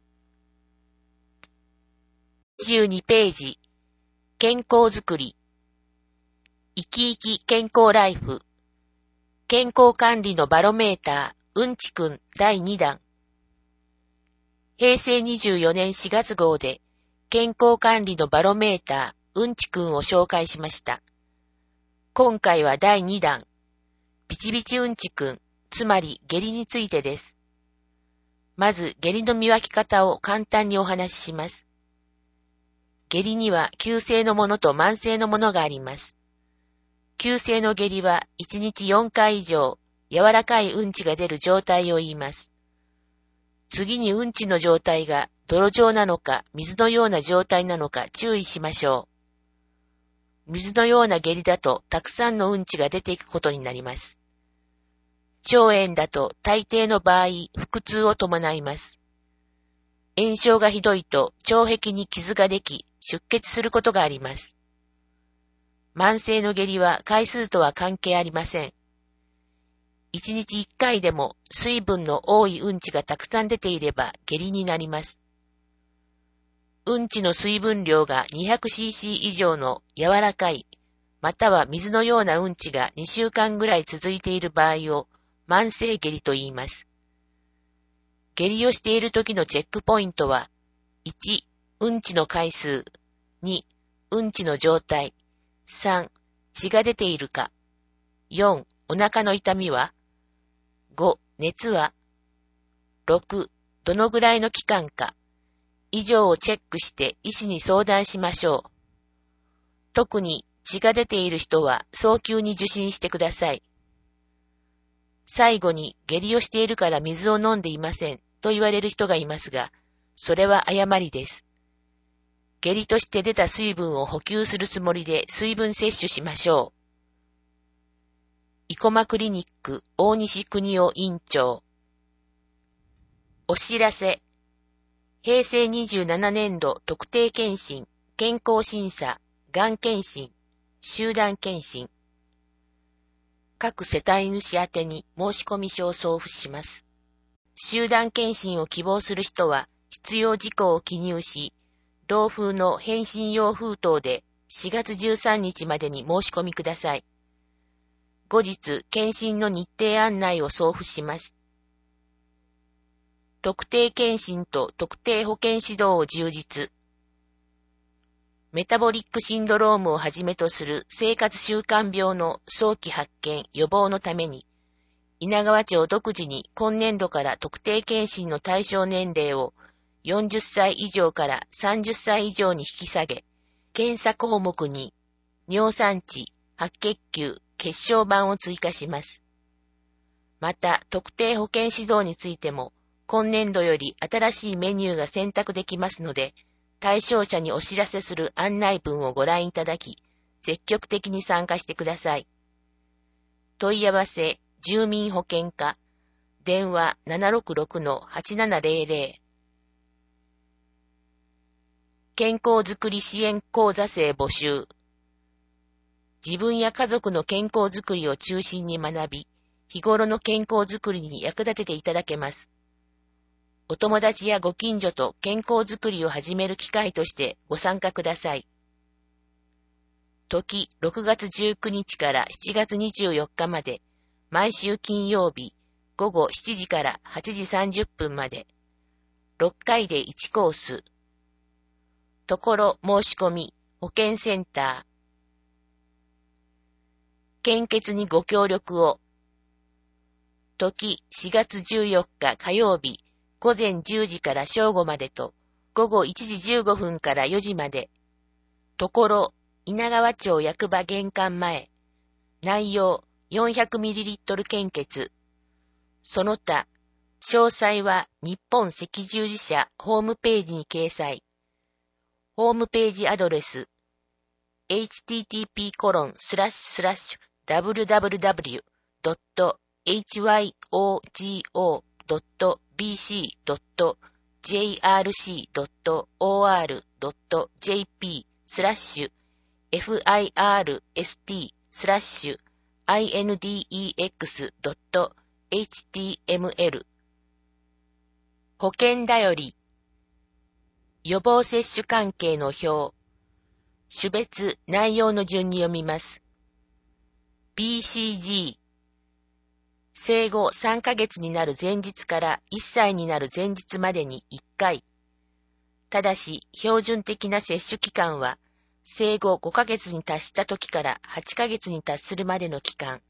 にじゅうにページ、健康づくり。生き生き健康ライフ。健康管理のバロメーター、うんちくんだいにだん。へいせいにじゅうよねんしがつ号で、健康管理のバロメーター、うんちくんを紹介しました。今回はだいにだん、ビチビチうんちくん、つまり下痢についてです。まず下痢の見分け方を簡単にお話しします。下痢には急性のものと慢性のものがあります。急性の下痢はいちにちよんかい以上、柔らかいうんちが出る状態を言います。次にうんちの状態が泥状なのか水のような状態なのか注意しましょう。水のような下痢だとたくさんのうんちが出ていくことになります。腸炎だと大抵の場合腹痛を伴います。炎症がひどいと腸壁に傷ができ出血することがあります。慢性の下痢は回数とは関係ありません。いちにちいっかいでも水分の多いうんちがたくさん出ていれば下痢になります。うんちの水分量が にひゃくシーシー 以上の柔らかい、または水のようなうんちがにしゅうかんぐらい続いている場合を慢性下痢と言います。下痢をしている時のチェックポイントは、いち、うんちの回数、に、うんちの状態、さん、血が出ているか、よん、お腹の痛みは、ご、熱は、ろく、どのぐらいの期間か、以上をチェックして医師に相談しましょう。特に血が出ている人は早急に受診してください。最後に下痢をしているから水を飲んでいませんと言われる人がいますが、それは誤りです。下痢として出た水分を補給するつもりで水分摂取しましょう。 生駒クリニック大西邦夫院長。お知らせ。平成にじゅうななねんど特定健診、健康審査、がん検診、集団検診。各世帯主宛てに申込書を送付します。集団検診を希望する人は必要事項を記入し、同封の返信用封筒でしがつじゅうさんにちまでに申し込みください。後日、検診の日程案内を送付します。特定健診と特定保健指導を充実。メタボリックシンドロームをはじめとする生活習慣病の早期発見・予防のために、稲川町独自に今年度から特定健診の対象年齢をよんじゅっさい以上からさんじゅっさい以上に引き下げ、検査項目に尿酸値、白血球、血小板を追加します。また、特定保健指導についても、今年度より新しいメニューが選択できますので、対象者にお知らせする案内文をご覧いただき、積極的に参加してください。問い合わせ、住民保健課、電話 ななろくろくのはちななぜろぜろ。健康づくり支援講座生募集。自分や家族の健康づくりを中心に学び、日頃の健康づくりに役立てていただけます。お友達やご近所と健康づくりを始める機会としてご参加ください。時ろくがつじゅうくにちからしちがつにじゅうよっかまで、毎週金曜日ごごしちじからはちじさんじゅっぷんまで、ろっかいでいちコース。ところ申し込み、保健センター。献血にご協力を。時しがつじゅうよっか火曜日、ごぜんじゅうじから正午までと、ごごいちじじゅうごふんからよじまで。ところ、稲川町役場玄関前。内容、よんひゃくミリリットル 献血。その他、詳細は日本赤十字社ホームページに掲載。ホームページアドレス、エイチティーティーピーコロンスラッシュスラッシュダブリュダブリュダブリュドットエイチワイオージーオードットビーシードットジェイアールシードットオーアールドットジェーピースラッシュエフアイアールエスティースラッシュアイエヌディーイーエックスドットエイチティーエムエル 保健だより予防接種関係の表種別内容の順に読みます。ビーシージー生後さんかげつになる前日からいっさいになる前日までにいっかい。ただし、標準的な接種期間は、生後ごかげつに達した時からはちかげつに達するまでの期間。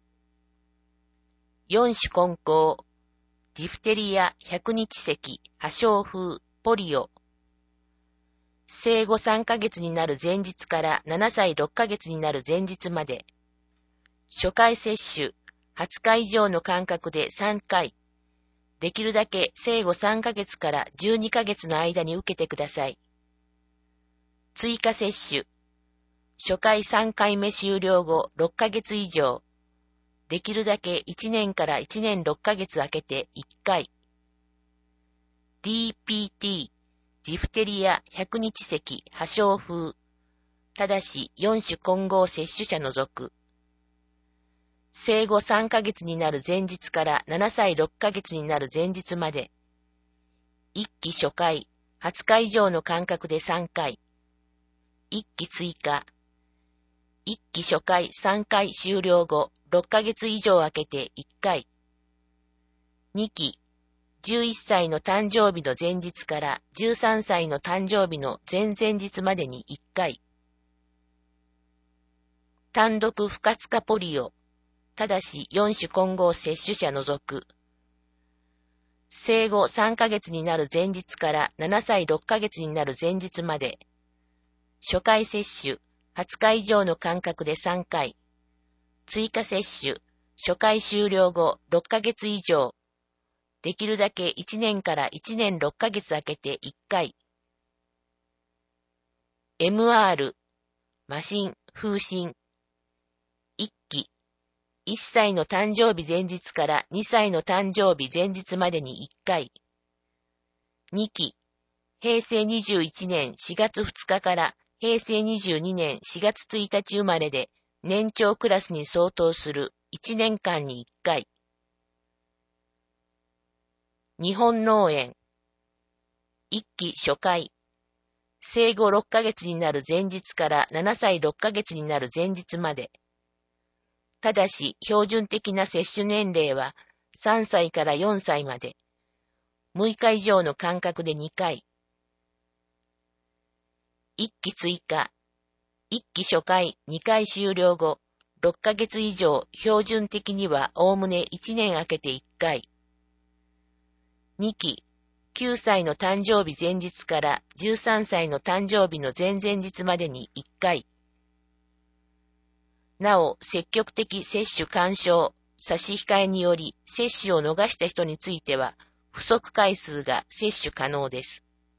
よん種混交、ジフテリア、百日咳、破傷風、ポリオ。生後さんかげつになる前日からななさいろっかげつになる前日まで。初回接種、はつか以上の間隔でさんかい。できるだけ生後さんかげつからじゅうにかげつの間に受けてください。追加接種。初回さんかいめ終了後ろっかげつ以上。できるだけいちねんからいちねんろっかげつ空けていっかい。ディーピーティー、ジフテリア、百日咳、破傷風。ただしよん種混合接種者除く。生後さんかげつになる前日からななさいろっかげつになる前日まで。いっき初回、はつか以上の間隔でさんかい。いっき追加。いっき初回さんかい終了後ろっかげつ以上空けていっかい。にき、じゅういっさいの誕生日の前日からじゅうさんさいの誕生日の前々日までにいっかい。単独不活化ポリオ。ただしよん種混合接種者除く。生後さんかげつになる前日からななさいろっかげつになる前日まで。初回接種、はつか以上の間隔でさんかい。追加接種、初回終了後ろっかげつ以上。できるだけいちねんからいちねんろっかげつ空けていっかい。エムアール、麻疹、風疹。いっき。 いっさいの誕生日前日からにさいの誕生日前日までにいっかい。にき、へいせいにじゅういちねんしがつふつかからへいせいにじゅうにねんしがつついたち生まれで年長クラスに相当するいちねんかんにいっかい。日本農園。いっき初回。生後ろっかげつになる前日からななさいろっかげつになる前日まで。ただし、標準的な接種年齢はさんさいからよんさいまで。むいか以上の間隔でにかい。いっき追加。いっき初回にかい終了後、ろっかげつ以上、標準的にはおおむねいちねん空けていっかい。にき、きゅうさいの誕生日前日からじゅうさんさいの誕生日の前々日までにいっかい。なお、積極的接種勧奨、差し控えにより接種を逃した人については、不足回数が接種可能です。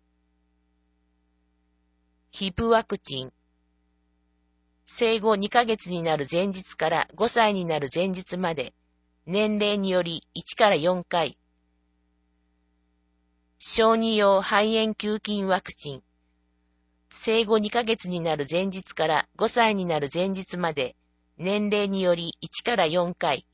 ヒブワクチン。生後にかげつになる前日からごさいになる前日まで、年齢によりいちからよんかい。小児用肺炎球菌ワクチン。生後にかげつになる前日からごさいになる前日まで、年齢によりいちからよんかい。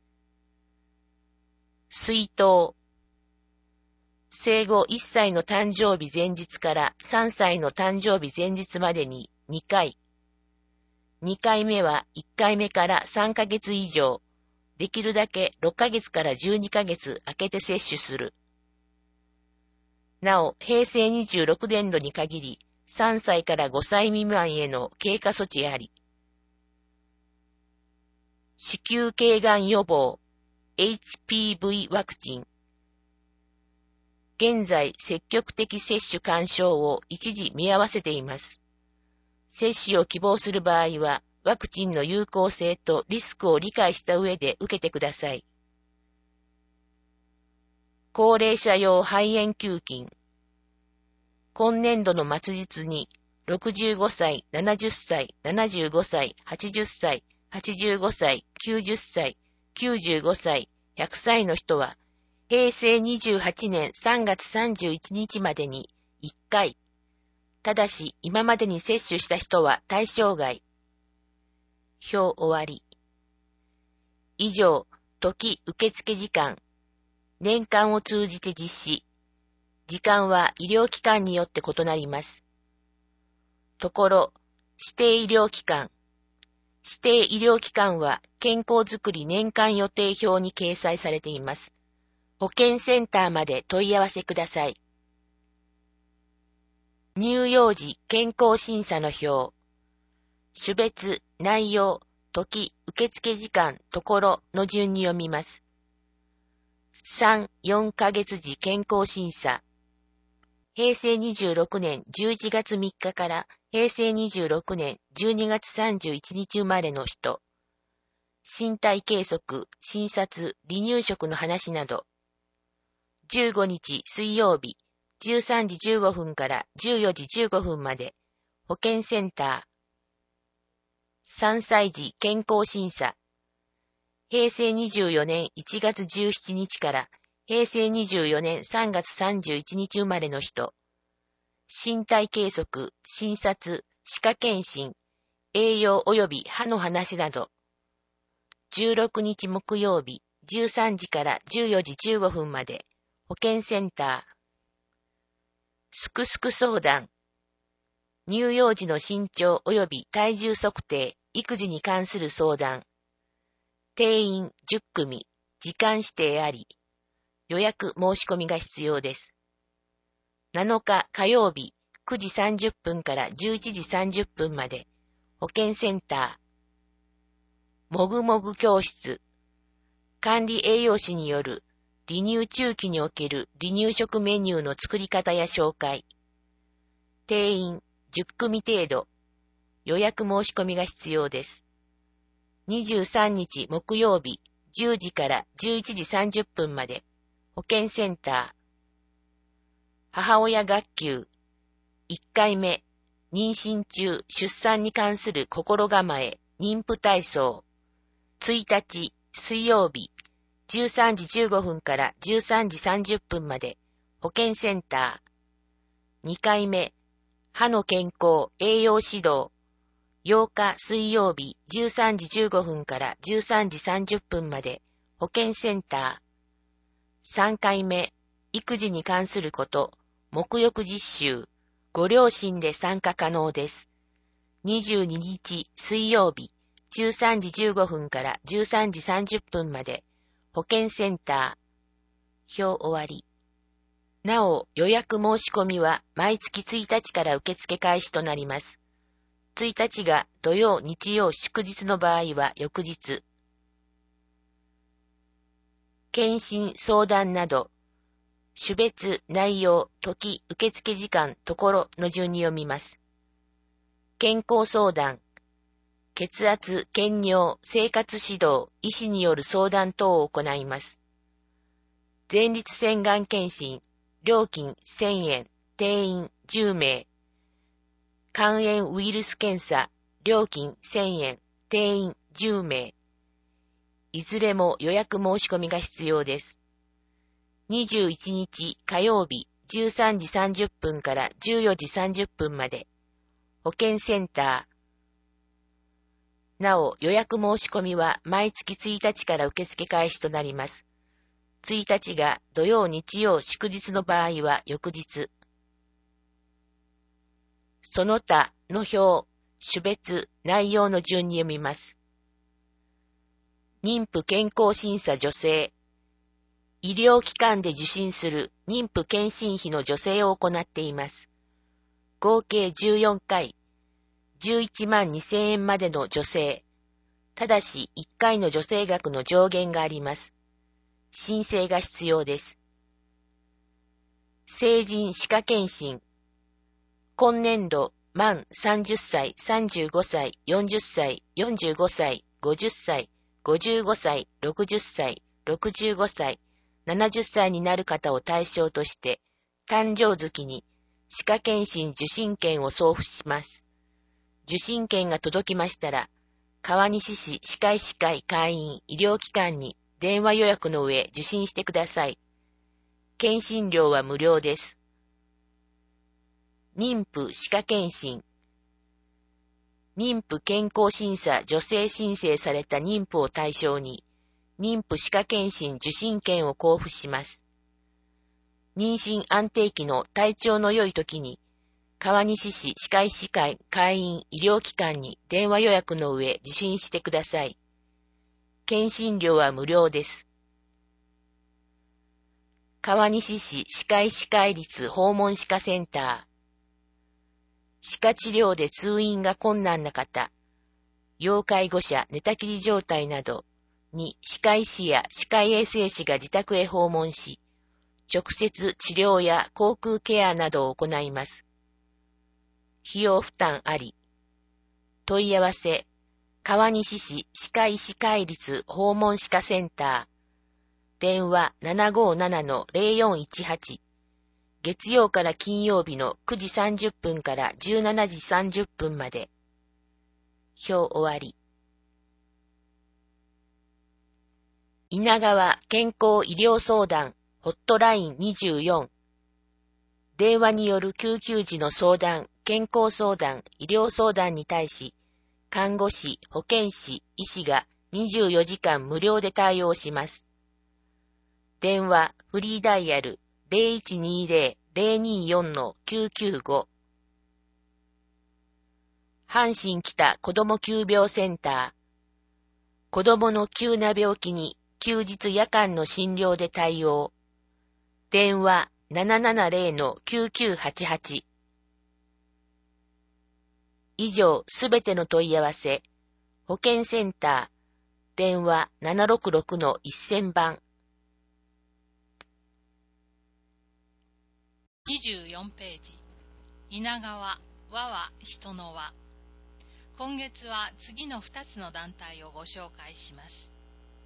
水痘。生後いっさいの誕生日前日からさんさいの誕生日前日までににかい。にかいめはいっかいめからさんかげつ以上、できるだけろっかげつからじゅうにかげつ空けて接種する。なお、へいせいにじゅうろくねんどに限り、さんさいからごさい未満への経過措置あり。子宮頸がん予防 エイチピーブイ ワクチン。現在、積極的接種勧奨を一時見合わせています。接種を希望する場合は、ワクチンの有効性とリスクを理解した上で受けてください。高齢者用肺炎球菌。今年度の末日に、ろくじゅうごさい、ななじゅっさい、ななじゅうごさい、はちじゅっさい、はちじゅうごさい、きゅうじゅっさい、きゅうじゅうごさい、ひゃくさいの人は、へいせいにじゅうはちねんさんがつさんじゅういちにちまでにいっかい。ただし、今までに接種した人は対象外。表終わり。以上、時受付時間。年間を通じて実施。時間は医療機関によって異なります。ところ、指定医療機関。指定医療機関は健康づくり年間予定表に掲載されています。保健センターまで問い合わせください。乳幼児健康審査の表。種別、内容、時、受付時間、ところの順に読みます。さん、よんかげつ時健康審査。へいせいにじゅうろくねんじゅういちがつみっかからへいせいにじゅうろくねんじゅうにがつさんじゅういちにち生まれの人。身体計測、診察、離乳食の話など。じゅうごにち水曜日、じゅうさんじじゅうごふんからじゅうよじじゅうごふんまで、保健センター。さんさい児健康審査。へいせいにじゅうよねんいちがつじゅうしちにちからへいせいにじゅうよねんさんがつさんじゅういちにち生まれの人。身体計測、診察、歯科検診、栄養及び歯の話など。じゅうろくにち木曜日、じゅうさんじからじゅうよじじゅうごふんまで、保健センター。すくすく相談。乳幼児の身長及び体重測定、育児に関する相談。定員じゅっくみ、時間指定あり。予約申し込みが必要です。なのか火曜日、くじさんじゅっぷんからじゅういちじさんじゅっぷんまで、保健センター。もぐもぐ教室。管理栄養士による離乳中期における離乳食メニューの作り方や紹介。定員じゅっくみ程度。予約申し込みが必要です。にじゅうさんにち木曜日、じゅうじからじゅういちじさんじゅっぷんまで、保健センター。母親学級。いっかいめ、妊娠中、出産に関する心構え、妊婦体操。 ついたち水曜日じゅうさんじじゅうごふんからじゅうさんじさんじゅっぷんまで保健センター。にかいめ歯の健康栄養指導ようか水曜日じゅうさんじじゅうごふんからじゅうさんじさんじゅっぷんまで保健センター。さんかいめ育児に関すること沐浴実習ご両親で参加可能です。にじゅうににち水曜日じゅうさんじじゅうごふんからじゅうさんじさんじゅっぷんまで保健センター。表終わり。なお予約申し込みは毎月ついたちから受付開始となります。ついたちが土曜、日曜、祝日の場合は翌日。検診、相談など、種別、内容、時、受付時間、ところの順に読みます。健康相談、血圧、検尿、生活指導、医師による相談等を行います。前立腺がん検診、料金せんえん、定員じゅうめい。肝炎ウイルス検査、料金せんえん、定員じゅうめい。いずれも予約申し込みが必要です。にじゅういちにち火曜日じゅうさんじさんじゅっぷんからじゅうよじさんじゅっぷんまで。保健センター。なお予約申し込みは毎月ついたちから受付開始となります。ついたちが土曜、日曜、祝日の場合は翌日。その他の表、種別、内容の順に読みます。妊婦健康審査助成。医療機関で受診する妊婦検診費の助成を行っています。合計じゅうよんかい、じゅういちまんにせんえんまでの助成。ただしいっかいの助成額の上限があります。申請が必要です。成人歯科検診。今年度、満さんじゅっさい、さんじゅうごさい、よんじゅっさい、よんじゅうごさい、ごじゅっさい、ごじゅうごさい、ろくじゅっさい、ろくじゅうごさい、ななじゅっさいになる方を対象として、誕生月に歯科検診受診券を送付します。受診券が届きましたら、川西市歯科医師会会員医療機関に電話予約の上受診してください。検診料は無料です。妊婦歯科検診。妊婦健康審査助成申請された妊婦を対象に、妊婦歯科検診受診券を交付します。妊娠安定期の体調の良い時に、川西市歯科医師会会員医療機関に電話予約の上受診してください。検診料は無料です。川西市歯科医師会立訪問歯科センター。歯科治療で通院が困難な方、要介護者寝たきり状態などに歯科医師や歯科衛生士が自宅へ訪問し、直接治療や口腔ケアなどを行います。費用負担あり。問い合わせ、川西市歯科医師会立訪問歯科センター。電話 ななごーななのゼロよんいちはち。月曜から金曜日のくじさんじゅっぷんからじゅうしちじさんじゅっぷんまで。表終わり。稲川健康医療相談ホットラインにじゅうよん。電話による救急時の相談、健康相談、医療相談に対し、看護師、保健師、医師がにじゅうよじかん無料で対応します。電話、フリーダイヤルゼロいちにゼロ ゼロによんのきゅうきゅうご。阪神北子ども急病センター。子どもの急な病気に休日夜間の診療で対応。電話 ななななゼロのきゅうきゅうはちはち。以上すべての問い合わせ。保健センター。電話 ななろくろくのせんばん。 にじゅうよんページ。稲川、和は人の輪。今月は次のふたつの団体をご紹介します。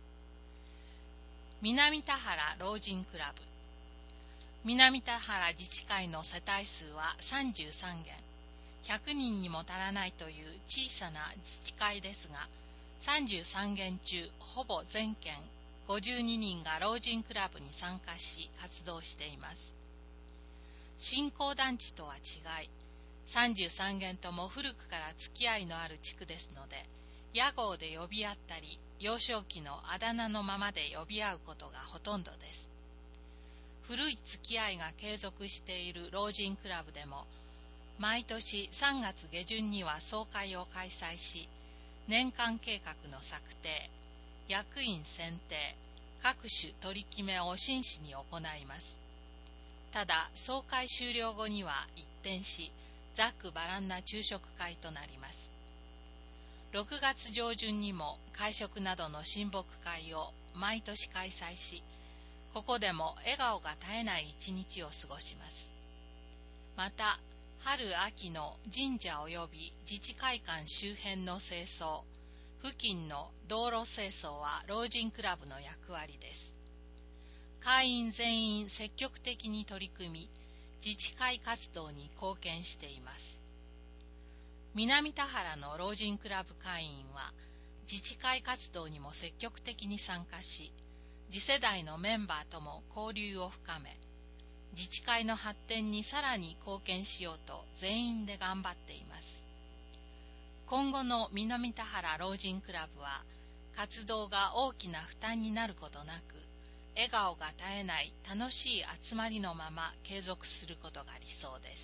南田原老人クラブ。南田原自治会の世帯数はさんじゅうさんげん。ひゃくにんにも足らないという小さな自治会ですが、 さんじゅうさんげん中ほぼ全県ごじゅうににんが老人クラブに参加し活動しています。新興団地とは違い、さんじゅうさんげんとも古くから付き合いのある地区ですので、屋号で呼び合ったり、幼少期のあだ名のままで呼び合うことがほとんどです。古い付き合いが継続している老人クラブでも、毎年さんがつげじゅんには総会を開催し、年間計画の策定、役員選定、各種取り決めを真摯に行います。ただ、総会終了後には一転し、ざっくばらんな昼食会となります。ろくがつじょうじゅんにも会食などの親睦会を毎年開催し、ここでも笑顔が絶えない一日を過ごします。また、春秋の神社及び自治会館周辺の清掃、付近の道路清掃は老人クラブの役割です。会員全員積極的に取り組み、自治会活動に貢献しています。南田原の老人クラブ会員は、自治会活動にも積極的に参加し、次世代のメンバーとも交流を深め、自治会の発展にさらに貢献しようと全員で頑張っています。今後の南田原老人クラブは、活動が大きな負担になることなく、笑顔が絶えない楽しい集まりのまま継続することが理想です。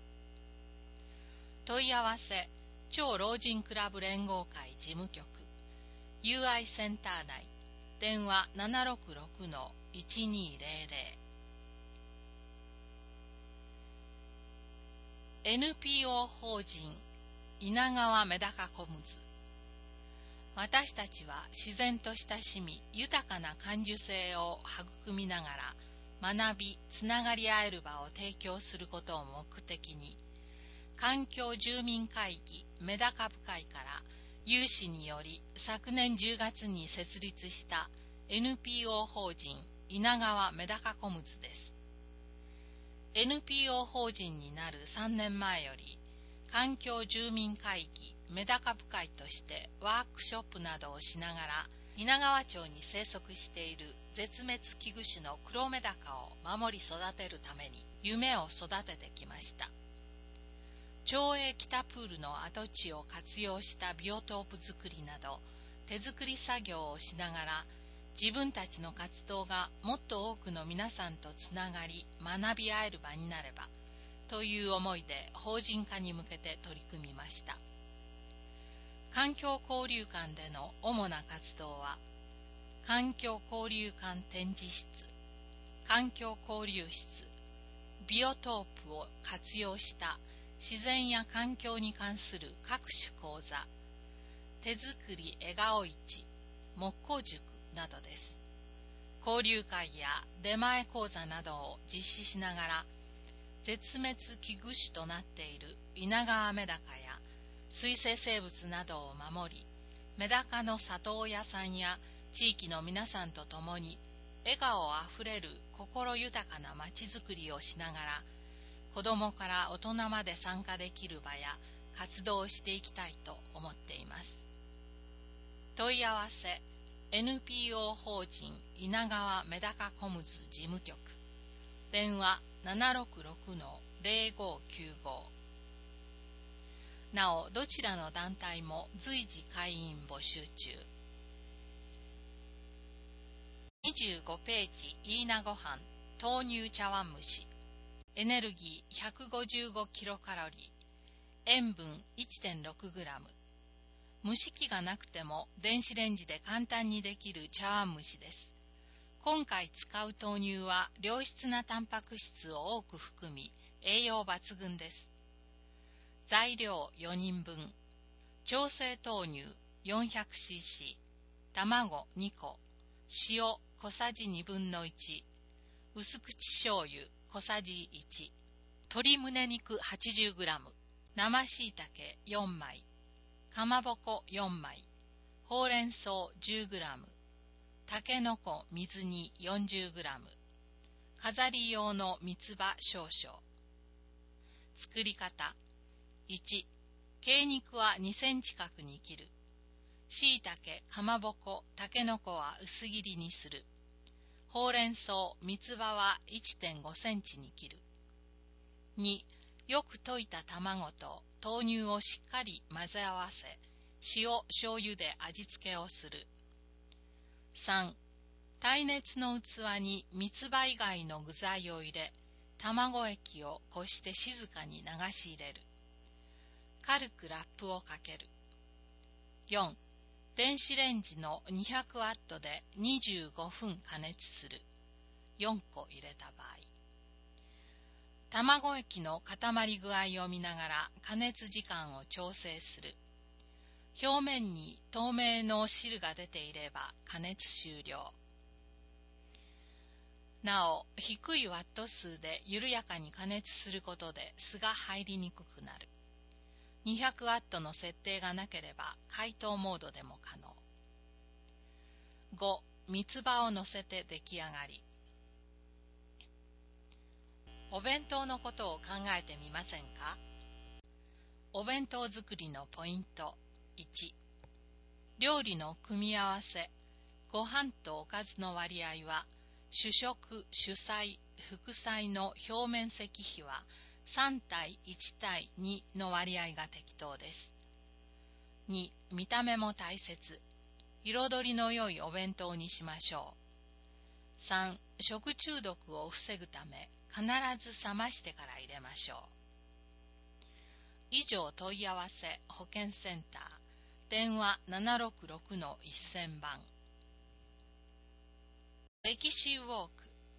問い合わせ、超老人クラブ連合会事務局、友愛センター内、電話 ななろくろくのいちにーぜろぜろ。エヌピーオー 法人稲川メダカコムズ。私たちは自然と親しみ、豊かな感受性を育みながら、学び、つながり合える場を提供することを目的に、環境住民会議メダカ部会から有志により昨年じゅうがつに設立した エヌピーオー 法人稲川メダカコムズです。エヌピーオー 法人になるさんねんまえより、環境住民会議メダカ部会としてワークショップなどをしながら、稲川町に生息している絶滅危惧種のクロメダカを守り育てるために夢を育ててきました。町営北プールの跡地を活用したビオトープ作りなど手作り作業をしながら、自分たちの活動がもっと多くの皆さんとつながり学び合える場になればという思いで法人化に向けて取り組みました。環境交流館での主な活動は、環境交流館展示室、環境交流室、ビオトープを活用した自然や環境に関する各種講座、手作り笑顔市、木工塾などです。交流会や出前講座などを実施しながら、絶滅危惧種となっている稲川メダカや水生生物などを守り、メダカの里親さんや地域の皆さんと共に笑顔あふれる心豊かなまちづくりをしながら、子どもから大人まで参加できる場や活動をしていきたいと思っています。問い合わせ、エヌピーオー 法人稲川メダカコムズ事務局、電話 ななろくろくのぜろごきゅうご。なお、どちらの団体も随時会員募集中。にじゅうごページいいなごはん豆乳茶碗蒸し。エネルギー ひゃくごじゅうごキロカロリー、塩分 いってんろくグラム。蒸し器がなくても電子レンジで簡単にできる茶碗蒸しです。今回使う豆乳は良質なタンパク質を多く含み、栄養抜群です。材料よにんぶん、調整豆乳 よんひゃくシーシー、卵にこ、塩小さじにぶんのいち、薄口醤油小さじいち、鶏胸肉 はちじゅうグラム、生しいたけよんまい、かまぼこよんまい、ほうれん草 じゅうグラム、たけのこ水煮 よんじゅうグラム、飾り用の三つ葉少々。作り方。いち、鶏肉はにセンチ角に切る。 しいたけ、かまぼこ、たけのこは薄切りにする。ほうれん草、三つ葉は いってんごセンチに切る。に、よく溶いた卵と豆乳をしっかり混ぜ合わせ、塩、醤油で味付けをする。さん、耐熱の器に三つ葉以外の具材を入れ、卵液をこして静かに流し入れる。軽くラップをかける。よん、電子レンジのにひゃくワットでにじゅうごふん加熱する。よんこ入れた場合。卵液の固まり具合を見ながら加熱時間を調整する。表面に透明の汁が出ていれば加熱終了。なお、低いワット数で緩やかに加熱することで酢が入りにくくなる。にひゃくワットの設定がなければ解凍モードでも可能。ご、三つ葉を乗せて出来上がり。お弁当のことを考えてみませんか？お弁当作りのポイント。いち、料理の組み合わせ、ご飯とおかずの割合は、主食、主菜、副菜の表面積比はさん対いち対にの割合が適当です。に、見た目も大切。彩りの良いお弁当にしましょう。さん、食中毒を防ぐため、必ず冷ましてから入れましょう。以上問い合わせ保健センター、電話 ななろくろくのせんばん。歴史ウォーク。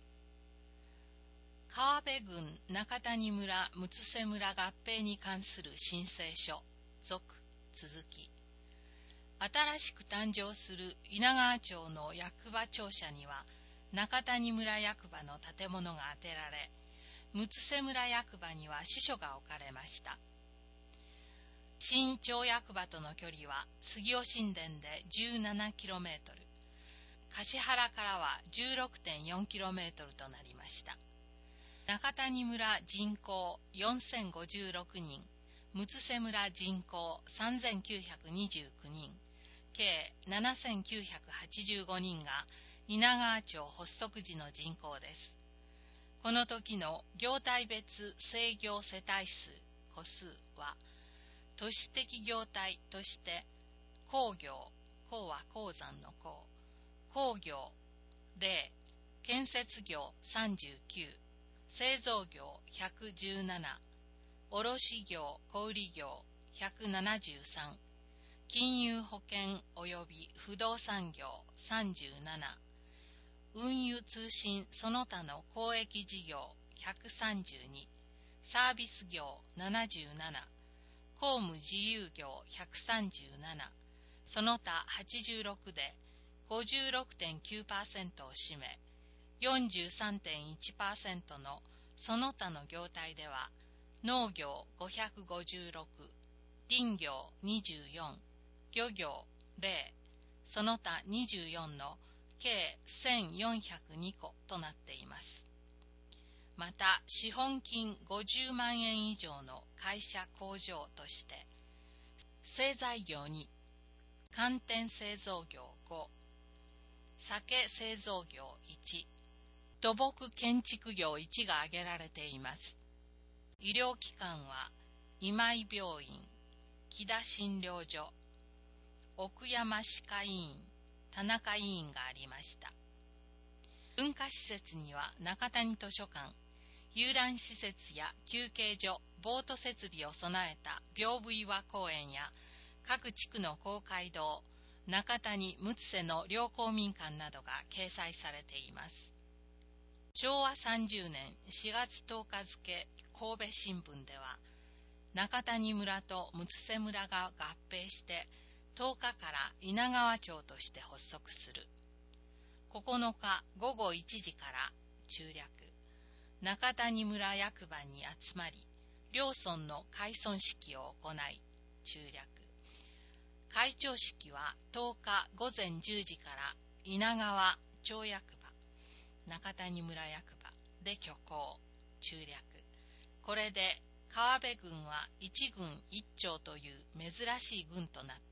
川辺郡中谷村六瀬村合併に関する申請書、続、続き。新しく誕生する稲川町の役場庁舎には、中谷村役場の建物が建てられ、六瀬村役場には支所が置かれました。新町役場との距離は杉尾新田で じゅうななキロメートル、橿原からは じゅうろくてんよんキロメートルとなりました。中谷村人口よんせんごじゅうろくにん、六瀬村人口さんぜんきゅうひゃくにじゅうきゅうにん、計ななせんきゅうひゃくはちじゅうごにんが稲川町発足時の人口です。この時の業態別制御世帯数、戸数は、都市的業態として、工業、工は鉱山の工、工業ゼロ、建設業さんじゅうきゅう、製造業ひゃくじゅうなな、卸業小売業ひゃくななじゅうさん、金融保険及び不動産業さんじゅうなな、運輸通信その他の公益事業ひゃくさんじゅうに、サービス業ななじゅうなな、公務自由業ひゃくさんじゅうなな、その他はちじゅうろくで ごじゅうろくてんきゅうパーセント を占め、よんじゅうさんてんいちパーセント のその他の業態では、農業ごひゃくごじゅうろく、林業にじゅうよん、漁業ゼロ、その他にじゅうよんの計せんよんひゃくにことなっています。また、資本金ごじゅうまんえん以上の会社工場として、製材業に、寒天製造業ご、酒製造業いち、土木建築業いちが挙げられています。医療機関は、今井病院、木田診療所、奥山歯科医院、田中医院がありました。文化施設には中谷図書館、遊覧施設や休憩所、ボート設備を備えた屏風岩公園や各地区の公会堂、中谷六瀬の両公民館などが掲載されています。しょうわさんじゅうねんしがつとおか付神戸新聞では、中谷村と六瀬村が合併してとおかから稲川町として発足する。ここのかごごいちじから中略、中谷村役場に集まり、両村の開村式を行い、中略。会長式はとおかごぜんじゅうじから稲川町役場、中谷村役場で挙行、中略。これで川辺郡はいち郡いっ町という珍しい郡となった。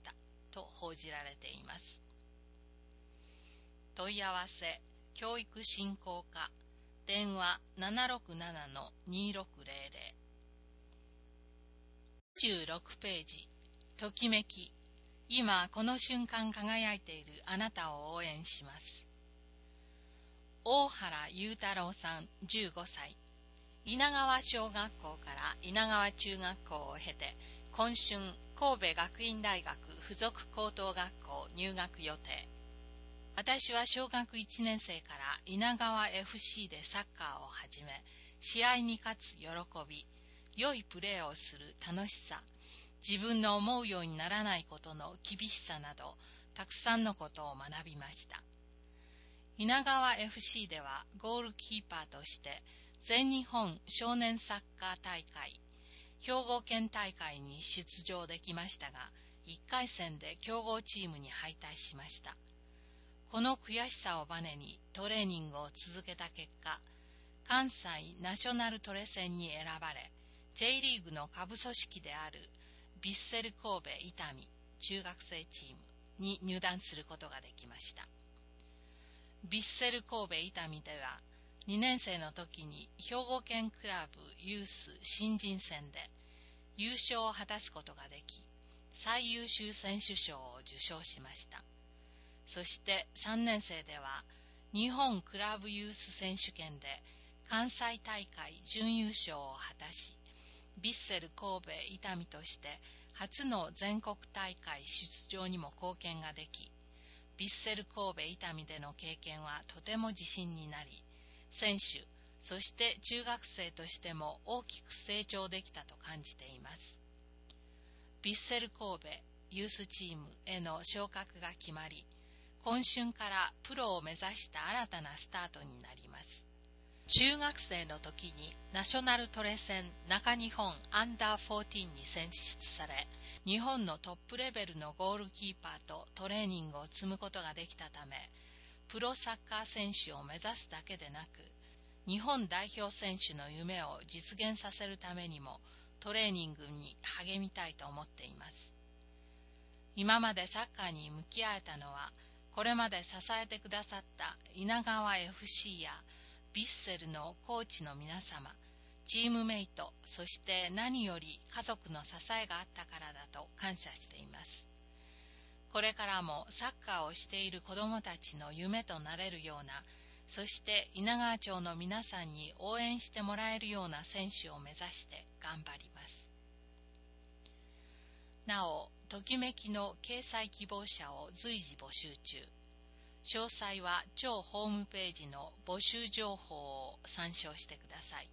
と報じられています。問い合わせ、教育振興課、電話 ななろくななのにろくゼロゼロ。にじゅうろくページ、ときめき、今この瞬間輝いているあなたを応援します。大原裕太郎さんじゅうごさい、稲川小学校から稲川中学校を経て、今春神戸学院大学附属高等学校入学予定。私は小学いちねん生から稲川 エフシー でサッカーを始め、試合に勝つ喜び、良いプレーをする楽しさ、自分の思うようにならないことの厳しさなど、たくさんのことを学びました。稲川 エフシー ではゴールキーパーとして全日本少年サッカー大会、兵庫県大会に出場できましたが、いっかい戦で強豪チームに敗退しました。この悔しさをバネにトレーニングを続けた結果、関西ナショナルトレセンに選ばれ、J リーグの下部組織であるヴィッセル神戸伊丹中学生チームに入団することができました。ヴィッセル神戸伊丹では、にねん生の時に兵庫県クラブユース新人戦で優勝を果たすことができ、最優秀選手賞を受賞しました。そしてさんねん生では日本クラブユース選手権で関西大会準優勝を果たし、ヴィッセル神戸伊丹として初の全国大会出場にも貢献ができ、ヴィッセル神戸伊丹での経験はとても自信になり、選手、そして中学生としても大きく成長できたと感じています。ヴィッセル神戸ユースチームへの昇格が決まり、今春からプロを目指した新たなスタートになります。中学生の時にナショナルトレセン中日本アンダーじゅうよんに選出され、日本のトップレベルのゴールキーパーとトレーニングを積むことができたため、プロサッカー選手を目指すだけでなく、日本代表選手の夢を実現させるためにもトレーニングに励みたいと思っています。今までサッカーに向き合えたのは、これまで支えてくださった稲川 エフシー やヴィッセルのコーチの皆様、チームメイト、そして何より家族の支えがあったからだと感謝しています。これからもサッカーをしている子どもたちの夢となれるような、そして稲川町の皆さんに応援してもらえるような選手を目指して頑張ります。なお、ときめきの掲載希望者を随時募集中。詳細は町ホームページの募集情報を参照してください。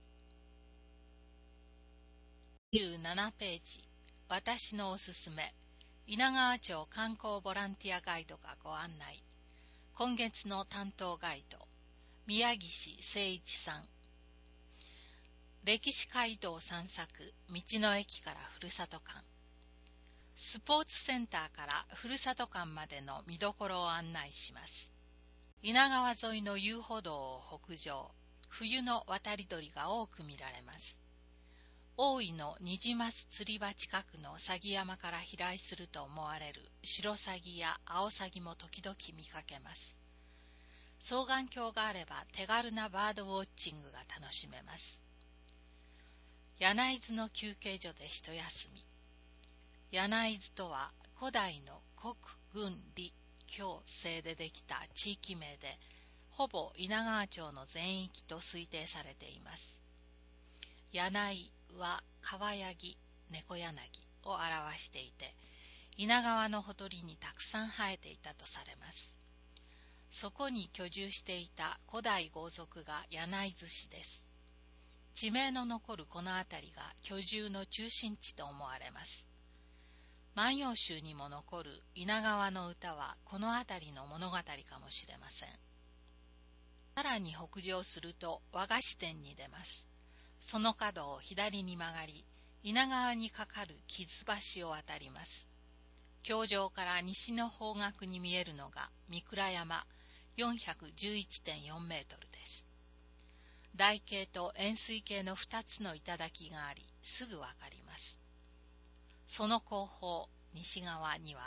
にじゅうななページ、私のおすすめ、稲川町観光ボランティアガイドがご案内。今月の担当ガイド、宮岸誠一さん。歴史街道散策、道の駅からふるさと館。スポーツセンターからふるさと館までの見どころを案内します。稲川沿いの遊歩道を北上、冬の渡り鳥が多く見られます。大井のニジマス釣り場近くの鷺山から飛来すると思われるシロサギやアオサギも時々見かけます。双眼鏡があれば手軽なバードウォッチングが楽しめます。柳津の休憩所で一休み。柳津とは古代の国郡里共姓でできた地域名で、ほぼ稲川町の全域と推定されています。柳は川ヤギ、猫柳を表していて、稲川のほとりにたくさん生えていたとされます。そこに居住していた古代豪族が柳津氏です。地名の残るこの辺りが居住の中心地と思われます。万葉集にも残る稲川の歌はこの辺りの物語かもしれません。さらに北上すると和菓子店に出ます。その角を左に曲がり、稲川に架かる木津橋を渡ります。橋上から西の方角に見えるのが三倉山 よんひゃくじゅういってんよんメートルです。台形と円錐形のふたつの頂があり、すぐわかります。その後方、西側には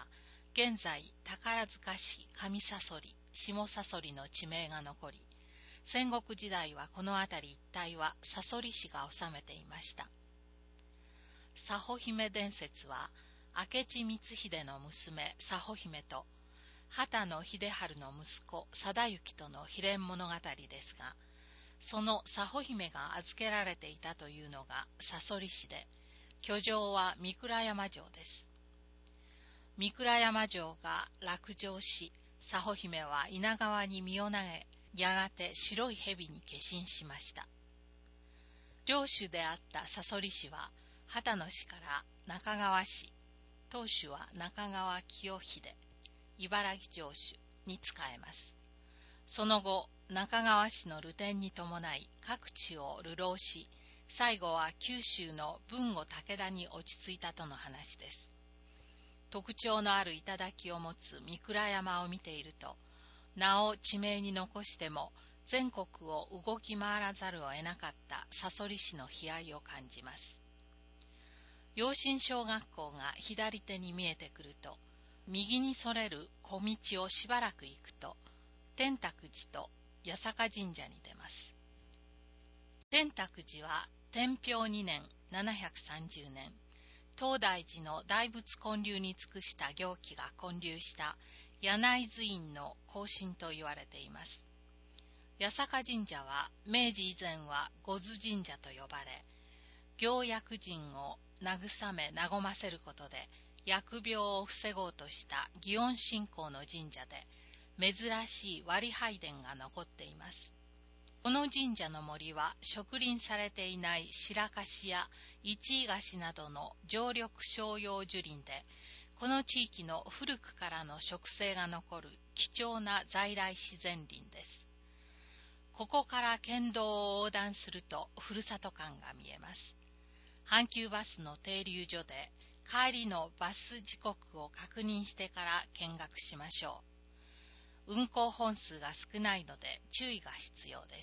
現在、宝塚市上さそり、下さそりの地名が残り、戦国時代はこの辺り一帯はさそり氏が治めていました。佐保姫伝説は、明智光秀の娘佐保姫と、畑野秀治の息子貞行との悲恋物語ですが、その佐保姫が預けられていたというのがさそり市で、居城は三倉山城です。三倉山城が落城し、佐保姫は稲川に身を投げ、やがて白い蛇に化身しました。城主であったさそり氏は、畑野氏から中川氏、当主は中川清秀、茨城城主に仕えます。その後、中川氏の流転に伴い各地を流浪し、最後は九州の豊後武田に落ち着いたとの話です。特徴のある頂を持つ三倉山を見ていると、名を地名に残しても全国を動き回らざるを得なかったさそり氏の悲哀を感じます。陽新小学校が左手に見えてくると、右にそれる小道をしばらく行くと、天卓寺と八坂神社に出ます。天卓寺は天平にねんななひゃくさんじゅうねん、東大寺の大仏建立に尽くした行基が建立した柳津院の後身と言われています。八坂神社は明治以前は五頭神社と呼ばれ、行薬人を慰め和ませることで疫病を防ごうとした祇園信仰の神社で、珍しい割拝殿が残っています。この神社の森は植林されていない白樫や一位菓子などの常緑照葉樹林で、この地域の古くからの植生が残る貴重な在来自然林です。ここから県道を横断するとふるさと館が見えます。阪急バスの停留所で帰りのバス時刻を確認してから見学しましょう。運行本数が少ないので注意が必要です。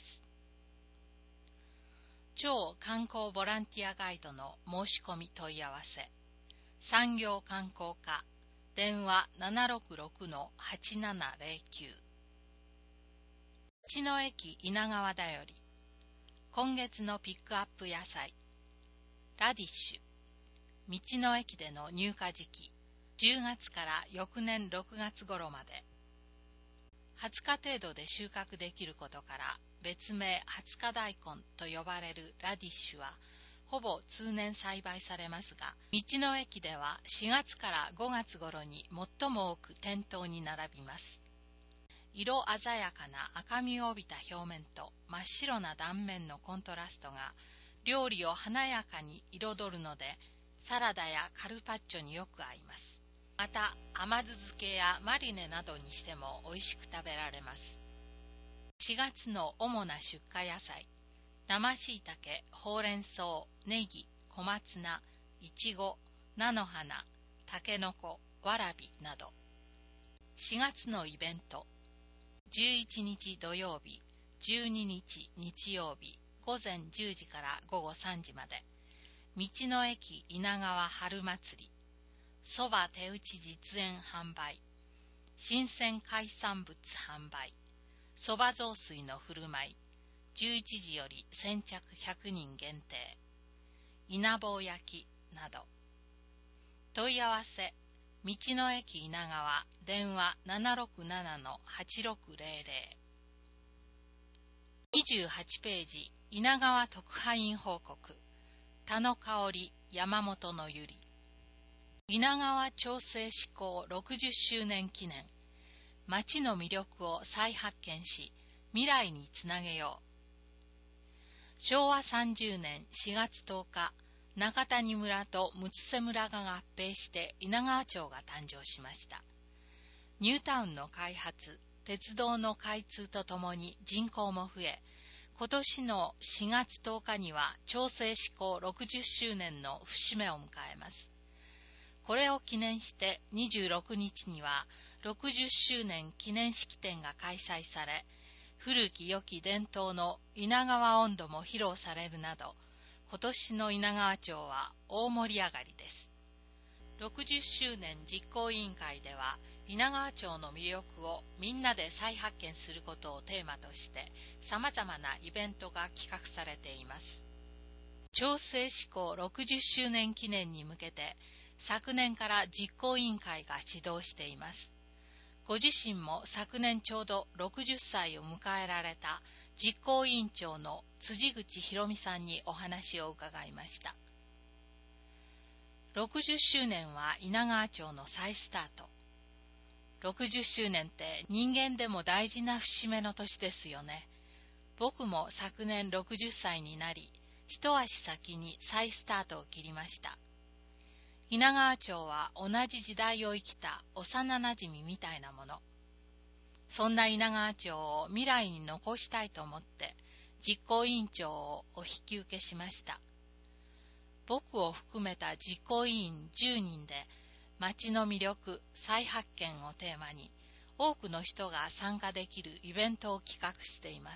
超観光ボランティアガイドの申し込み問い合わせ。産業観光課、電話 ななろくろくのはちななぜろきゅう。道の駅稲川だより。今月のピックアップ野菜。ラディッシュ。道の駅での入荷時期。じゅうがつから翌年ろくがつ頃まで。はつか程度で収穫できることから別名はつか大根と呼ばれるラディッシュはほぼ通年栽培されますが、道の駅ではしがつからごがつ頃に最も多く店頭に並びます。色鮮やかな赤みを帯びた表面と真っ白な断面のコントラストが料理を華やかに彩るので、サラダやカルパッチョによく合います。また甘酢漬けやマリネなどにしても美味しく食べられます。しがつの主な出荷野菜、生椎茸、ほうれん草、ネギ、小松菜、いちご、菜の花、たけのこ、わらびなど。しがつのイベント、じゅういちにち土曜日、じゅうににち日曜日、ごぜんじゅうじからごごさんじまで、道の駅稲川春祭り、そば手打ち実演販売、新鮮海産物販売、そば雑炊の振る舞い、じゅういちじより先着ひゃくにん限定、稲棒焼きなど。問い合わせ、道の駅稲川、電話 ななろくななのはちろくぜろぜろ。にじゅうはちページ、稲川特派員報告、田の香り、山本のゆり。稲川調整施行ろくじゅっしゅうねん記念、町の魅力を再発見し、未来につなげよう。しょうわさんじゅうねんしがつとおか、中谷村と六瀬村が合併して稲川町が誕生しました。ニュータウンの開発、鉄道の開通とともに人口も増え、今年のしがつとおかには調整施行ろくじゅっしゅうねんの節目を迎えます。これを記念してにじゅうろくにちにはろくじゅっしゅうねん記念式典が開催され、古き良き伝統の稲川音頭も披露されるなど、今年の稲川町は大盛り上がりです。 ろくじゅっしゅうねん実行委員会では、稲川町の魅力をみんなで再発見することをテーマとして、様々なイベントが企画されています。町政施行ろくじゅっしゅうねん記念に向けて、昨年から実行委員会が指導しています。ご自身も昨年ちょうどろくじゅっさいを迎えられた実行委員長の辻口博美さんにお話を伺いました。ろくじゅっしゅうねんは稲川町の再スタート。ろくじゅっしゅうねんって人間でも大事な節目の年ですよね。僕も昨年ろくじゅっさいになり、一足先に再スタートを切りました。稲川町は同じ時代を生きた幼なじみみたいなもの。そんな稲川町を未来に残したいと思って、実行委員長をお引き受けしました。僕を含めた実行委員じゅうにんで、町の魅力再発見をテーマに、多くの人が参加できるイベントを企画しています。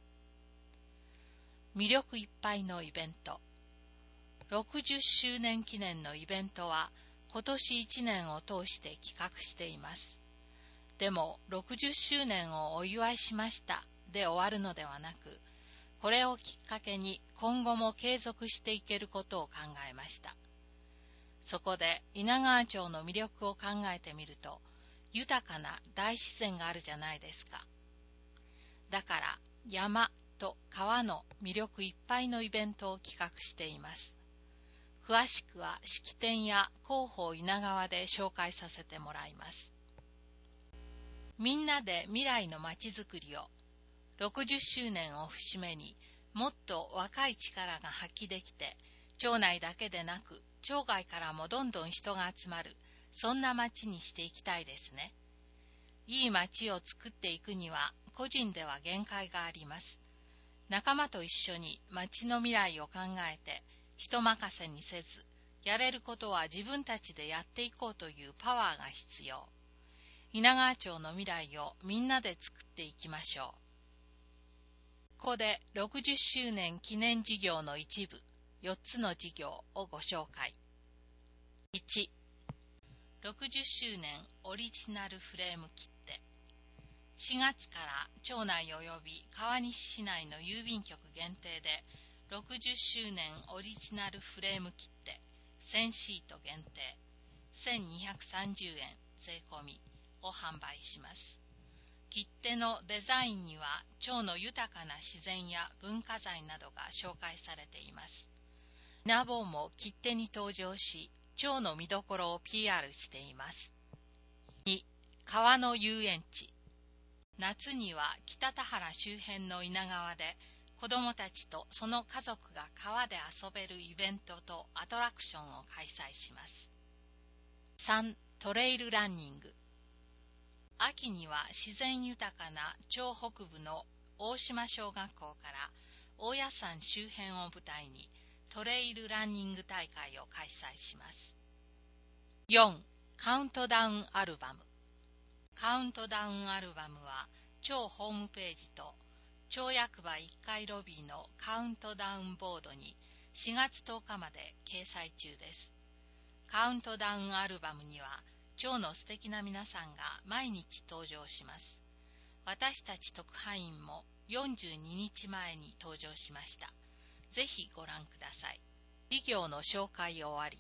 魅力いっぱいのイベント。ろくじゅっしゅうねん記念のイベントは、今年いちねんを通して企画しています。でも、ろくじゅっしゅうねんをお祝いしましたで終わるのではなく、これをきっかけに今後も継続していけることを考えました。そこで稲川町の魅力を考えてみると、豊かな大自然があるじゃないですか。だから山と川の魅力いっぱいのイベントを企画しています。詳しくは式典や広報稲川で紹介させてもらいます。みんなで未来のまちづくりを。ろくじゅっしゅうねんを節目にもっと若い力が発揮できて、町内だけでなく町外からもどんどん人が集まる、そんな町にしていきたいですね。いい町を作っていくには個人では限界があります。仲間と一緒に町の未来を考えて、人任せにせず、やれることは自分たちでやっていこうというパワーが必要。稲川町の未来をみんなで作っていきましょう。ここでろくじゅっしゅうねん記念事業の一部、よっつの事業をご紹介。いち、ろくじゅっしゅうねんオリジナルフレーム切手。しがつから町内及び川西市内の郵便局限定で、ろくじゅっしゅうねんオリジナルフレーム切手せんシート限定せんにひゃくさんじゅうえん税込みを販売します。切手のデザインには町の豊かな自然や文化財などが紹介されています。稲坊も切手に登場し、町の見どころを ピーアール しています。に、川の遊園地。夏には北田原周辺の稲川で子どもたちとその家族が川で遊べるイベントとアトラクションを開催します。さん、トレイルランニング。秋には自然豊かな町北部の大島小学校から大谷山周辺を舞台にトレイルランニング大会を開催します。よん、カウントダウンアルバム。カウントダウンアルバムは町ホームページと町役場いっかいロビーのカウントダウンボードにしがつとおかまで掲載中です。カウントダウンアルバムには町の素敵な皆さんが毎日登場します。私たち特派員もよんじゅうににちまえに登場しました。ぜひご覧ください。事業の紹介終わり。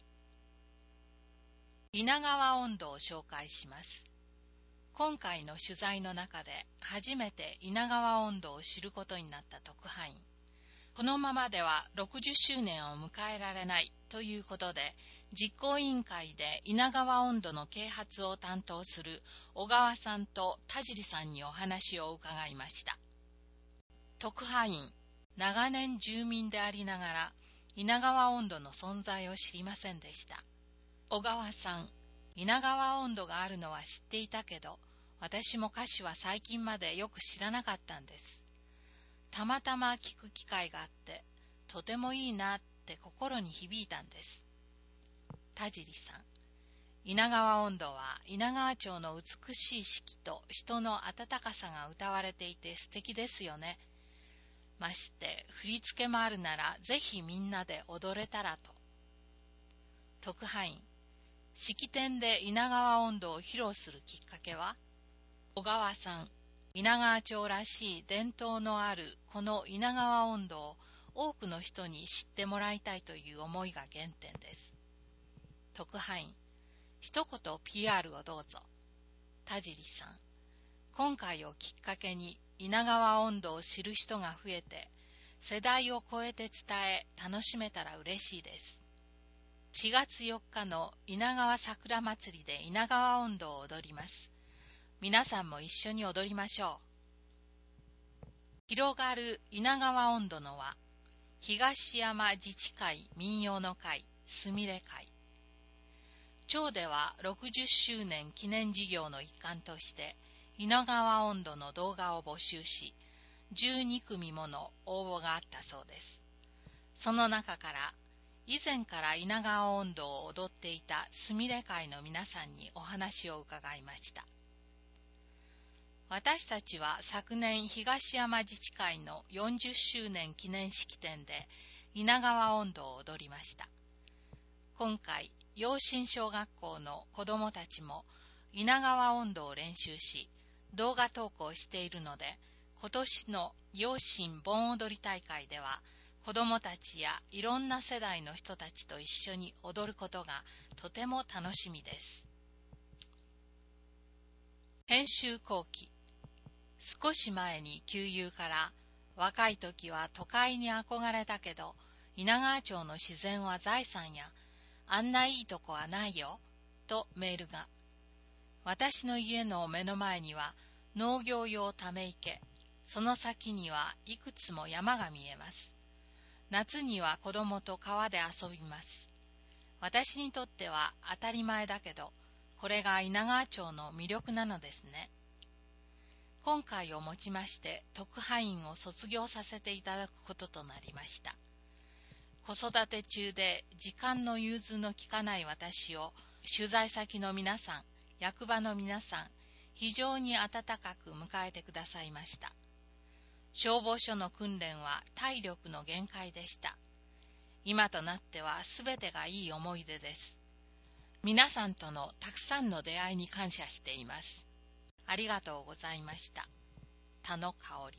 稲川音頭を紹介します。今回の取材の中で初めて稲川音頭を知ることになった特派員。このままではろくじゅっしゅうねんを迎えられないということで、実行委員会で稲川音頭の啓発を担当する小川さんと田尻さんにお話を伺いました。特派員、長年住民でありながら稲川音頭の存在を知りませんでした。小川さん、稲川音頭があるのは知っていたけど、私も歌詞は最近までよく知らなかったんです。たまたま聞く機会があって、とてもいいなって心に響いたんです。田尻さん、稲川音頭は稲川町の美しい四季と人の温かさが歌われていて素敵ですよね。まして振り付けもあるならぜひみんなで踊れたらと。特派員、 式典で稲川音頭を披露するきっかけは、小川さん、稲川町らしい伝統のあるこの稲川音頭を多くの人に知ってもらいたいという思いが原点です。特派員、一言 ピーアール をどうぞ。田尻さん、今回をきっかけに稲川音頭を知る人が増えて、世代を超えて伝え楽しめたら嬉しいです。しがつよっかの稲川桜祭りで稲川音頭を踊ります。皆さんも一緒に踊りましょう。広がる稲川音頭のは、東山自治会民謡の会すみれ会。町ではろくじゅっしゅうねん記念事業の一環として稲川音頭の動画を募集し、じゅうにくみもの応募があったそうです。その中から以前から稲川音頭を踊っていたすみれ会の皆さんにお話を伺いました。私たちは昨年東山自治会のよんじゅっしゅうねん記念式典で稲川音頭を踊りました。今回、陽新小学校の子どもたちも稲川音頭を練習し、動画投稿しているので、今年の陽新盆踊り大会では、子どもたちやいろんな世代の人たちと一緒に踊ることがとても楽しみです。編集後期。少し前に旧友から、若い時は都会に憧れたけど、稲川町の自然は財産や、あんないいとこはないよ、とメールが。私の家の目の前には農業用ため池、その先にはいくつも山が見えます。夏には子供と川で遊びます。私にとっては当たり前だけど、これが稲川町の魅力なのですね。今回をもちまして特派員を卒業させていただくこととなりました。子育て中で時間の融通の利かない私を取材先の皆さん、役場の皆さん、非常に温かく迎えてくださいました。消防署の訓練は体力の限界でした。今となってはすべてがいい思い出です。皆さんとのたくさんの出会いに感謝しています。ありがとうございました。田野香織。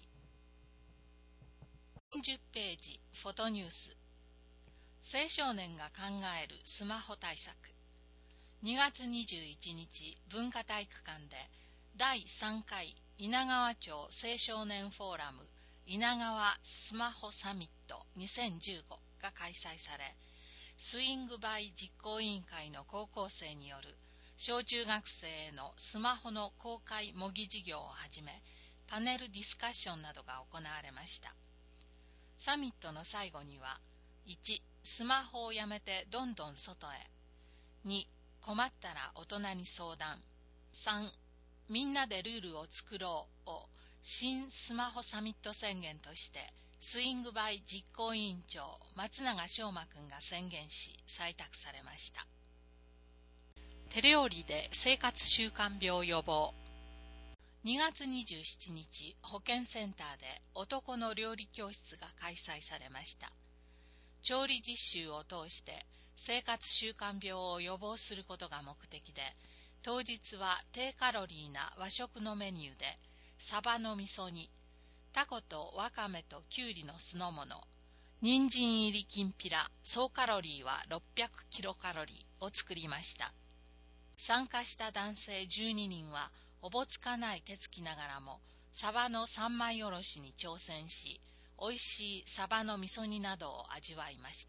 よんじゅっページ、フォトニュース。青少年が考えるスマホ対策。にがつにじゅういちにち、文化体育館でだいさんかい稲川町青少年フォーラム稲川スマホサミットにせんじゅうごが開催され、スイングバイ実行委員会の高校生による小中学生へのスマホの公開模擬授業をはじめ、パネルディスカッションなどが行われました。サミットの最後には、いち、スマホをやめてどんどん外へ。に、困ったら大人に相談。さん、みんなでルールを作ろうを新スマホサミット宣言として、スイングバイ実行委員長松永翔馬君が宣言し、採択されました。手料理で生活習慣病予防。にがつにじゅうしちにち、保健センターで男の料理教室が開催されました。調理実習を通して生活習慣病を予防することが目的で、当日は低カロリーな和食のメニューで、サバの味噌煮、タコとワカメとキュウリの酢の物、人参入りきんぴら、総カロリーはろっぴゃくキロカロリーを作りました。参加した男性じゅうににんは、おぼつかない手つきながらも、サバの三枚おろしに挑戦し、おいしいサバの味噌煮などを味わいました。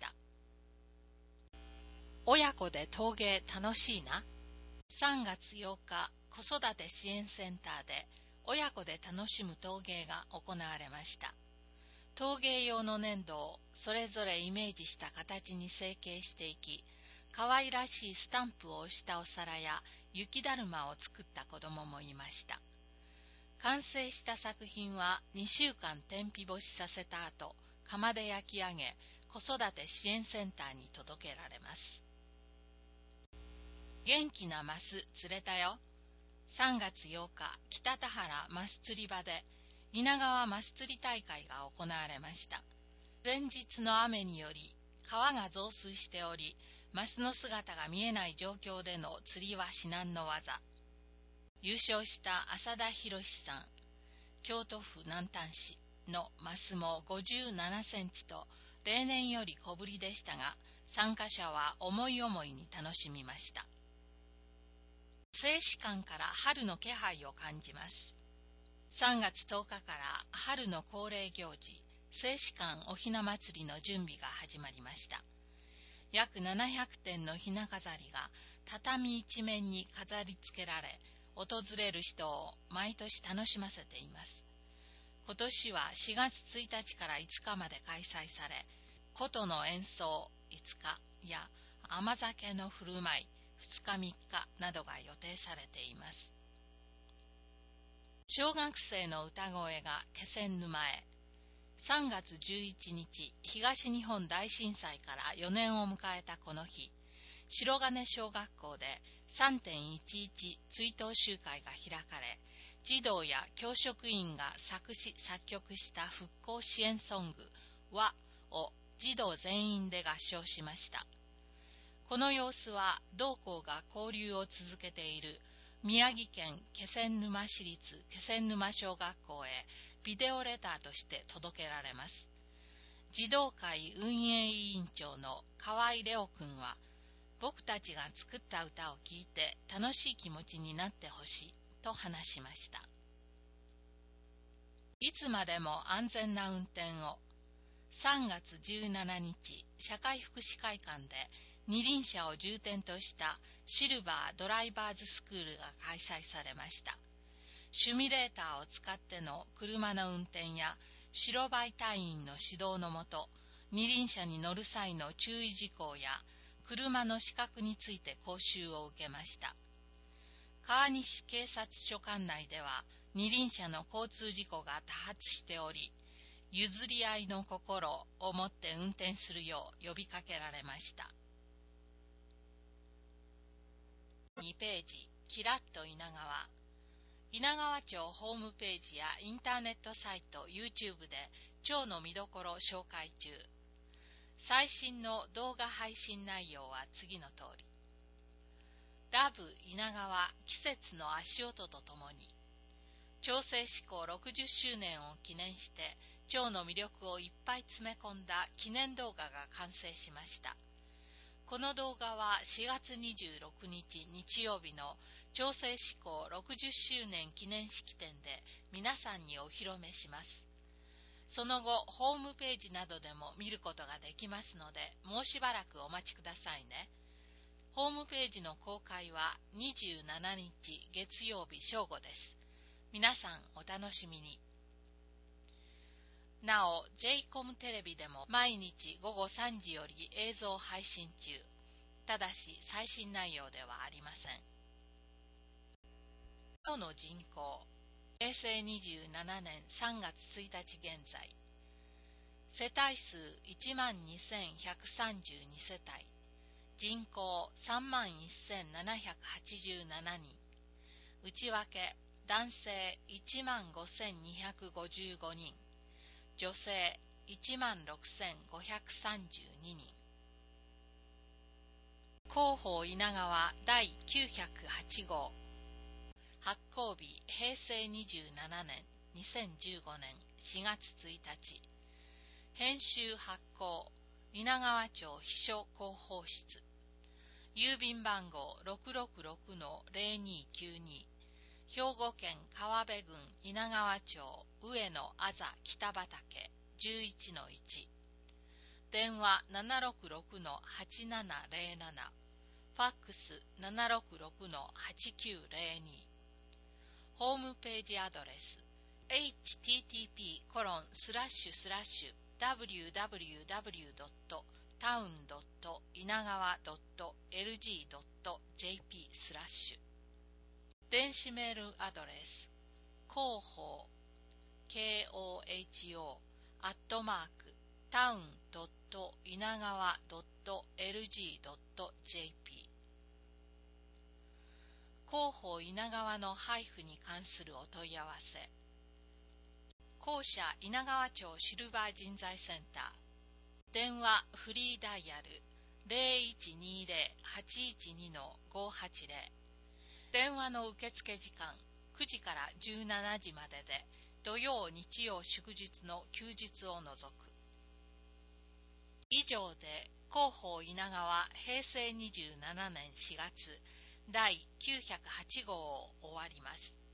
親子で陶芸楽しいな。さんがつようか、子育て支援センターで、親子で楽しむ陶芸が行われました。陶芸用の粘土をそれぞれイメージした形に成形していき、可愛らしいスタンプを押したお皿や雪だるまを作った子供もいました。完成した作品はにしゅうかん天日干しさせた後、窯で焼き上げ、子育て支援センターに届けられます。元気なマス釣れたよ。さんがつようか、北田原マス釣り場で稲川マス釣り大会が行われました。前日の雨により川が増水しており、 マスの姿が見えない状況での釣りは至難の技。優勝した浅田博さん、京都府南丹市のマスもごじゅうななセンチと例年より小ぶりでしたが、参加者は思い思いに楽しみました。静止館から春の気配を感じます。さんがつとおかから春の恒例行事、静止館おひな祭りの準備が始まりました。約ななひゃくてんのひな飾りが畳一面に飾り付けられ、訪れる人を毎年楽しませています。今年はしがつついたちからいつかまで開催され、琴の演奏いつかや甘酒の振る舞いふつかみっかなどが予定されています。小学生の歌声が気仙沼へ。さんがつじゅういちにち、東日本大震災からよねんを迎えたこの日、白金小学校で さんてんいちいち 追悼集会が開かれ、児童や教職員が作詞作曲した復興支援ソング「和」を児童全員で合唱しました。この様子は同校が交流を続けている宮城県気仙沼市立気仙沼小学校へビデオレターとして届けられます。児童会運営委員長の河合レオ君は、僕たちが作った歌を聴いて楽しい気持ちになってほしいと話しました。いつまでも安全な運転を。さんがつじゅうしちにち、社会福祉会館で二輪車を重点としたシルバードライバーズスクールが開催されました。シミュレーターを使っての車の運転や白バイ隊員の指導のもと、二輪車に乗る際の注意事項や車の資格について講習を受けました。川西警察署管内では二輪車の交通事故が多発しており、譲り合いの心を持って運転するよう呼びかけられました。にページ、キラッと稲川。稲川町ホームページやインターネットサイト YouTube で町の見どころを紹介中。最新の動画配信内容は次の通り。ラブ稲川季節の足音とともに、町制施行ろくじゅっしゅうねんを記念して町の魅力をいっぱい詰め込んだ記念動画が完成しました。この動画はしがつにじゅうろくにち日曜日の町制施行ろくじゅっしゅうねん記念式典で皆さんにお披露目します。その後、ホームページなどでも見ることができますので、もうしばらくお待ちくださいね。ホームページの公開はにじゅうしちにち月曜日正午です。皆さんお楽しみに。なお、ジェイコム テレビでも毎日ごごさんじより映像配信中。ただし最新内容ではありません。町の人口。へいせいにじゅうななねんさんがつついたち現在。世帯数 いちまんにせんひゃくさんじゅうに 世帯。人口 さんまんせんななひゃくはちじゅうななにん。内訳、男性 いちまんごせんにひゃくごじゅうごにん。女性 いちまんろくせんごひゃくさんじゅうににん。広報稲川だいきゅうひゃくはちごう。発行日へいせいにじゅうななねんにせんじゅうごねんしがつついたち。編集発行稲川町秘書広報室。郵便番号 ろくろくろくのぜろにきゅうに。兵庫県川辺郡稲川町上野あざ北畑 じゅういちのいち。電話 ななろくろくのはちななぜろなな。ファックス ななろくろくのはちきゅうぜろに。ホームページアドレス エイチティーティーピーコロンスラッシュスラッシュダブリューダブリューダブリュードットタウンドット稲川ドットエルジードットジェーピー スラッシュ。電子メールアドレス広報 ケーオーエイチオー アットマークタウンドット稲川ドットエルジードットジェーピー。広報稲川の配布に関するお問い合わせ。校舎稲川町シルバー人材センター。電話フリーダイヤルゼロいちにゼロ はちいちに ごはちゼロ。電話の受付時間くじからじゅうしちじまでで、土曜、日曜、祝日の休日を除く。以上で広報稲川へいせいにじゅうななねんしがつだいきゅうひゃくはちごうを終わります。